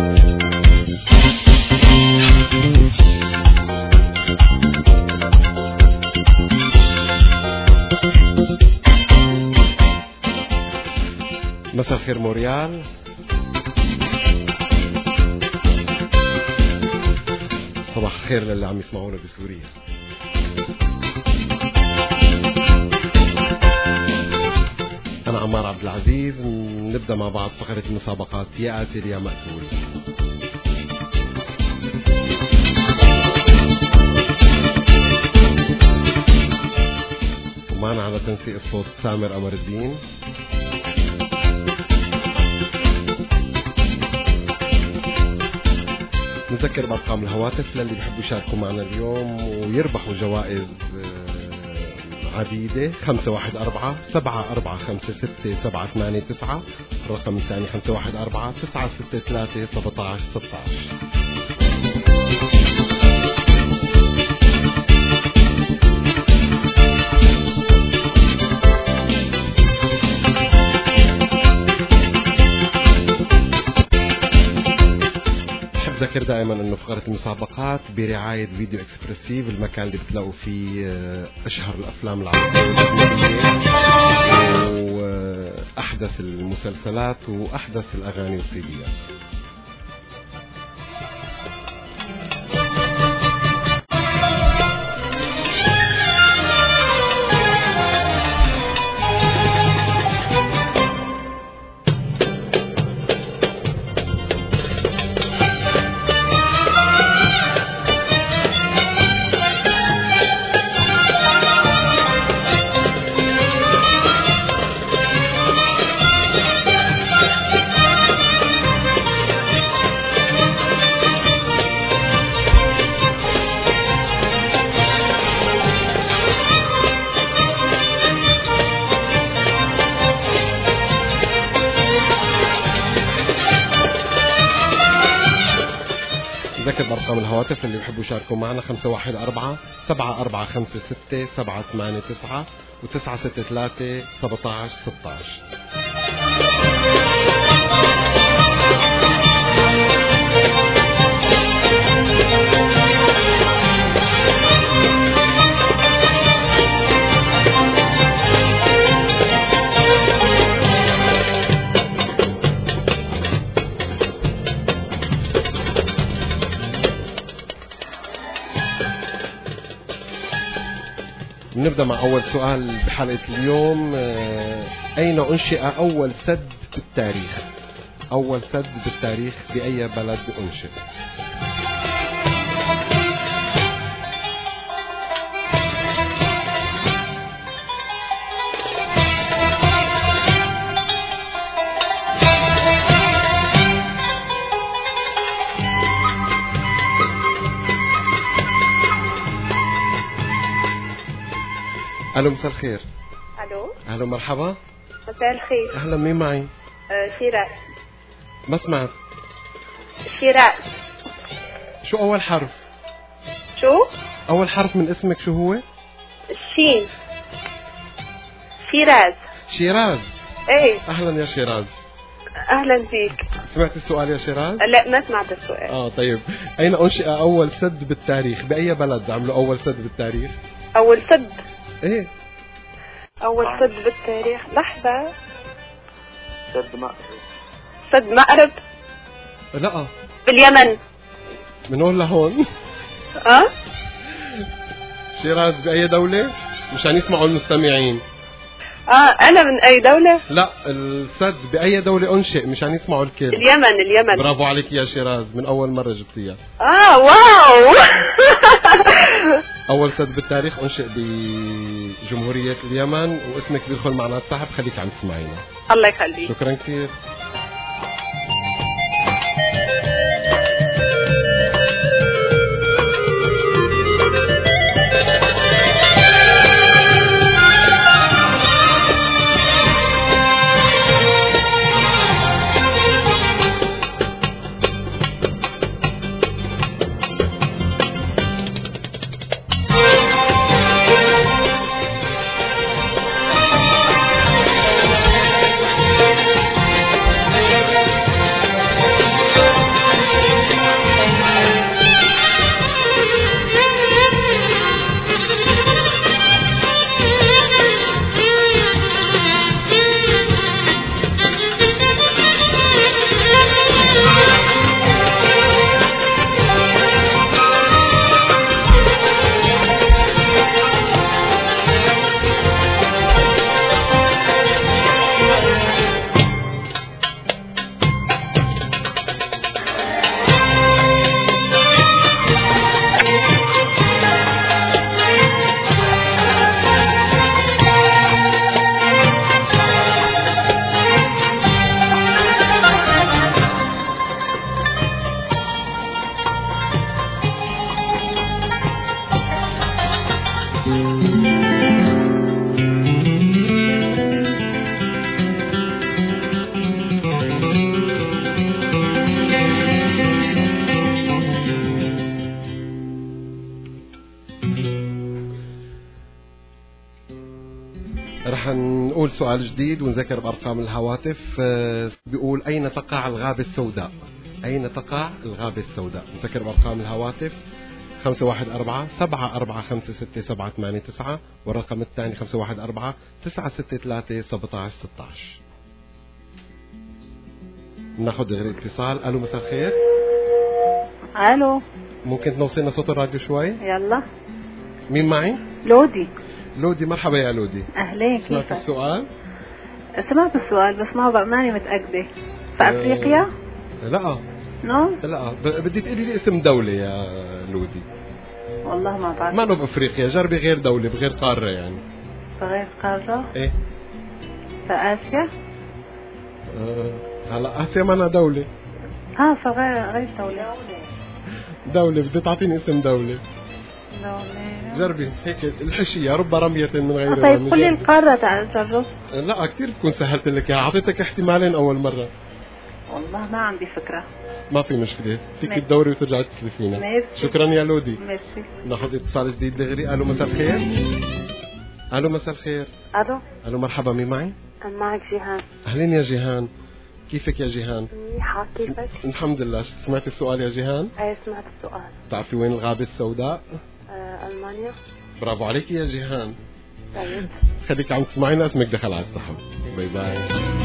مساء الخير موريال. صباح الخير للي عم يسمعونا بسوريا. أنا عمار عبد العزيز. نبدأ مع بعض فقرة المسابقات يا قاتل يا مقتول. ومعنا على تنسيق الصوت سامر قمر الدين. نذكر بأرقام الهواتف للي بيحبوا يشاركوا معنا اليوم ويربحوا جوائز عديدة. 514-7456-789. الرقم الثاني 514-963-1716. ذكر دائما انه فقرة المسابقات برعاية فيديو اكسبرسيف، المكان اللي بتلاقوا فيه اشهر الافلام العربية واحدث المسلسلات واحدث الاغاني والسيديات. بأرقام الهواتف اللي بيحبوا يشاركوا معنا 514-7456-789 و963-1716. نبدأ مع أول سؤال بحلقة اليوم. أين أنشئ أول سد بالتاريخ؟ أول سد بالتاريخ بأي بلد أنشئ؟ ألو مساء الخير. ألو. أهلا مرحبا. مساء الخير. أهلا، مين معي؟ شيراز. ما سمعت. شيراز. شو أول حرف؟ شو؟ أول حرف من اسمك شو هو؟ الشين. شيراز. شيراز. إيه. أهلا يا شيراز. أهلا فيك. سمعت السؤال يا شيراز؟ لا ما سمعت السؤال. طيب، أين أنشئ أول سد بالتاريخ؟ بأي بلد عملوا أول سد بالتاريخ؟ أول سد؟ إيه. أول سد بالتاريخ، لحظة. سد مأرب. سد مأرب؟ لا، باليمن. من هون لهون. شيراز بأي دولة؟ مشان يسمعوا المستمعين. أنا من أي دولة؟ لا، السد بأي دولة أنشئ مشان يسمعوا الكل. اليمن. برافو عليك يا شيراز، من أول مرة جبتيها. واو. أول سد بالتاريخ أنشئ بجمهورية اليمن، واسمك بيدخل معنا السحب. خليك عم تسمعينا. الله يخليك. شكرا كثير. رح نقول سؤال جديد ونذكر بأرقام الهواتف. بيقول أين تقع الغابة السوداء؟ أين تقع الغابة السوداء؟ نذكر بأرقام الهواتف 514-745-6789 والرقم الثاني 514-963-1716. ناخذ غير اتصال. ألو مساء الخير. الو، ممكن توصلنا صوت الراديو شوي؟ يلا. مين معي؟ لودي. لودي، مرحبا يا لودي. اهلين، كيفك؟ سمعت السؤال؟ سمعت السؤال بس ما بقى ماني متأكدة. في افريقيا؟ لا نو؟ لا، بدي تقولي لي اسم دولة يا لودي. والله ما بعرف. ما بافريقيا، جربي غير دولة بغير قارة يعني. في غير قارة؟ ايه؟ في اسيا؟ هلا اسيا مانا دولة. في غير دولة. دولة، بدي تعطيني اسم دولة. دولة. جربي هيك الحشية، رب رمية من غير طيب رمي. كل القارة تعال جرب. لا كثير تكون سهلت لك اياها، اعطيتك احتمالين اول مرة. والله ما عندي فكرة. ما في مشكلة، فيك تدوري وترجعي تسلفينا. شكرا يا لودي. ميرسي. ناخذ اتصال جديد لغري. الو مساء الخير. الو مساء الخير. الو مرحبا، مين معي؟ معك جيهان. اهلين يا جيهان، كيفك يا جيهان؟ منيحة، كيفك؟ الحمد لله. سمعت السؤال يا جيهان؟ ايه سمعت السؤال. بتعرفي وين الغابة السوداء؟ ألمانيا. برافو عليك يا جيهان. طيب خليك عم تسمعينا، اسمك دخل على السحب. باي باي.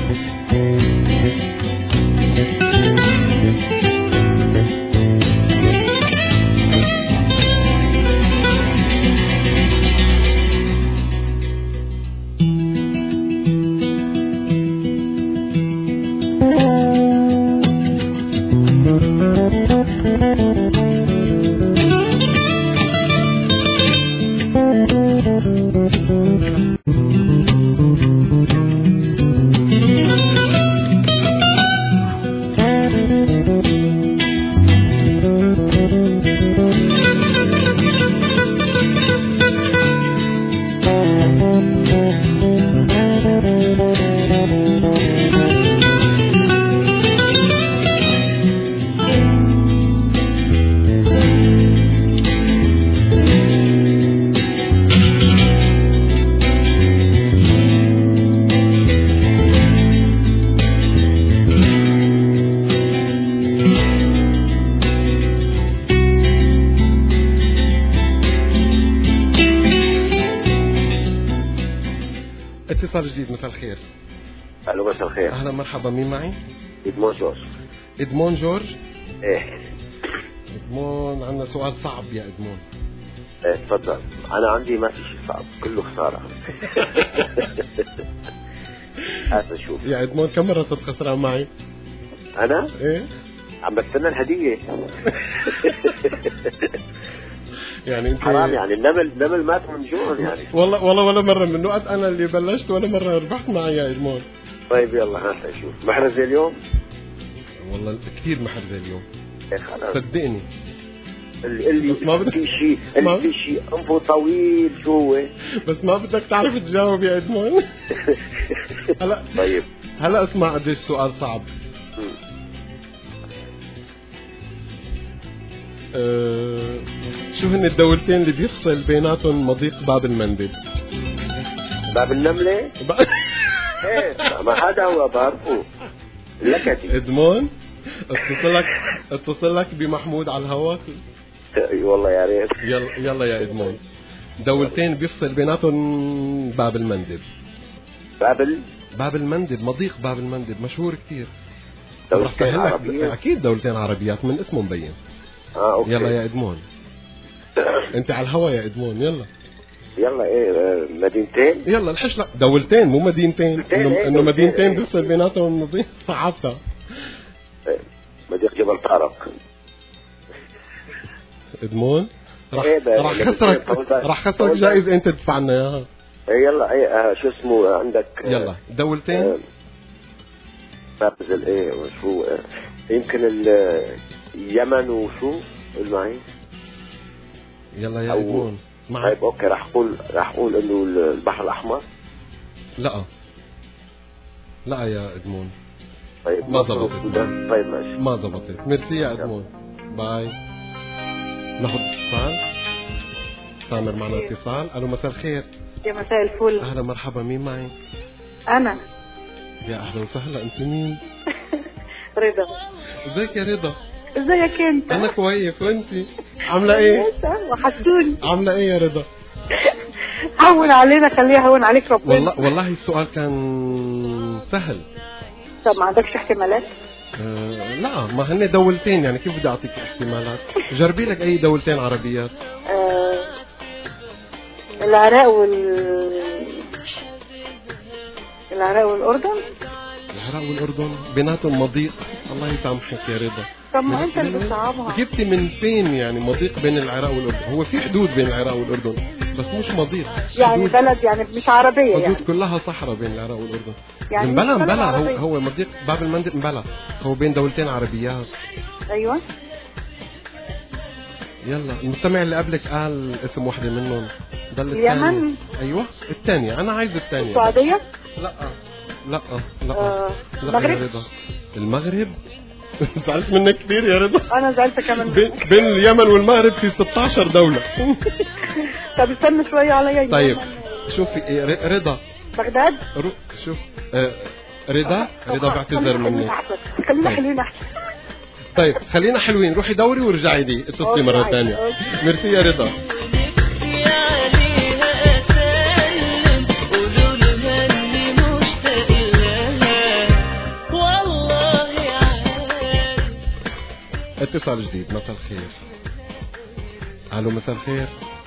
اتصال جديد. مساء الخير. الو مساء الخير. اهلا مرحبا، مين معي؟ ادمون جورج. ادمون جورج؟ ايه ادمون، عندنا سؤال صعب يا ادمون. ايه تفضل. انا عندي ما في شيء صعب، كله خسارة. هات نشوف يا ادمون، كم مرة صرت خسران معي؟ انا؟ ايه عم بستنى الهدية. يعني انت حرام، يعني النمل مات من جوع يعني. والله ولا مرة من وقت انا اللي بلشت ولا مرة ربحت معي يا ادمون. طيب يلا هات نشوف. محرزة اليوم؟ والله كثير محرزة اليوم. ايه خلاص صدقني. اللي ما بدك في شيء، اللي في شيء انفه طويل شو هو؟ بس ما بدك تعرف تجاوب يا ادمون. هلا طيب هلا اسمع قديش سؤال صعب. شو هن الدولتين اللي بيفصل بيناتهم مضيق باب المندب؟ باب النملة؟ ايه ما هذا هو بعرفه. لكتي. ادمون اتصل لك بمحمود على الهواء. والله يا ريت. يلا يا ادمون، دولتين بيفصل بيناتهم باب المندب. باب المندب، مضيق باب المندب مشهور كثير. دولتين عربية؟ اكيد دولتين عربيات، من اسمه مبين. أوكي. يلا يا ادمون، انت على الهوا يا ادمون. يلا ايه مدينتين. يلا الحش. لا دولتين مو مدينتين. انه مدينتين بيفصل بيناتهم مضيق، صعبتها. مضيق جبل طارق. ادمون راح خسرك جائزة انت تدفع لنا اياها. يلا شو اسمه عندك؟ يلا دولتين. بابزل ايه وشو يمكن اليمن وشو المعين. يلا يا ادمون طيب اوكي، راح اقول انه البحر الاحمر. لا يا ادمون. طيب ما ضبطت. طيب ماشي، ما ضبطت. ميرسي يا ادمون، باي. ناخذ اتصال. سامر معنا اتصال. الو مساء الخير. يا مساء الفل. اهلا مرحبا، مين معي؟ انا. يا اهلا وسهلا، انت مين؟ رضا. ازيك يا رضا؟ ازيك انت؟ انا كويس، وانتي عامله ايه؟ وحشتوني. عامله ايه يا رضا؟ هون علينا، خليها هون عليك ربنا. والله السؤال كان سهل. طب ما عندكش احتمالات؟ لا، ما هن دولتين، يعني كيف بدي اعطيك احتمالات؟ جربي لك اي دولتين عربيات. العراق والأردن. العراق والأردن بيناتهم مضيق. الله يسامحك يا رضا. طب ما انت اللي بتصعبها. جبتي من فين يعني مضيق بين العراق والأردن؟ هو في حدود بين العراق والأردن بس مش مضيق. يعني بلد، يعني مش عربية، حدود يعني كلها صحراء بين العراق والأردن. يعني مبلا هو مضيق باب المندب مبلا، هو بين دولتين عربيات. ايوه. يلا المستمع اللي قبلك قال اسم واحدة منهم. اليمن. ايوه الثانية، انا عايز الثانية. السعودية. لا المغرب. المغرب. زعلت منك كثير يا رضا. انا زعلت كمان. بين اليمن والمغرب في 16 دولة. طب استنى شوية عليا. طيب شوفي رضا. بغداد. شوف رضا بعتذر مني. خلينا حلوين احسن. طيب خلينا حلوين، روحي دوري ورجعي لي اتصلي مرة ثانية. ميرسي يا رضا. اتصال جديد. مساء الخير. الو مساء الخير.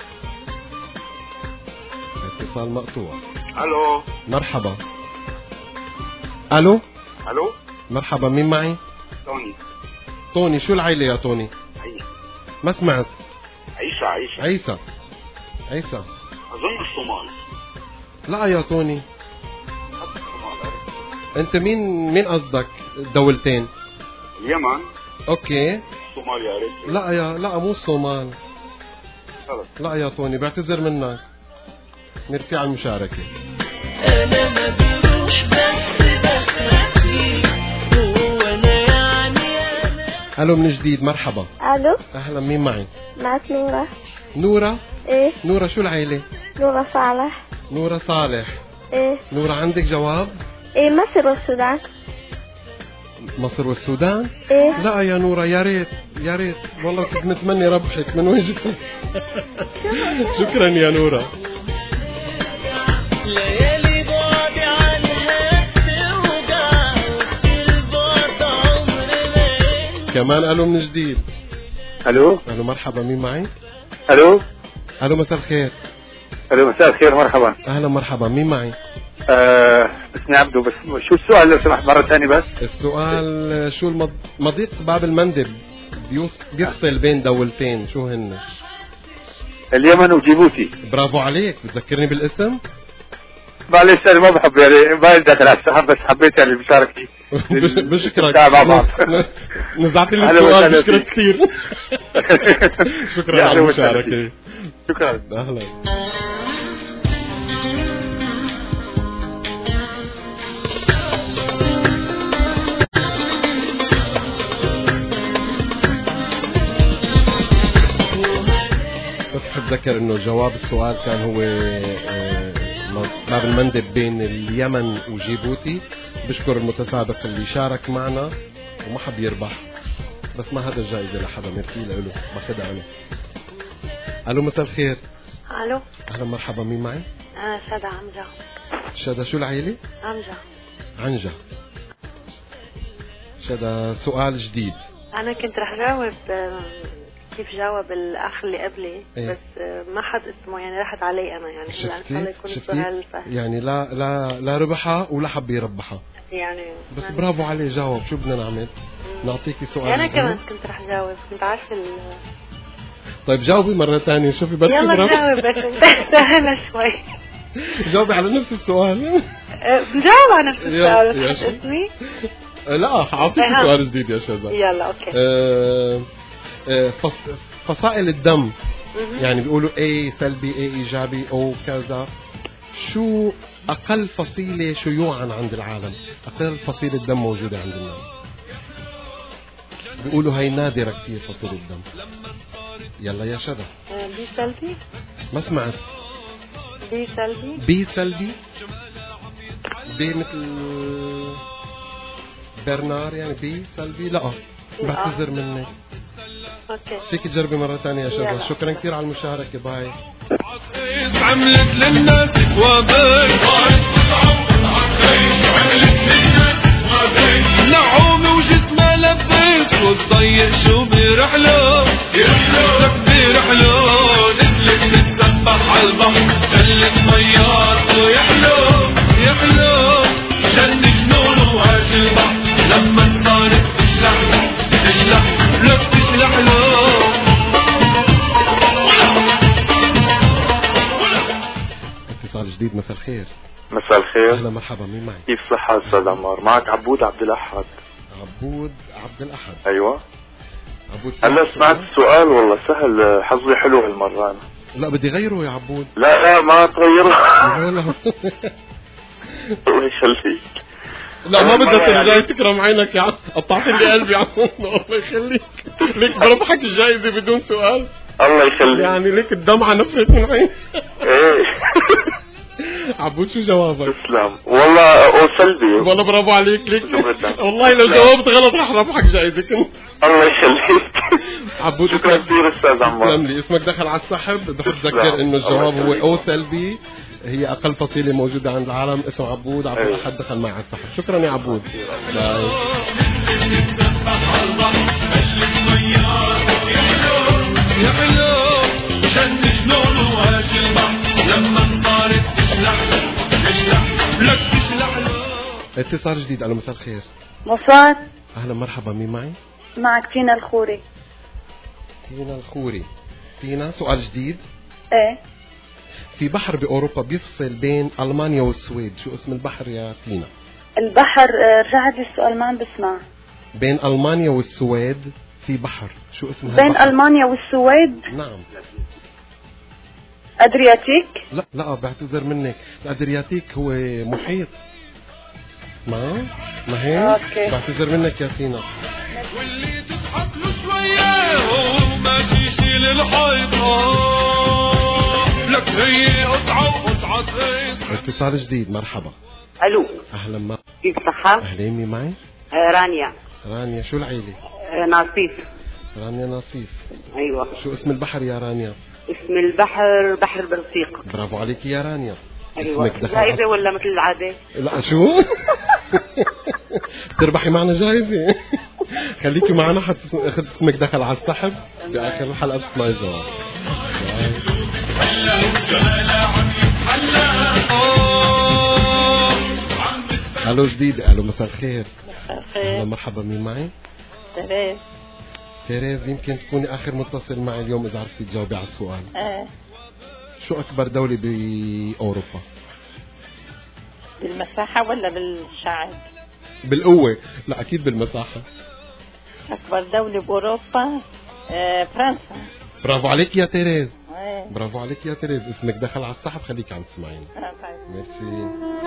اتصال مقطوع. الو مرحبا. الو مرحبا، مين معي؟ توني. شو العيلة يا توني؟ عيسى. ما سمعت. عيسى اظن الصومال. لا يا توني، انت مين قصدك دولتين؟ اليمن. اوكي. الصومال يا ريت. لا مو الصومال. لا يا توني، بعتذر منك. ميرسي على المشاركة. أنا ما بروح بس بخفي، هو أنا يعني أنا. الو من جديد، مرحبا. الو. اهلا، مين معي؟ معك نورة. نورة؟ ايه. نورة شو العيلة؟ نورة صالح. ايه. نورة عندك جواب؟ ايه، مصر والسودان. مصر والسودان؟ ايه. لا يا نورة، يا ريت والله كنت متمني ربحك من وجهك. شكرا يا نورة. ليالي بعد عنها توجع، والبعد عمرنا. كمان الو من جديد. الو مرحبا، مين معي؟ الو مساء الخير. مساء الخير، مرحبا. اهلا مرحبا، مين معي؟ اسمي عبدو. بس شو السؤال لو سمحت مرة ثانية بس؟ السؤال شو مضيق باب المندب بيفصل بين دولتين، شو هن؟ اليمن وجيبوتي. برافو عليك، بتذكرني بالاسم؟ معلش انا ما بحب يعني ما دخل على السحب، بس حبيت يعني المشاركة. بشكرك. مع بعض. نزعت لي السؤال، بشكرك كثير. شكرا على المشاركة. شكرا. اهلا. بتذكر انه جواب السؤال كان هو باب المندب بين اليمن وجيبوتي. بشكر المتسابق اللي شارك معنا وما حب يربح، بس ما هذا الجائزة لحدا. ميرسي له، باخدها انا. الو مساء الخير. الو. اهلا مرحبا، مين معي؟ انا شادة عنجة. شادة شو العيلة؟ عنجة. شادة سؤال جديد. انا كنت رح جاوب كيف جاوب الاخ اللي قبلي. إيه؟ بس ما حد اسمه، يعني راحت علي انا، يعني هلا ان شاء الله يكون السؤال فاهم. يعني لا ربحها ولا حب يربحها يعني. بس برافو عليه، جاوب. شو بدنا نعمل؟ نعطيكي سؤال. انا كمان كنت رح جاوب، كنت عارفه طيب جاوبي مرة ثانية، شوفي بس. يلا جاوب بس سهلة شوي. جاوبي على نفس السؤال. بجاوب على نفس السؤال. بس اسمي؟ لا حاعطيك سؤال جديد يا شذا. يلا اوكي. فصائل الدم يعني بيقولوا A سلبي A إيجابي أو كذا. شو أقل فصيلة شيوعا عند العالم؟ أقل فصيلة دم موجودة عند الناس. بيقولوا هاي نادرة كتير فصيلة الدم. يلا يا شباب. بي سلبي. ما سمعت. بي سلبي. بي سلبي. بي مثل برنار يعني بي سلبي. لا بعتذر منك. اوكي فيك تجربي مرة ثانية يا شباب. شكرا كثير على المشاركة. باي. عملت للناس وباي نعومي وجسمها لبيت والضيق شو بيرحلو بيرحلو نزلت تتسبح عالبحر خلت مياته يحلو جن جنونه وهاج البحر لما صارت تشلح لك تشلح له. اتصال جديد. مساء الخير. مساء الخير. اهلا مرحبا. مين معي؟ كيف صحة استاذ عمار؟ معك عبود عبد الأحد. عبود عبد الأحد. ايوه عبود. هلا سمعت السؤال والله سهل. حظي حلو هالمرة أنا. لا بدي غيره يا عبود. لا ما تغيره. الله يخليك. لا ما بدك الجاي تكرم عينك يا عم. قطعت لي قلبي يا عم. الله يخليك. ليك بربحك الجائزة بدون سؤال. الله يخليك. يعني ليك الدمعة نفرت من عين. ايه عبود شو جوابك؟ تسلم والله. سلبي والله برافو عليك. ليك والله لو جاوبت غلط رح ربحك جائزة كنت. الله يخليك. عبود شكرا كثير استاذ عمار. تسلم لي. اسمك دخل على السحب. بدي اتذكر انه الجواب هو او سلبي. هي اقل فصيلة موجودة عند العالم. اسمه عبود عبد الأحد. دخل معي على السحب. شكرا يا عبود. باي. اتصال جديد. الو مساء الخير. مصار. اهلا مرحبا. مين معي؟ معك تينا الخوري. تينا الخوري. تينا سؤال جديد. ايه في بحر باوروبا بيفصل بين المانيا والسويد. شو اسم البحر يا تينا؟ البحر رجعت السؤال ما عم بسمع. بين المانيا والسويد في بحر. شو اسم بين البحر؟ المانيا والسويد. نعم. ادرياتيك. لا بعتذر منك. الادرياتيك هو محيط. ما هيك. بعتذر منك يا تينا. واللي تضحك له شويه وما تشيل الحيطه لك هي قطعه اتصال جديد. مرحبا. الو. اهلا مرحبا. كيف صحة؟ اهلين. مين معي؟ رانيا. رانيا. شو العيلة؟ ناصيف. رانيا ناصيف. ايوه. شو اسم البحر يا رانيا؟ اسم البحر بحر البلطيق. برافو عليك يا رانيا. ايوه. جائزة ولا مثل العادة؟ لا شو؟ تربحي معنا جائزة. خليكي معنا حتى اسمك دخل على السحب. بآخر الحلقة تسمعي الجواب. الو جديد. الو مساء الخير. مساء الخير. مرحبا. مين معي؟ تريز. تيريز. يمكن تكوني آخر متصل معي اليوم إذا عرفتي تجاوبي على السؤال. شو أكبر دولة بأوروبا؟ بالمساحة ولا بالشعب؟ بالقوة. لا أكيد بالمساحة. أكبر دولة بأوروبا فرنسا. برافو عليك يا تيريز. برافو عليك يا تيريز. اسمك دخل على السحب. خليك عم تسمعين. ميرسي.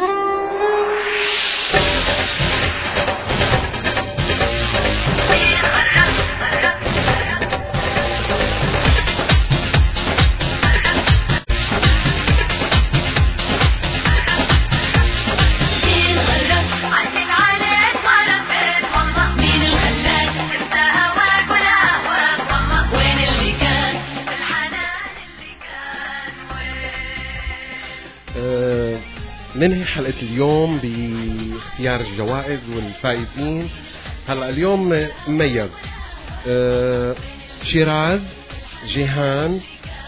ننهي حلقة اليوم باختيار الجوائز والفائزين. هلا اليوم مميز. شيراز، جيهان،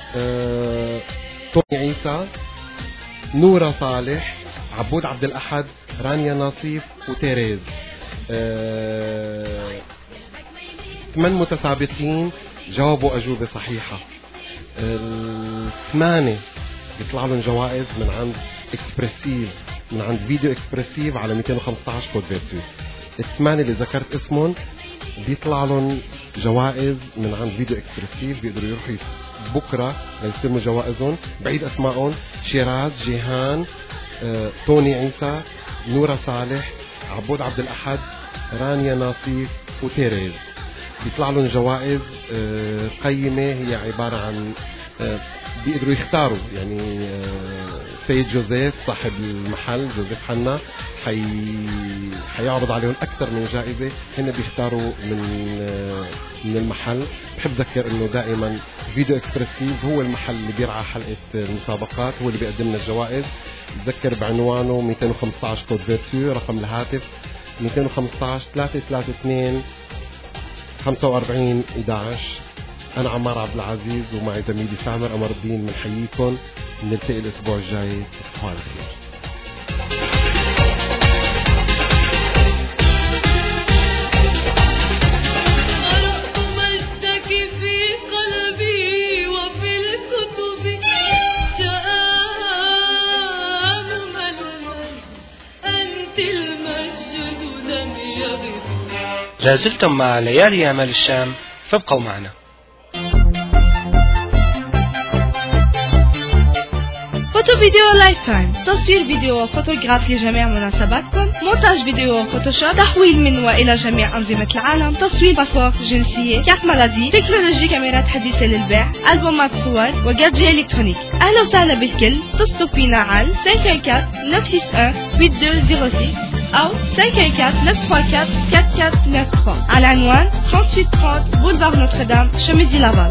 طوني عيسى، نورة صالح، عبود عبد الأحد، رانيا ناصيف وتيريز. 8 متسابقين جاوبوا أجوبة صحيحة. 8 يطلع لهم جوائز من عند اكسبرسيف، من عند فيديو اكسبرسيف على 215 كود فيرتو. 8 اللي ذكرت اسمهم بيطلع لهم جوائز من عند فيديو اكسبرسيف. بيقدروا يروحوا بكرة يستلموا جوائزهم. بعيد أسمائهم: شيراز، جيهان، توني عيسى، نورة صالح، عبود عبد الأحد، رانيا ناصيف وتيريز. بيطلع لهم جوائز قيمة، هي عبارة عن بيقدروا يختاروا. يعني سيد جوزيف صاحب المحل جوزيف حنا حيعرض عليهم أكثر من جائزة، هن بيختاروا من المحل. بحب ذكر إنه دائما فيديو اكسبرسيف هو المحل اللي بيرعى حلقة المسابقات، هو اللي بيقدم لنا الجوائز. بذكر بعنوانه 215 كود فيرتو، رقم الهاتف 215 332 45 11. أنا عمار عبد العزيز ومعي زميلي سامر قمر الدين. بنحييكم، نلتقي الأسبوع الجاي. تصبحوا على خير. لازلتم مع ليالي أمل الشام، فابقوا معنا. فوتو فيديو لايف تايم، تصوير فيديو وفوتوغراف لجميع مناسباتكم، مونتاج فيديو وفوتوشوب، تحويل من وإلى جميع أنظمة العالم، تصوير باسبور جنسية، كارت مالادي، تكنولوجي، كاميرات حديثة للبيع، ألبومات صور وجادجي إلكترونيك. أهلا وسهلا بالكل. اتصلوا فينا على 514-961-8206 أو 514-934-4493 على عنوان 3830 بولفار نوتردام، شميدي لافال.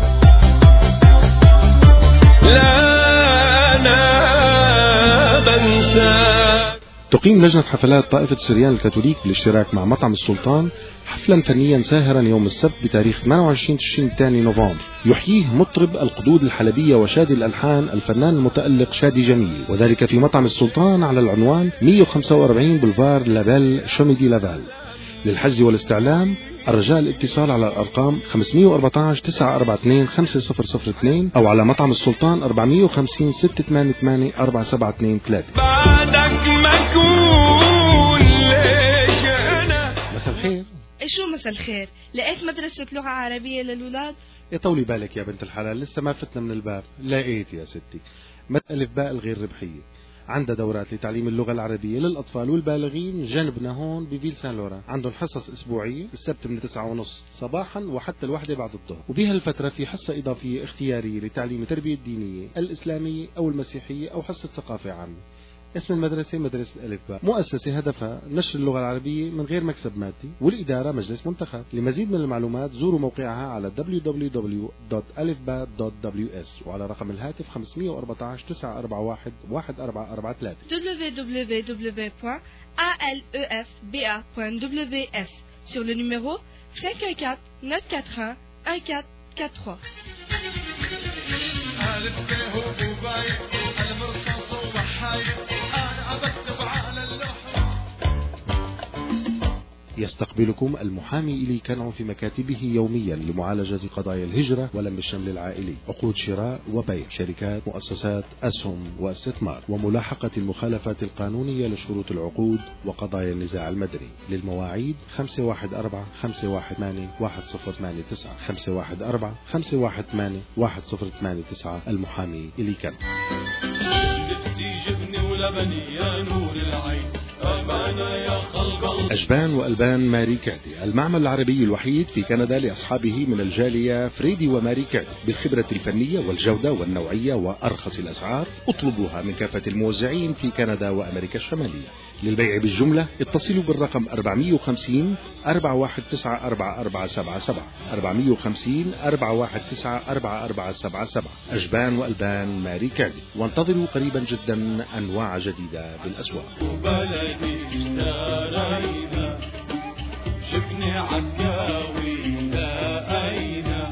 تقيم لجنة حفلات طائفة سريان الكاثوليك بالاشتراك مع مطعم السلطان حفلا فنيا ساهرا يوم السبت بتاريخ 28 تشرين الثاني نوفمبر، يحييه مطرب القدود الحلبية وشادي الألحان الفنان المتألق شادي جميل، وذلك في مطعم السلطان على العنوان 145 بولفار لابيل، شوميدي لافال. للحجز والاستعلام الرجاء الاتصال على الأرقام 514 942 5002 أو على مطعم السلطان 450 688 472 3. بعدك مكون ليش أنا. مساء الخير. شو مساء الخير؟ لقيت مدرسة لغة عربية للولاد؟ طولي بالك يا بنت الحلال، لسه ما فتنا من الباب. لقيت يا ستي ألف باء الغير ربحية، عندها دورات لتعليم اللغة العربية للأطفال والبالغين جنبنا هون بفيل سان لوران. عندهم حصص أسبوعية السبت من 9:30 صباحا وحتى 1 بعد الظهر، وبهالفترة في حصة إضافية اختيارية لتعليم التربية الدينية الإسلامية أو المسيحية أو حصة ثقافة عامة. اسم المدرسة مدرسة ألف باء، مؤسسة هدفها نشر اللغة العربية من غير مكسب مادي، والإدارة مجلس منتخب. لمزيد من المعلومات زوروا موقعها على www.alifba.ws وعلى رقم الهاتف 514 941 1443 www.alefba.ws sur le numéro 514 941 1443. يستقبلكم المحامي إلي كنع في مكاتبه يوميا لمعالجة قضايا الهجرة ولم الشمل العائلي، عقود شراء وبيع، شركات، مؤسسات، أسهم واستثمار، وملاحقة المخالفات القانونية لشروط العقود وقضايا النزاع المدني. للمواعيد 514-518-1089 514-518-1089. المحامي إلي كنع. أجبان وألبان ماري كعدي، المعمل العربي الوحيد في كندا لأصحابه من الجالية فريدي وماري كعدي، بالخبرة الفنية والجودة والنوعية وأرخص الأسعار. اطلبوها من كافة الموزعين في كندا وأمريكا الشمالية. للبيع بالجملة اتصلوا بالرقم 450 419 4477 450 419 4477. أجبان وألبان ماري كعدي، وانتظروا قريبا جدا أنواع جديدة بالأسواق. شفني عكاوي أين.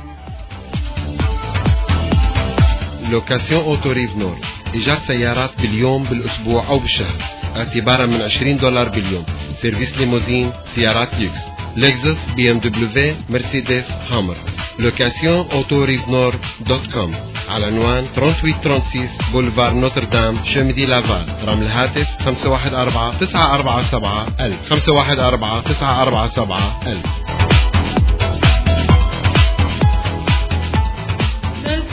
لوكاسيون أوتو ريف نور، إيجار سيارات باليوم بالأسبوع أو بالشهر اعتبارا من $20 باليوم. سيرفيس ليموزين، سيارات ليكس، لكزس، BMW، مرسيدس، هامر. لوكاسيون أوتو ريف نور .com على عنوان 3836 بولفار نوتردام، شميدي لافال. رقم الهاتف 514 947 1000 514 947 1000.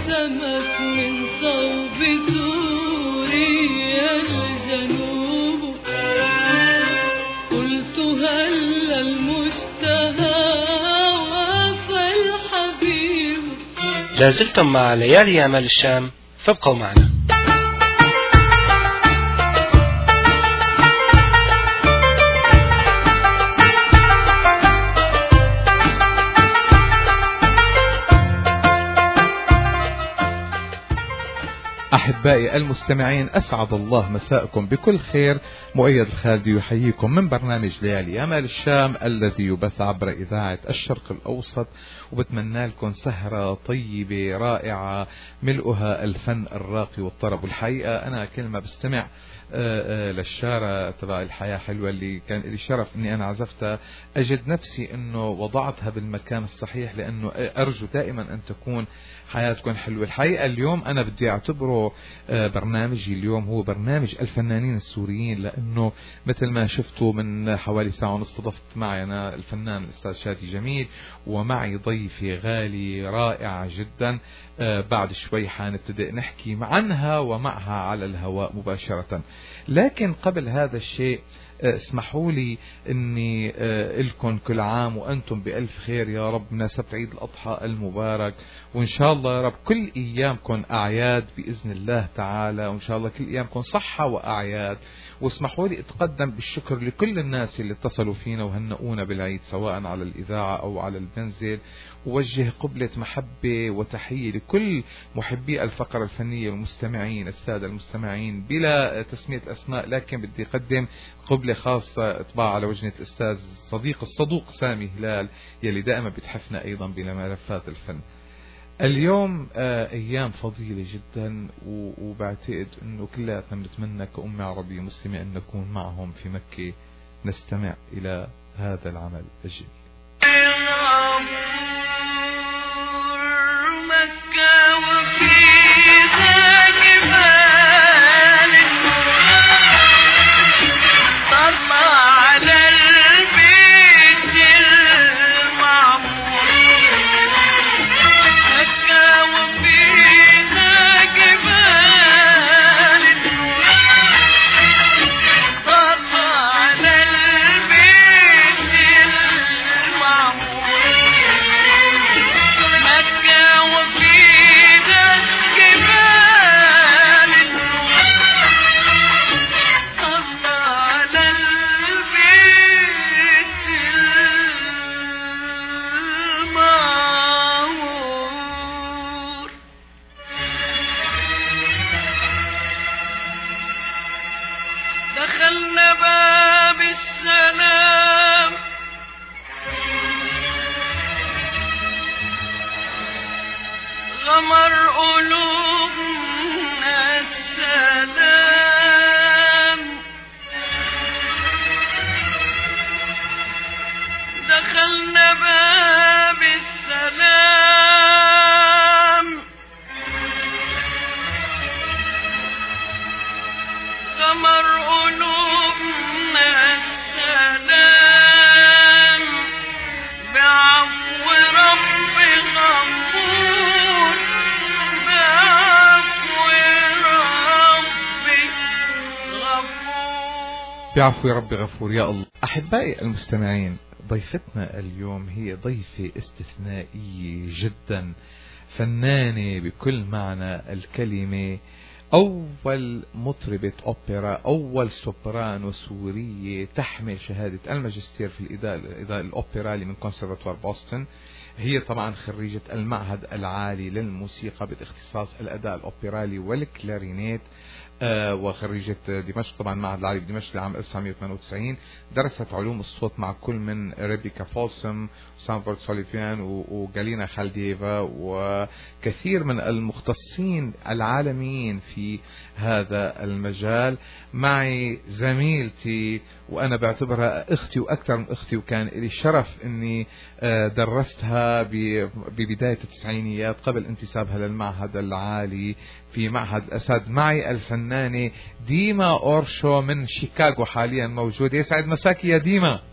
من صوب سوريا الجنوب قلت هل المشتهى وفى الحبيب. لازلتم مع ليالي أمل الشام، فابقوا معنا. أحبائي المستمعين، أسعد الله مساءكم بكل خير. مؤيد الخالدي يحييكم من برنامج ليالي أمل الشام الذي يبث عبر إذاعة الشرق الأوسط، وبتمنى لكم سهرة طيبة رائعة ملؤها الفن الراقي والطرب. والحقيقة أنا كل ما بستمع للشارة تبع الحياة حلوة اللي كان لي شرف أني أنا عزفتها، أجد نفسي أنه وضعتها بالمكان الصحيح، لأنه أرجو دائما أن تكون حياتكم حلوة. الحقيقة اليوم أنا بدي أعتبره برنامجي اليوم هو برنامج الفنانين السوريين، لأنه مثل ما شفتوا من حوالي ساعة ونص استضفت معي أنا الفنان الأستاذ شادي جميل، ومعي ضيفي غالي رائعة جدا. بعد شوي حنبتدئ نحكي عنها ومعها على الهواء مباشرة. لكن قبل هذا الشيء اسمحوا لي اني لكم كل عام وانتم بألف خير يا رب، مناسبة عيد الأضحى المبارك، وان شاء الله يا رب كل ايامكم اعياد باذن الله تعالى، وان شاء الله كل ايامكم صحة واعياد. واسمحوا لي اتقدم بالشكر لكل الناس اللي اتصلوا فينا وهنئونا بالعيد سواء على الاذاعة او على المنزل، ووجه قبلة محبة وتحية لكل محبي الفقرة الفنية والمستمعين السادة المستمعين بلا تسمية اسماء، لكن بدي اقدم قبلة خاصة اطباع على وجنة الاستاذ صديق الصدوق سامي هلال يلي دائما بتحفنا ايضا بملفات الفن. اليوم ايام فضيلة جدا، وبعتقد انه كلياتنا بنتمنى كأمة عربية مسلمة ان نكون معهم في مكة نستمع الى هذا العمل الجميل. مكة وفيها جبال طلع على البيت المعمور. مكة وفيها جبال طلع على البيت المعمور. مكة وفيها جبال طلع على البيت المعمور. دخلنا باب السلام غمر قلوبنا السلام. دخلنا باب السلام غمر قلوبنا السلام. بعفو رب غفور، بعفو يا رب غفور يا الله. أحبائي المستمعين، ضيفتنا اليوم هي ضيفة استثنائية جدا، فنانة بكل معنى الكلمة، أول مطربة أوبرا، أول سوبرانو سورية تحمل شهادة الماجستير في الإداء الأوبرالي من كونسرفاتوار بوسطن. هي طبعا خريجة المعهد العالي للموسيقى باختصاص الأداء الأوبرالي والكلارينيت، وخريجة دمشق طبعا معهد العالي بدمشق لعام 1998. درست علوم الصوت مع كل من ريبيكا فولسم وسامفورد سوليفيان وجالينا خالديفا وكثير من المختصين العالميين في هذا المجال. معي زميلتي وأنا بعتبرها أختي وأكثر من أختي، وكان لي شرف أني درستها ببداية التسعينيات قبل انتسابها للمعهد العالي في معهد أسد. معي الفنانة ديما أورشو من شيكاغو حاليا موجودة. يسعد مساكي يا ديما.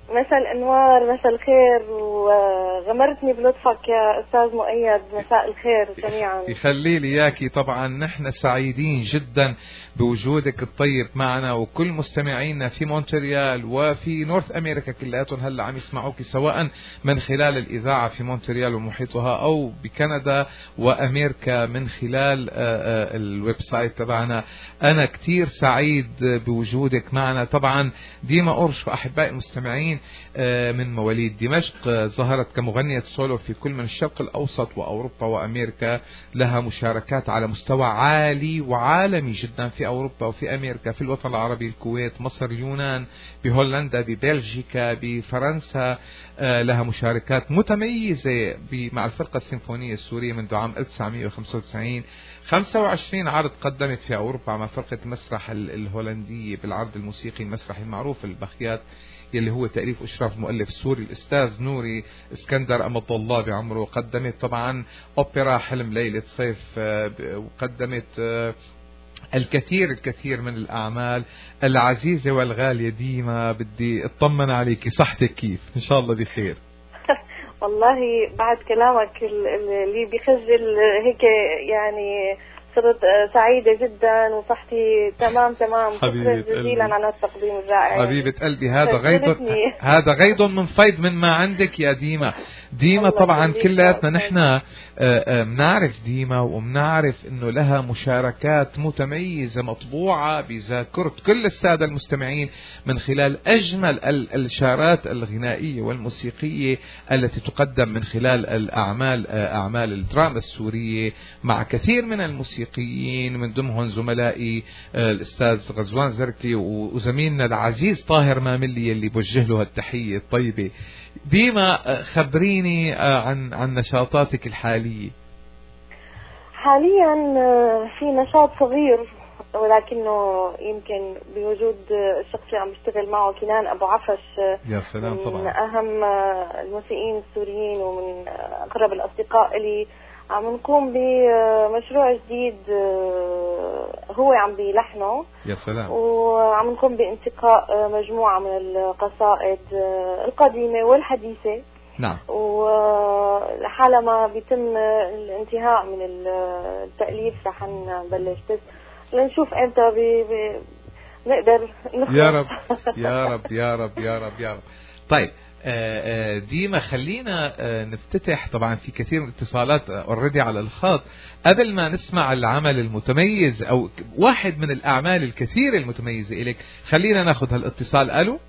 مساء الأنوار، مساء الخير، وغمرتني بلطفك يا أستاذ مؤيد. مساء الخير جميعا. يخلي لي إياكي. طبعا نحن سعيدين جدا بوجودك الطيب معنا، وكل مستمعينا في مونتريال وفي نورث أمريكا كلياتهم هلا عم يسمعوك، سواء من خلال الإذاعة في مونتريال ومحيطها أو بكندا وأمريكا من خلال الويب سايت تبعنا. أنا كتير سعيد بوجودك معنا. طبعا ديما أورشو أحبائي المستمعين من مواليد دمشق، ظهرت كمغنية سولو في كل من الشرق الأوسط وأوروبا وأمريكا، لها مشاركات على مستوى عالي وعالمي جدا في أوروبا وفي أمريكا، في الوطن العربي، الكويت، مصر، اليونان، بهولندا، ببلجيكا، بفرنسا. لها مشاركات متميزة مع الفرقة السيمفونية السورية منذ عام 1995. 25 عرض قدمت في أوروبا مع فرقة المسرح الهولندية بالعرض الموسيقي المسرحي المعروف البخيات، يلي هو تأليف أشراف مؤلف سوري الأستاذ نوري اسكندر أمد الله بعمره. قدمت طبعا أوبرا حلم ليلة صيف، وقدمت الكثير من الأعمال العزيزة والغالية. ديما بدي اطمن عليك، صحتك كيف؟ إن شاء الله بخير. والله بعد كلامك اللي بيخجل هيك يعني صرت سعيدة جدا وصحتي تمام. شكرا جزيلا على التقديم الرائع. حبيبة قلبي، هذا غيض من فيض من ما عندك يا ديما. ديما طبعا كلياتنا نحن بنعرف ديما، وبنعرف انه لها مشاركات متميزة مطبوعة بذاكرة كل السادة المستمعين من خلال اجمل الشارات الغنائية والموسيقية التي تقدم من خلال اعمال الدراما السورية مع كثير من الموسيقيين، من ضمنهم زملائي الأستاذ غزوان زركي وزميلنا العزيز طاهر ماملي اللي بوجه له التحية الطيبة. ديما خبريني عن نشاطاتك الحالية. حاليا في نشاط صغير، ولكنه يمكن بوجود الشخص اللي عم بشتغل معه كنان أبو عفش، يا سلام، طبعا من أهم الموسيقيين السوريين ومن أقرب الأصدقاء لي. عم نقوم بمشروع جديد هو عم بيلحنه. يا سلام. وعم نقوم بانتقاء مجموعة من القصائد القديمة والحديثة. نعم. وحالة ما بيتم الانتهاء من التأليف رح نبلش، بس لنشوف امتى نقدر نخلص. يا رب يا رب يا رب يا رب يا رب. طيب ديما خلينا نفتتح. طبعا في كثير من الاتصالات اوريدي على الخط. قبل ما نسمع العمل المتميز او واحد من الاعمال الكثير المتميزة إليك، خلينا ناخذ هالاتصال. الو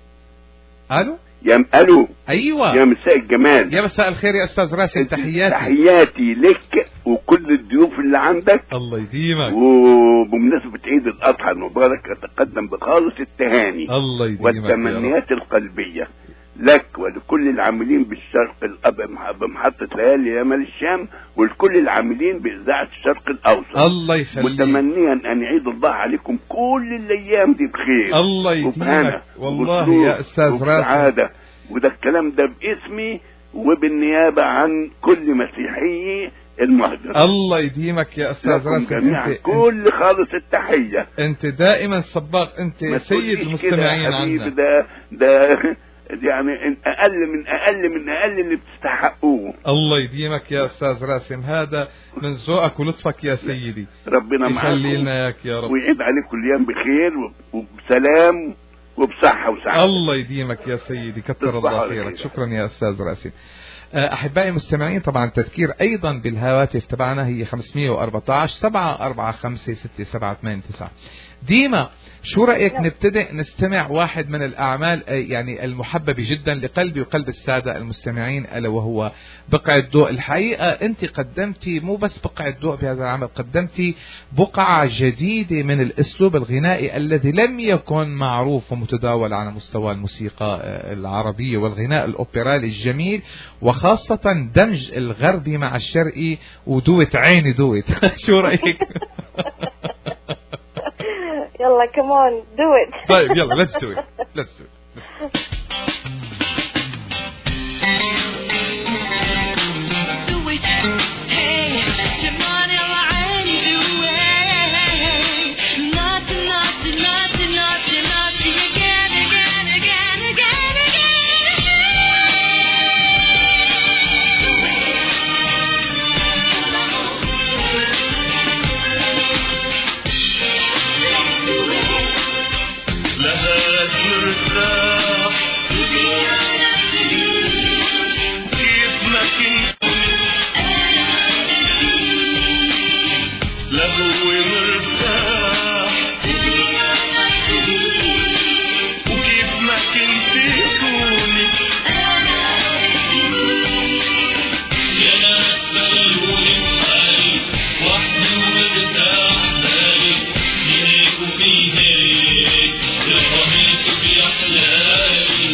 الو. ايوه يا مساء الجمال. يا مساء الخير يا استاذ راسم. تحياتي لك وكل الضيوف اللي عندك. الله يديمك. وبمناسبة عيد الأضحى المبارك أتقدم بخالص التهاني الله يديمك والتمنيات القلبية لك ولكل العاملين بالشرق بمحطة ليالي يمال الشام، ولكل العاملين بإذاعة الشرق الأوسط. الله يخليك. متمنيا أن يعيد الله عليكم كل الأيام دي بخير. الله يديمك والله يا أستاذ راسم. وده الكلام ده باسمي وبالنيابة عن كل مسيحي المهجر. الله يديمك يا أستاذ راسم. كل خالص التحية. أنت دائما صباغ، أنت سيد المستمعين عنا. ده يعني اقل من اللي بتستحقوه. الله يديمك يا استاذ راسم، هذا من ذوقك ولطفك يا سيدي. ربنا معاكم يخلي لنا اياك يا رب، ويعيد عليكم الايام بخير وبسلام وبصحه وسعاده. الله يديمك يا سيدي، كثر الله خيرك. شكرا يا استاذ راسم. احبائي المستمعين، طبعا التذكير ايضا بالهواتف تبعنا هي 514 745 6789. ديما شو رأيك نبتدئ نستمع واحد من الأعمال يعني المحببة جدا لقلبي وقلب السادة المستمعين، ألا وهو بقعة الضوء. الحقيقة أنت قدمتي مو بس بقعة الضوء بهذا العمل، قدمتي بقعة جديدة من الأسلوب الغنائي الذي لم يكن معروف ومتداول على مستوى الموسيقى العربية والغناء الأوبرالي الجميل، وخاصة دمج الغربي مع الشرقي ودوت عيني دوت. شو رأيك؟ يلا كمان do it. طيب يلا let's do it. لا هو مرتاح وكيف ما كنت تكوني يا ناس بلغوني بحالي وحدي ومرتاح بالي هيك وفي هيك رميت بأحلامي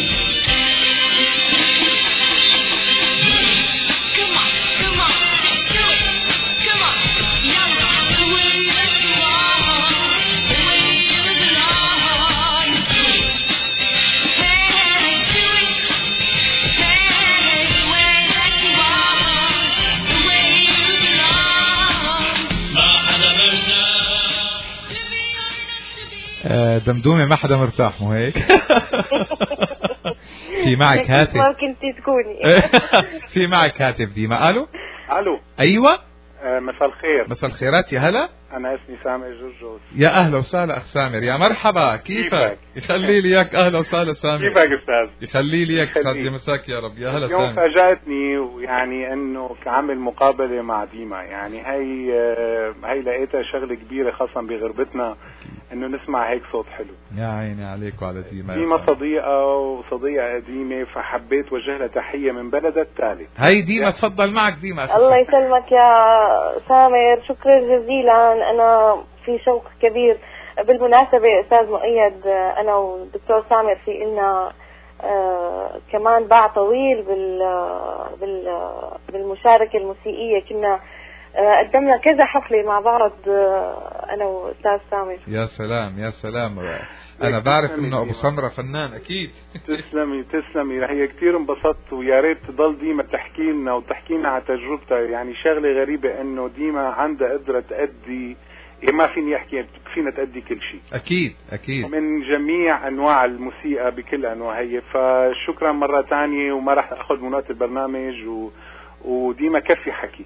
دمدومة ما حدا مرتاح مو هيك؟ في معك هاتف ما كنتي تكوني. في معك هاتف ديما. الو الو ايوه مساء الخير. مساء الخيرات يا هلا. انا اسمي سامر جوجوس. يا اهلا وسهلا اخ سامر. يا مرحبا كيفك؟ يخلي لي اياك. اهلا وسهلا سامر. كيفك استاذ؟ يخلي لي اياك. يسعد لي مساك يا رب. يا هلا اليوم سامر. فاجأتني ويعني انه كعمل مقابله مع ديما، يعني هي لقيتها شغله كبيره خاصه بغربتنا انه نسمع هيك صوت حلو. يا عيني عليك وعلى ديما. ديما صديقه وصديقه قديمه، فحبيت وجه لها تحيه من بلدها الثالث. هي ديما تفضل معك ديما. الله يسلمك يا سامر، شكرا جزيلا. انا في شوق كبير. بالمناسبة أستاذ مؤيد، أنا والدكتور سامر في إلنا كمان باع طويل بالمشاركة الموسيقية. كنا قدمنا كذا حفلة مع بعض أنا وأستاذ سامر. يا سلام يا سلام. أنا بعرف إنه أبو سمرة فنان أكيد. تسلمي تسلمي. هي كتير انبسطت، ويا ريت تضل ديما تحكي لنا وتحكي لنا على تجربتها. يعني شغلة غريبة إنه ديما عندها قدرة تأدي، ما فيني احكي، فينا تأدي كل شيء. اكيد اكيد من جميع انواع الموسيقى بكل انواع هي. فشكرا مرة تانية، وما راح اخذ من وقت البرنامج وديما كفي حكي.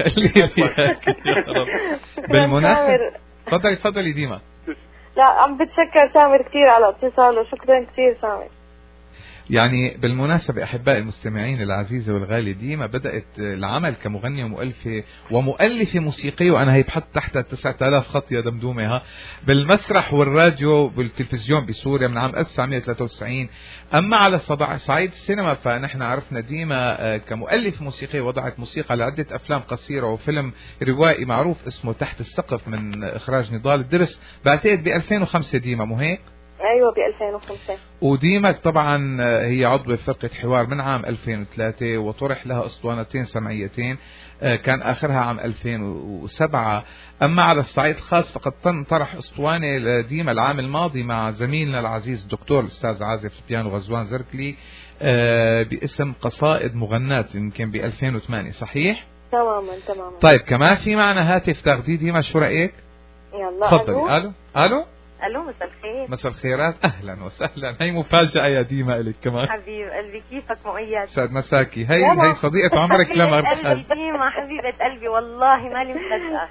بالمناسبة تفضلي ديما. لا عم بتشكر سامر كثير على اتصاله. شكرا كثير سامر. يعني بالمناسبة أحبائي المستمعين العزيزة والغالية، ديما بدأت العمل كمغنية ومؤلفة موسيقية، وأنا هي بحط تحتها 9000 خط يا دمدومة بالمسرح والراديو والتلفزيون بسوريا من عام 1993. أما على صعيد السينما فنحن عرفنا ديما كمؤلف موسيقي، وضعت موسيقى لعدة أفلام قصيرة وفيلم روائي معروف اسمه تحت السقف من إخراج نضال الدرس، بعتقد ب 2005 ديما مو هيك؟ ايوه ب 2005. وديما طبعا هي عضوة فرقة حوار من عام 2003، وطرح لها اسطوانتين سمعيتين كان اخرها عام 2007. اما على الصعيد الخاص فقد طرح اسطوانة لديما العام الماضي مع زميلنا العزيز الدكتور الاستاذ عازف البيانو غزوان زركلي باسم قصائد مغناة، يمكن ب 2008 صحيح؟ تماما. طيب كمان في معنا هاتف تاخديه ديما، شو رايك؟ يلا تفضلي. الو الو مساء الخير. مساء الخيرات. اهلا وسهلا. هي مفاجأة يا ديما الك كمان. حبيب قلبي كيفك مؤيد؟ سعد مساكي. هي صديقة عمرك لما قلبي ديما حبيبة قلبي، والله مالي مصدقة.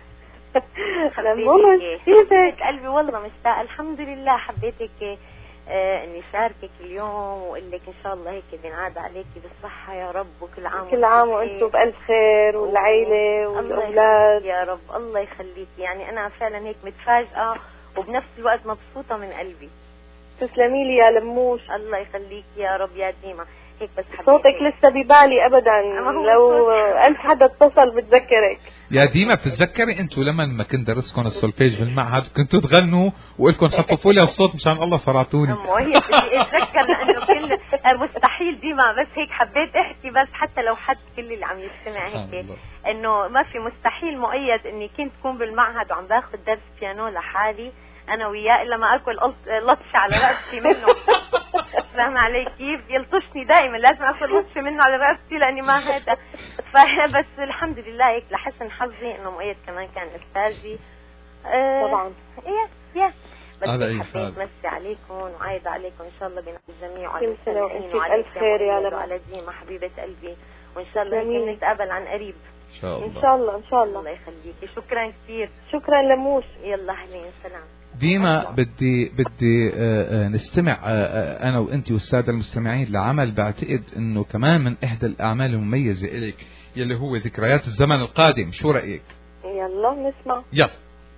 كيفك قلبي؟ والله مشتاقة الحمد لله. حبيتك اني شاركك اليوم واقول لك ان شاء الله هيك بنعاد عليكي بالصحة يا رب، وكل عام وانتم بألف خير، والعيلة والاولاد يا رب. الله يخليكي. يعني انا فعلا هيك متفاجئة وبنفس الوقت مبسوطة من قلبي. تسلمي لي يا لموش. الله يخليك يا رب يا ديما. هيك بس صوتك لسه ببالي ابدا، لو 1000 حدا اتصل بتذكرك. يا ديما بتتذكري انتوا لما كنت درسكم السولفيج بالمعهد كنتوا تغنوا وقلكم خففوا لي الصوت مشان الله صرعتوني. وهي بدي اتذكر لانه كل مستحيل ديما، بس هيك حبيت احكي بس حتى لو حد كل اللي عم يستمع هيك انه ما في مستحيل مؤيد اني كنت كون بالمعهد وعم باخذ درس بيانو لحالي انا وياه الا ما اكل لطشه على راسي منه. فاهم علي كيف؟ يلطشني دائما، لازم اكل لطشه منه على راسي لاني ما هذا. بس الحمد لله هيك لحسن حظي انه مؤيد كمان كان استاذي. طبعا يا بس حبيت مسي عليكم وعايده عليكم ان شاء الله بين الجميع، كل سنه وانتم بألف خير يا لما، وعلى ديما حبيبه قلبي، وان شاء الله هيك نتقابل عن قريب ان شاء الله. ان شاء الله ان شاء الله. الله يخليكي. شكرا كثير. شكرا لموش. يلا اهلين سلام. ديما بدي نستمع انا وانت والساده المستمعين لعمل بعتقد انه كمان من احدى الاعمال المميزه الك، يلي هو ذكريات الزمن القادم. شو رايك؟ يلا نسمع. يلا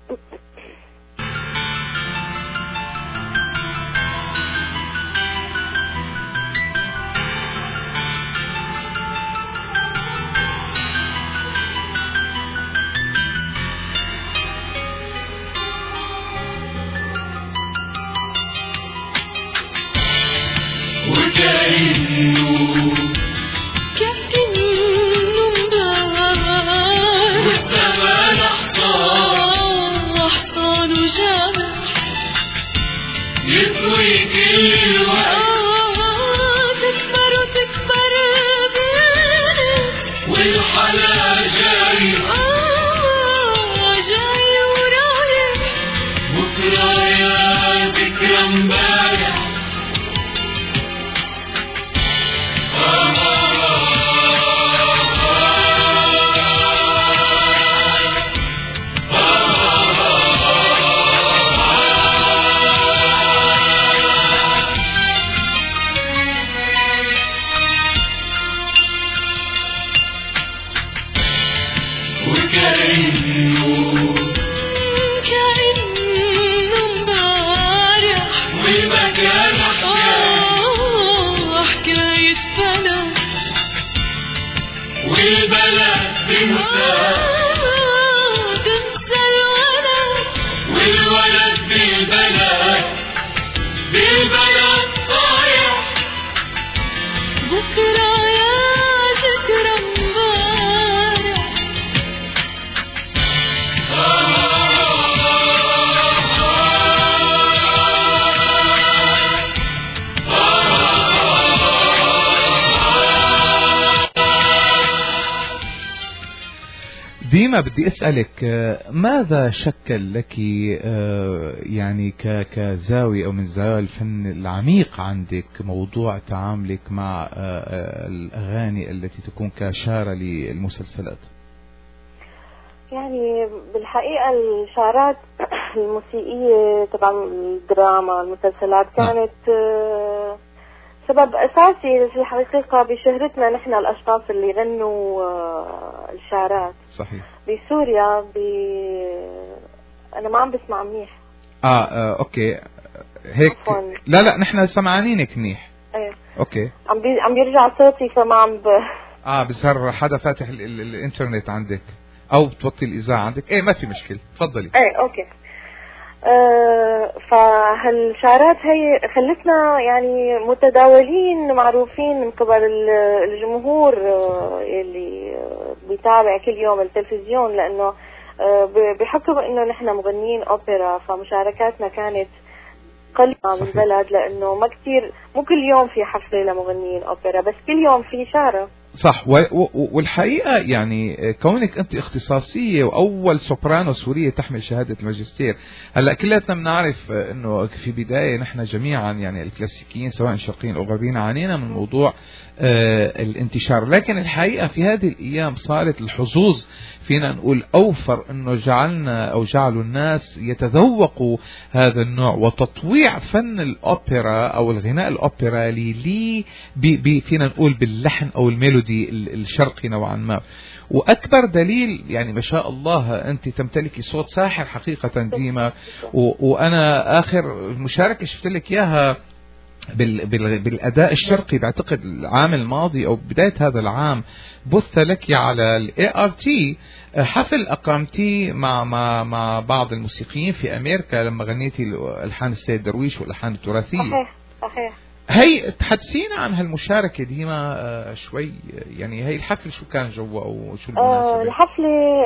ديما بدي أسألك ماذا شكل لك يعني كزاوية أو من زوايا الفن العميق عندك موضوع تعاملك مع الأغاني التي تكون كشارة للمسلسلات؟ يعني بالحقيقة الشارات الموسيقية طبعا الدراما المسلسلات كانت سبب أساسي في الحقيقة بشهرتنا نحن الأشخاص اللي غنوا الشعرات. صحيح. بسوريا أنا ما عم بسمع منيح. أوكي هيك عفواً. لا نحن سمعانينك منيح. ايه أوكي. عم بيرجع صوتي فما عم بصير حدا فاتح الإنترنت عندك أو بتوطي الإذاعة عندك. ما في مشكلة تفضلي. أوكي. فهالشعارات هي خلتنا يعني متداولين معروفين من قبل الجمهور اللي بيتابع كل يوم التلفزيون، لأنه بحكم إنه نحن مغنيين أوبرا فمشاركاتنا كانت قليلة بالبلد، لأنه ما كتير مو كل يوم في حفلة لمغنيين أوبرا، بس كل يوم في شارة. صح. والحقيقة يعني كونك أنت اختصاصية وأول سوبرانو سورية تحمل شهادة الماجستير. هلأ كلاتنا بنعرف أنه في بداية نحن جميعا يعني الكلاسيكيين سواء الشرقيين أو الغربيين عانينا من موضوع الانتشار، لكن الحقيقة في هذه الأيام صارت الحظوظ فينا نقول أوفر أنه جعلوا الناس يتذوقوا هذا النوع، وتطويع فن الأوبرا أو الغناء الأوبرا لي فينا نقول باللحن أو الميلودي الشرقي نوعا ما. وأكبر دليل يعني ما شاء الله أنت تمتلكي صوت ساحر حقيقة ديما. وأنا آخر مشاركة شفت لك إياها بالأداء الشرقي بعتقد العام الماضي أو بداية هذا العام، بث لك على ART حفل أقامتي مع بعض الموسيقيين في أمريكا لما غنيتي ألحان السيد درويش والألحان التراثية. صحيح. هي تحدثينا عن هالمشاركة ديما شوي، يعني هي الحفل شو كان جوا أو شو المناسبة؟ الحفلة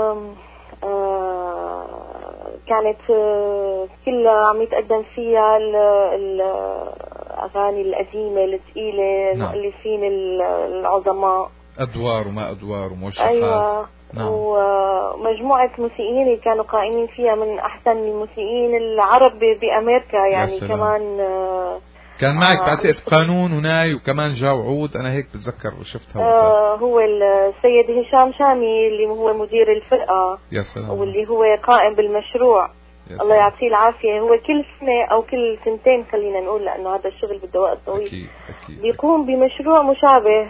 كانت كلها عم يتقدم فيها الأغاني القديمة الثقيلة، المؤلفين العظماء، أدوار وما أدوار وموشحات. أيوة. ومجموعة موسيقيين اللي كانوا قائمين فيها من أحسن الموسيقيين العرب بأمريكا يعني. كمان كان معك بعتقد قانون وناي وكمان جاو عود، أنا هيك بتذكر شفتها. هو السيد هشام شامي اللي هو مدير الفرقة. يا سلام. واللي هو قائم بالمشروع. الله يعطيه العافية. هو كل سنة أو كل سنتين خلينا نقول، لأنه هذا الشغل بده وقت طويل. أكيد. بيقوم بمشروع مشابه.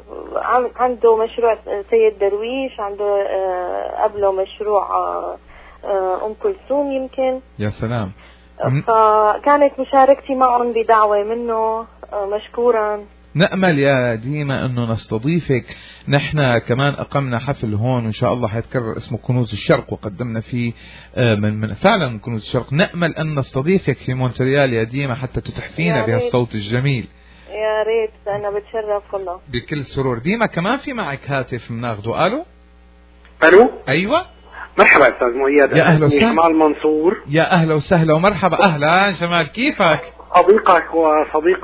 عنده مشروع سيد درويش، عنده قبله مشروع أم كلثوم يمكن. يا سلام. فكانت مشاركتي معهم بدعوة منه، مشكورا. نأمل يا ديما أنه نستضيفك. نحن كمان أقمنا حفل هون وإن شاء الله حيتكرر، اسمه كنوز الشرق، وقدمنا فيه من فعلا كنوز الشرق. نأمل أن نستضيفك في مونتريال يا ديما حتى تتحفينا بهالصوت الجميل. يا ريت، أنا بتشرف والله. بكل سرور. ديما كمان في معك هاتف بناخده. ألو. أيوة مرحبا أستاذ مؤيد. يا أهلا وسهلا. جمال منصور. يا أهلا وسهلا ومرحبا. أهلا جمال، كيفك؟ صديقك وصديق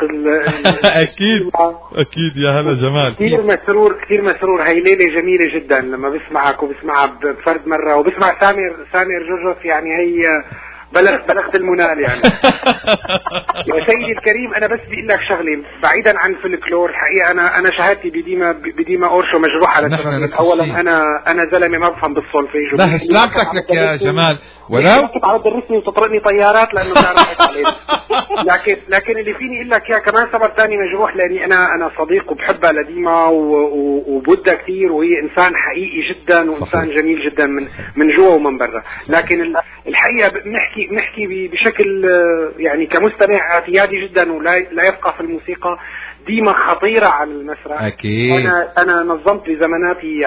أكيد يا هلا جمال. كثير مسرور. هي ليلة جميلة جدا لما بسمعك وبسمعها بفرد مرة، وبسمع سامر جوجوف. يعني هي بلغت المنال يعني. يا سيدي الكريم، انا بس بقول لك شغله بعيدا عن الفلكلور. الحقيقه انا شهادتي بديما اورشو مجروح على سببين. اولا انا زلمه ما بفهم بالسولفيج. لا سلامتك لك يا جمال. ولو كنت على تدرسني وتطرقني طيارات لانه بتعرف عليه. لكن اللي فيني اقول لك يا كمان سبب ثاني مجروح، لاني انا صديق وبحبها لديما وبودها كثير، وهي انسان حقيقي جدا وانسان جميل جدا من جوا ومن برا. لكن الحقيقه بنحكي بشكل يعني كمستمع اعتيادي جدا ولا يبقى في الموسيقى. ديما خطيره على المسرح. اكيد. انا نظمت بزماناتي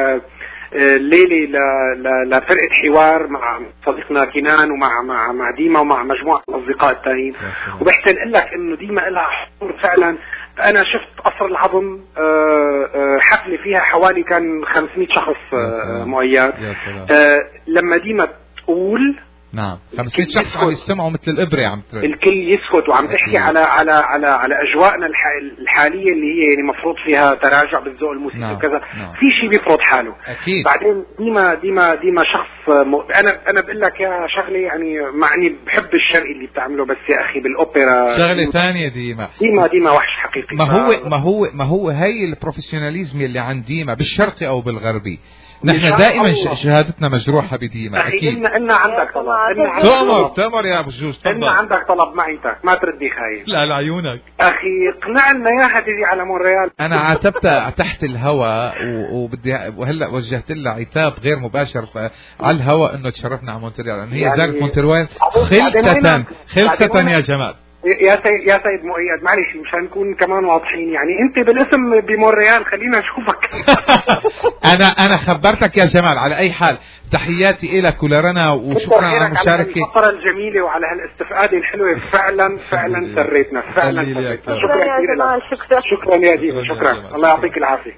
ليلة لفرقة حوار مع صديقنا كنان ومع ديما ومع مجموعة الأصدقاء التانيين، وبحكي لك إنه ديما لها حضور فعلا. أنا شفت قصر العظم حفلة فيها حوالي كان 500 شخص مؤيد. لما ديما تقول نعم 500 شخص عم يستمعوا مثل الإبرة، عم الكل يسكت وعم تحكي على أجواءنا الحالية اللي هي يعني مفروض فيها تراجع بالذوق الموسيقي وكذا. في شيء بيفرض حاله. أكيد. بعدين ديما شخص أنا بقول لك يا شغلة يعني معني بحب الشرقي اللي بتعمله، بس يا أخي بالأوبرا شغلة ثانية. ديما وحش حقيقي. ما هو هاي البروفيسيوناليزم اللي عند ديما بالشرقي أو بالغربي. نحن دائما شهادتنا مجروحة بديما. أكيد. إن عندك طلب. تمر يا أبو جوج. إن عندك طلب معي ما تردي خايف. لا لعيونك أخي اقنعنا يا هدي على مونريال. أنا عاتبتها تحت الهواء وبدي وهلا وجهت لها عتاب غير مباشر على الهواء إنه تشرفنا على مونتريال، لأن هي زارت مونتريال خلصة يا جمال. يا سيد مؤيد معلش مشان نكون كمان واضحين، يعني انت بالاسم بمونريال خلينا نشوفك. انا خبرتك يا جمال. على اي حال تحياتي لك ولرنا وشكرا على المشاركه، على الفقره الجميله وعلى هالاستفاده الحلوه. فعلا سريتنا فعلا. شكرا يا جمال. شكرا يا ديما. شكرا. الله يعطيك العافيه.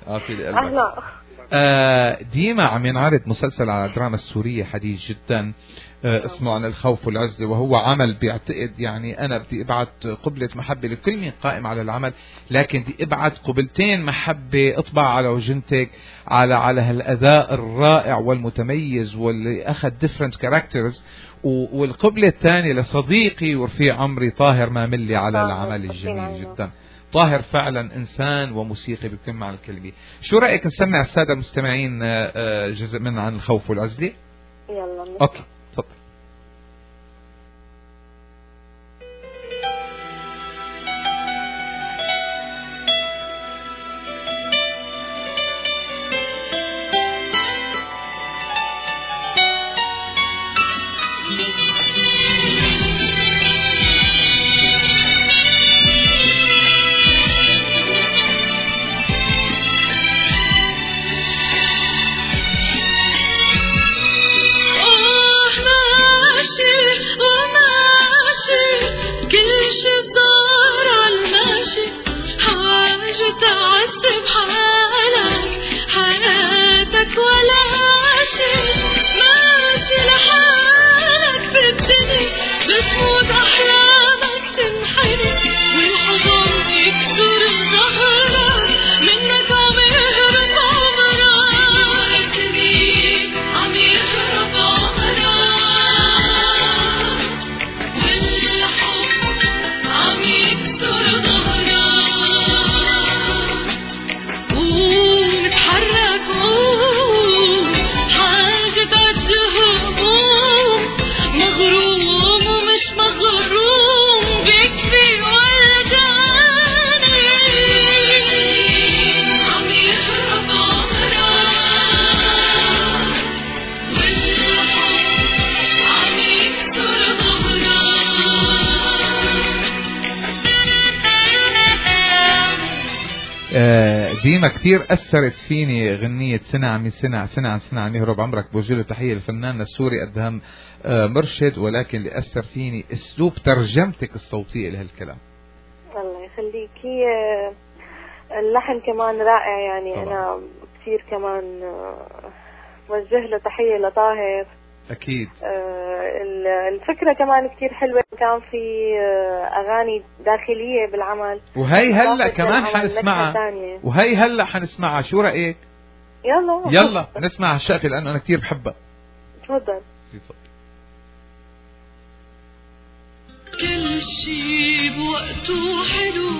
ديما عم ينعرض مسلسل على الدراما السورية حديث جدا اسمه عن الخوف والعزلة، وهو عمل بيعتقد يعني أنا بدي أبعت قبلة محبة لكل من قائم على العمل، لكن بدي أبعت قبلتين محبة اطبع على وجنتك على هالأداء الرائع والمتميز واللي أخذ different characters. والقبلة الثانية لصديقي ورفيع عمري طاهر ماملي على العمل الجميل جدا. طاهر فعلا إنسان وموسيقي بكل معنى الكلمة. شو رأيك نسمع السادة المستمعين جزء من عن الخوف والعزلة؟ يلا. أوكي تفضل. Oh ديما كثير أثرت فيني غنية سنة عمي سنة عم يهرب عمرك. بوجه تحية للفنان السوري أدهم مرشد، ولكن اللي أثر فيني أسلوب ترجمتك الصوتية لهالكلام. الله يخليك. هي اللحن كمان رائع يعني طبعا. أنا كثير كمان وجه له تحية لطاهر أكيد. الفكرة كمان كتير حلوة، كان في أغاني داخلية بالعمل، وهي هلأ كمان حنسمعها. شو رأيك؟ يلا نسمع الشقفة لأنه أنا كتير بحبها. تفضل. كل شي بوقته حلو،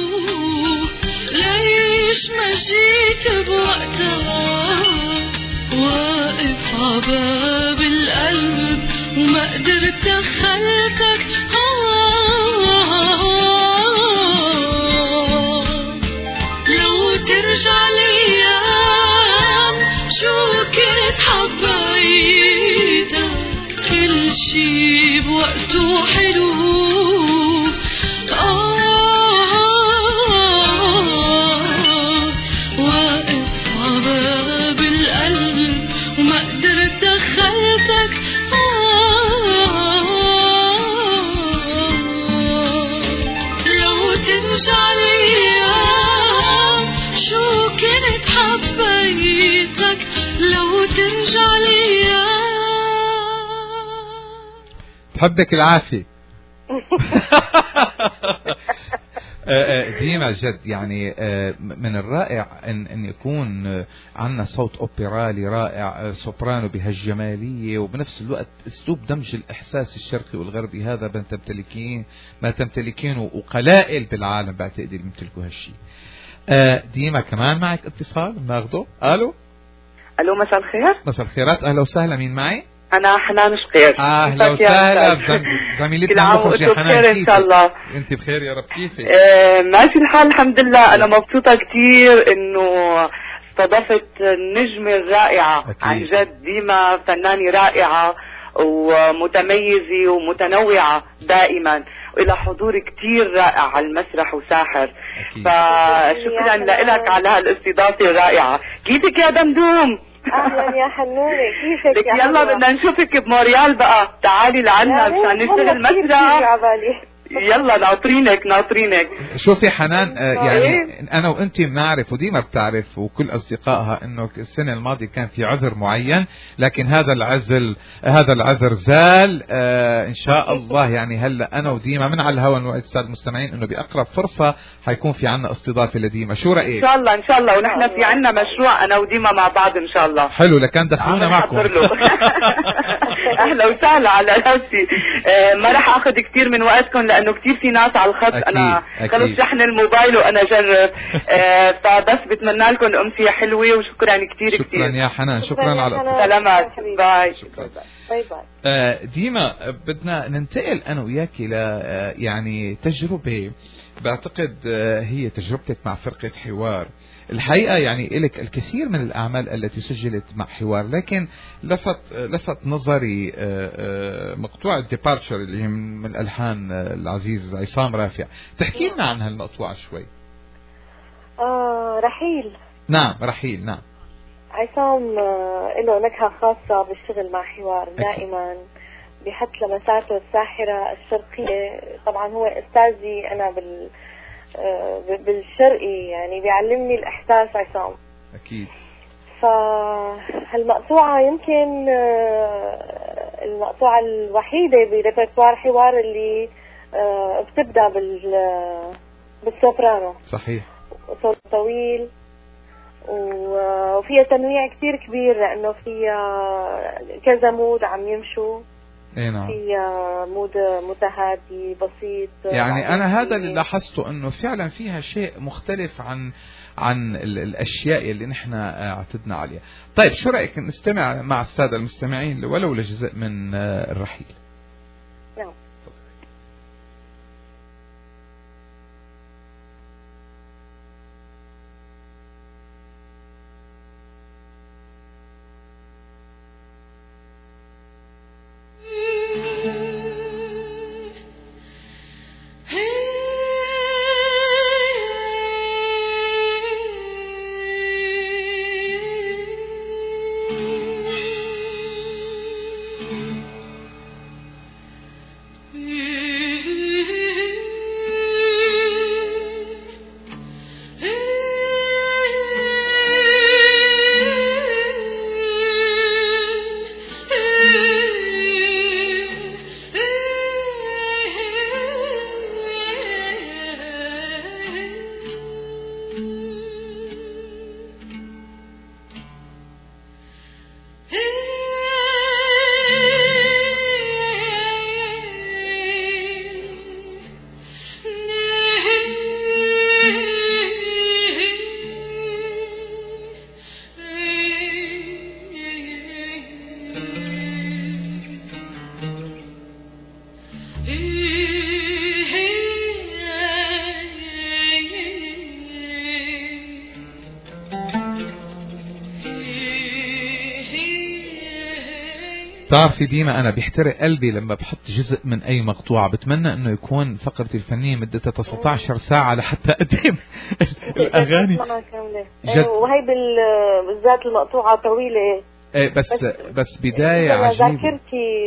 ليش ما جيت بوقتها؟ واقف عباب القلب وما قدرت دخلتك. لو ترجع ليام شو كنت حبيتك. كل شي بوقته حلو، واقف عباب القلب وما قدرت دخلتك. لو ترجع ليام شو كنت حبيتك. لو ترجع ليام. تحبك العافية. ديما جد يعني من الرائع ان يكون عندنا صوت اوبرالي رائع، سوبرانو بهالجمالية، وبنفس الوقت اسلوب دمج الاحساس الشرقي والغربي. هذا ما تمتلكينه وقلائل بالعالم بعتقد اللي يمتلكوا هالشيء. ديما كمان معك اتصال ناخده. الو مساء الخير. مساء الخيرات، اهلا وسهلا. مين معي؟ أنا حنان شقير. أهلا وسهلا زميلتنا المخرجة حنان. إن شاء الله أنت بخير يا رب. كيفك؟ ماشي الحال الحمد لله. أنا مبسوطة كتير إنه استضفت النجمة الرائعة. أكيد. عن جد ديما فنانة رائعة ومتميزة ومتنوعة دائما، وإلى حضور كتير رائع على المسرح وساحر. فشكرا لك على هالاستضافة الرائعة. كيفك يا دمدوم؟ اهلا يا حنونة، كيفك يا يلا بدنا نشوفك بموريال بقى، تعالي لعنا مشان نشتغل مسرح. يلا ناطرينك. شوفي حنان، يعني انا وانت بنعرف وديما بتعرف وكل اصدقائها انه السنه الماضيه كان في عذر معين، لكن هذا العذر زال ان شاء الله. يعني هلا انا وديما من على الهواء نوعد الساده المستمعين انه باقرب فرصه حيكون في عنا استضافه لديما. شو رايك؟ ان شاء الله ونحن في عنا مشروع انا وديما مع بعض ان شاء الله. حلو، لكان دخلونا معكم. اهلا وسهلا على راسي. ما راح اخذ كثير من وقتكم لانه كتير في ناس على الخط. أكيد. انا خلص شحن الموبايل وانا جرب. فبس بتمنى لكم امسيه حلوه وشكرا كتير. شكرا يا حنان. شكرا على سلامات. باي. باي. ديما بدنا ننتقل انا وياك ل يعني تجربه بعتقد هي تجربتك مع فرقة حوار. الحقيقة يعني إلك الكثير من الأعمال التي سجلت مع حوار، لكن لفت نظري مقطوعة ديبارتشر اللي هي من ألحان العزيز عصام رافع. تحكي لنا عن هالمقطوعة شوي. رحيل. نعم رحيل. نعم عصام له نكهة خاصة بالشغل مع حوار. دائما بحط لمساته الساحرة الشرقية. طبعا هو أستاذي أنا بالشرقي، يعني بيعلمني الإحساس عصام. أكيد. فهالمقطوعة يمكن المقطوعة الوحيدة بريبرتوار حوار اللي بتبدأ بالسوبرانو. صحيح. صوت طويل وفيها تنويع كتير كبير لأنه فيها كذا مود عم يمشوا. نعم. فيها مود متهادي بسيط. يعني أنا هذا اللي لاحظته إنه فعلا فيها شيء مختلف عن الأشياء اللي نحن اعتدنا عليها. طيب شو رأيك نستمع مع السادة المستمعين ولو لجزء من الرحيل؟ نعم. بتعرفي ديما أنا بيحترق قلبي لما بحط جزء من أي مقطوعة. بتمنى إنه يكون فقرتي الفنية مدتها 19 ساعة لحتى أقدم الأغاني جد. وهي بالذات المقطوعة طويلة. بس بداية عجيبة. ذاكرتي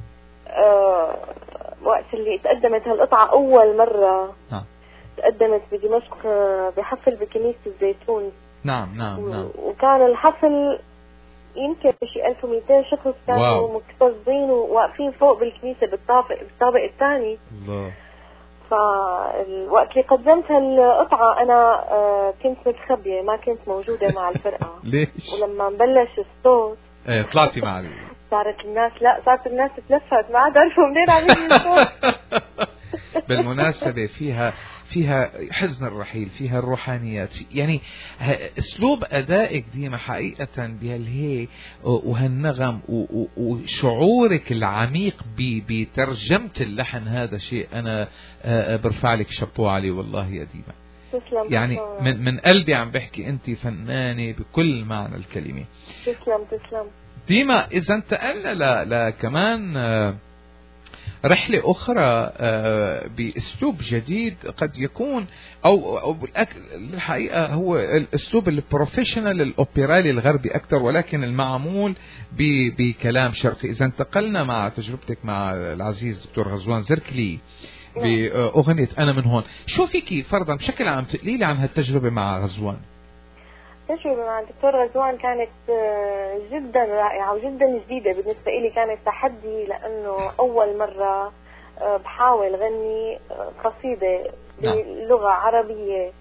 وقت اللي تقدمت هالقطعة أول مرة تقدمت بدمشق بحفل بكنيسة الزيتون. نعم. وكان الحفل يمكن شيء 1200 شخص كانوا مكتظين وواقفين فوق بالكنيسة بالطابق الثاني. الله. فالوقت اللي قدمت هالقطعة أنا كنت متخبية، ما كنت موجودة مع الفرقة. ليش؟ ولما بلش الصوت طلعتي مع صارت الناس تلفت، ما عاد عرفوا منين عم يجي الصوت. بالمناسبة فيها حزن الرحيل، فيها الروحانيات، يعني اسلوب ادائك ديما حقيقة بهالهي وهالنغم وشعورك العميق بترجمة اللحن، هذا شيء انا برفع لك شابو عليه والله يا ديما. تسلم. يعني من قلبي عم بحكي انت فنانة بكل معنى الكلمة. تسلم ديما. اذا انتقلنا لكمان رحلة أخرى بأسلوب جديد قد يكون أو الحقيقة هو الأسلوب البروفيشنال الأوبرالي الغربي أكثر، ولكن المعمول بكلام شرقي. إذا انتقلنا مع تجربتك مع العزيز دكتور غزوان زركلي بأغنية أنا من هون، شو فيكي فرضا بشكل عام تقليلي عن هالتجربة مع غزوان؟ التجربة مع الدكتور غزوان كانت جدا رائعة وجدا جديدة بالنسبة لي. كانت تحدي لأنه أول مرة بحاول غني قصيدة بلغة عربية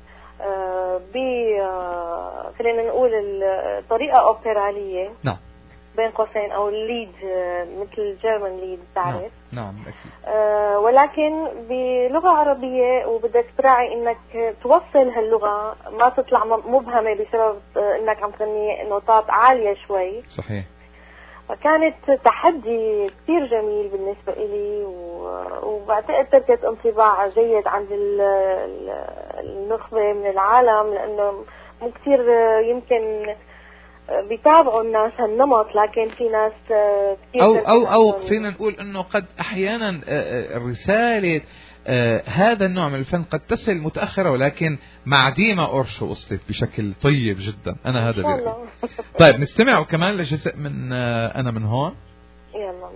خلينا نقول الطريقة أوبرالية. نعم. بين قوسين أو الليد مثل الجيرمان ليد تعرف. نعم أكيد. ولكن بلغة عربية وبدك تراعي إنك توصل هاللغة ما تطلع مبهمة بسبب إنك عم تغني نوتات عالية شوي. صحيح. فكانت تحدي كثير جميل بالنسبة إلي وبعتقد تركت انطباع جيد عند النخبة من العالم، لأنه مو كثير يمكن بيتابعوا الناس هالنمط، لكن في ناس كثير أو فينا نقول إنه قد أحيانا رسالة هذا النوع من الفن قد تصل متأخرة، ولكن مع ديما أورشو وصلت بشكل طيب جدا. أنا هذا بيقول. طيب نستمع كمان لجزء من أنا من هون. يلا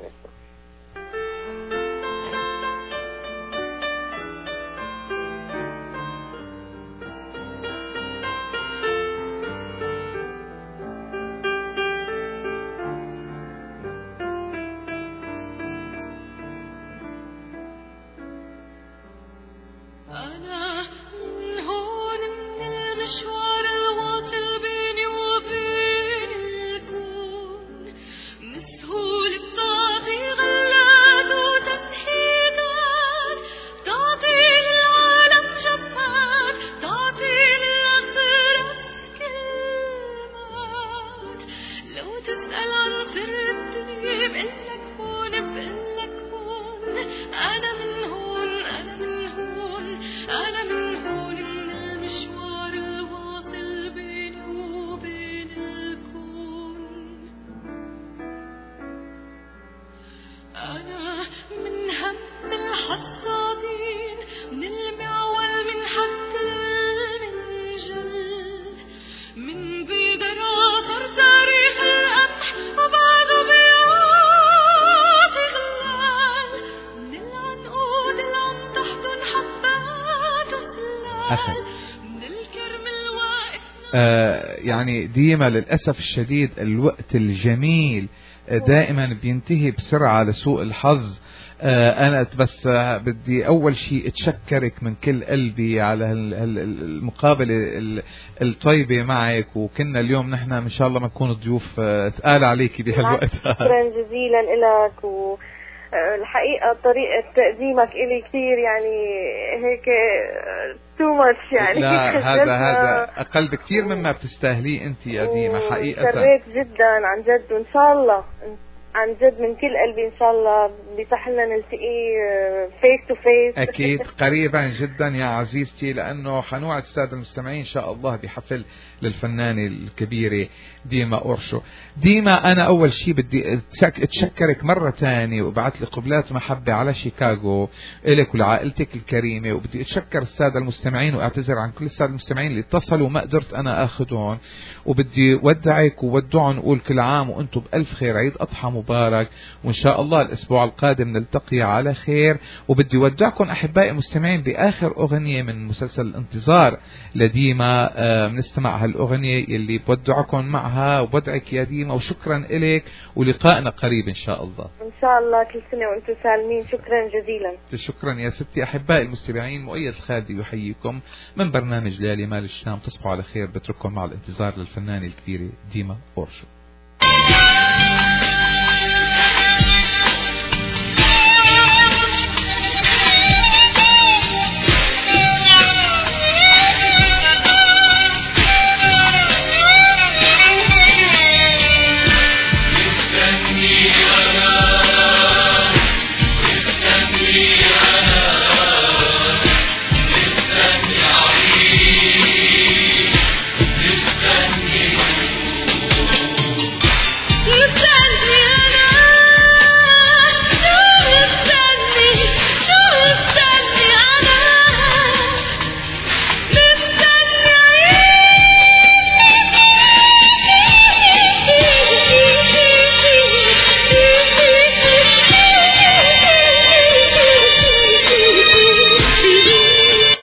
يعني ديما للأسف الشديد الوقت الجميل دائما بينتهي بسرعة لسوء الحظ. أنا بس بدي أول شيء أتشكرك من كل قلبي على المقابلة الطيبة معك، وكنا اليوم نحن إن شاء الله ما نكون ضيوف تقال عليكي بهالوقت. شكرا جزيلا لك، والحقيقة طريقة تقديمك إلي كثير يعني هيك تو ماتش يعني. لا هذا أقل بكثير مما بتستاهليه أنت يا ديما حقيقة. سريت جدا عن جد، وإن شاء الله عن جد من كل قلبي ان شاء الله بيصح لنا نلتقي فيس تو فيس. اكيد قريبا جدا يا عزيزتي، لانه حنوعد الساده المستمعين ان شاء الله بحفل للفنانه الكبيره ديما أورشو. ديما انا اول شيء بدي اتشكرك مره ثانيه وبعث لي قبلات محبه على شيكاغو الك ولعائلتك الكريمه، وبدي اتشكر الساده المستمعين واعتذر عن كل الساده المستمعين اللي اتصلوا وما قدرت انا اخذهم، وبدي ودعك وودعهم نقول كل عام وانتم بألف خير، عيد اضحى مبارك، وان شاء الله الاسبوع القادم نلتقي على خير. وبدي ودعكم احبائي المستمعين باخر اغنيه من مسلسل الانتظار لديما، بنستمع هالاغنيه اللي بودعكم معها، وبدعك يا ديما وشكرا إليك ولقائنا قريب ان شاء الله. ان شاء الله كل سنه وانتم سالمين. شكرا جزيلا. شكرا يا ستي. احبائي المستمعين، مؤيد الخالدي يحييكم من برنامج ليالي مال الشام. تصبحوا على خير. بترككم مع الانتظار للفنانه الكبيره ديما أورشو.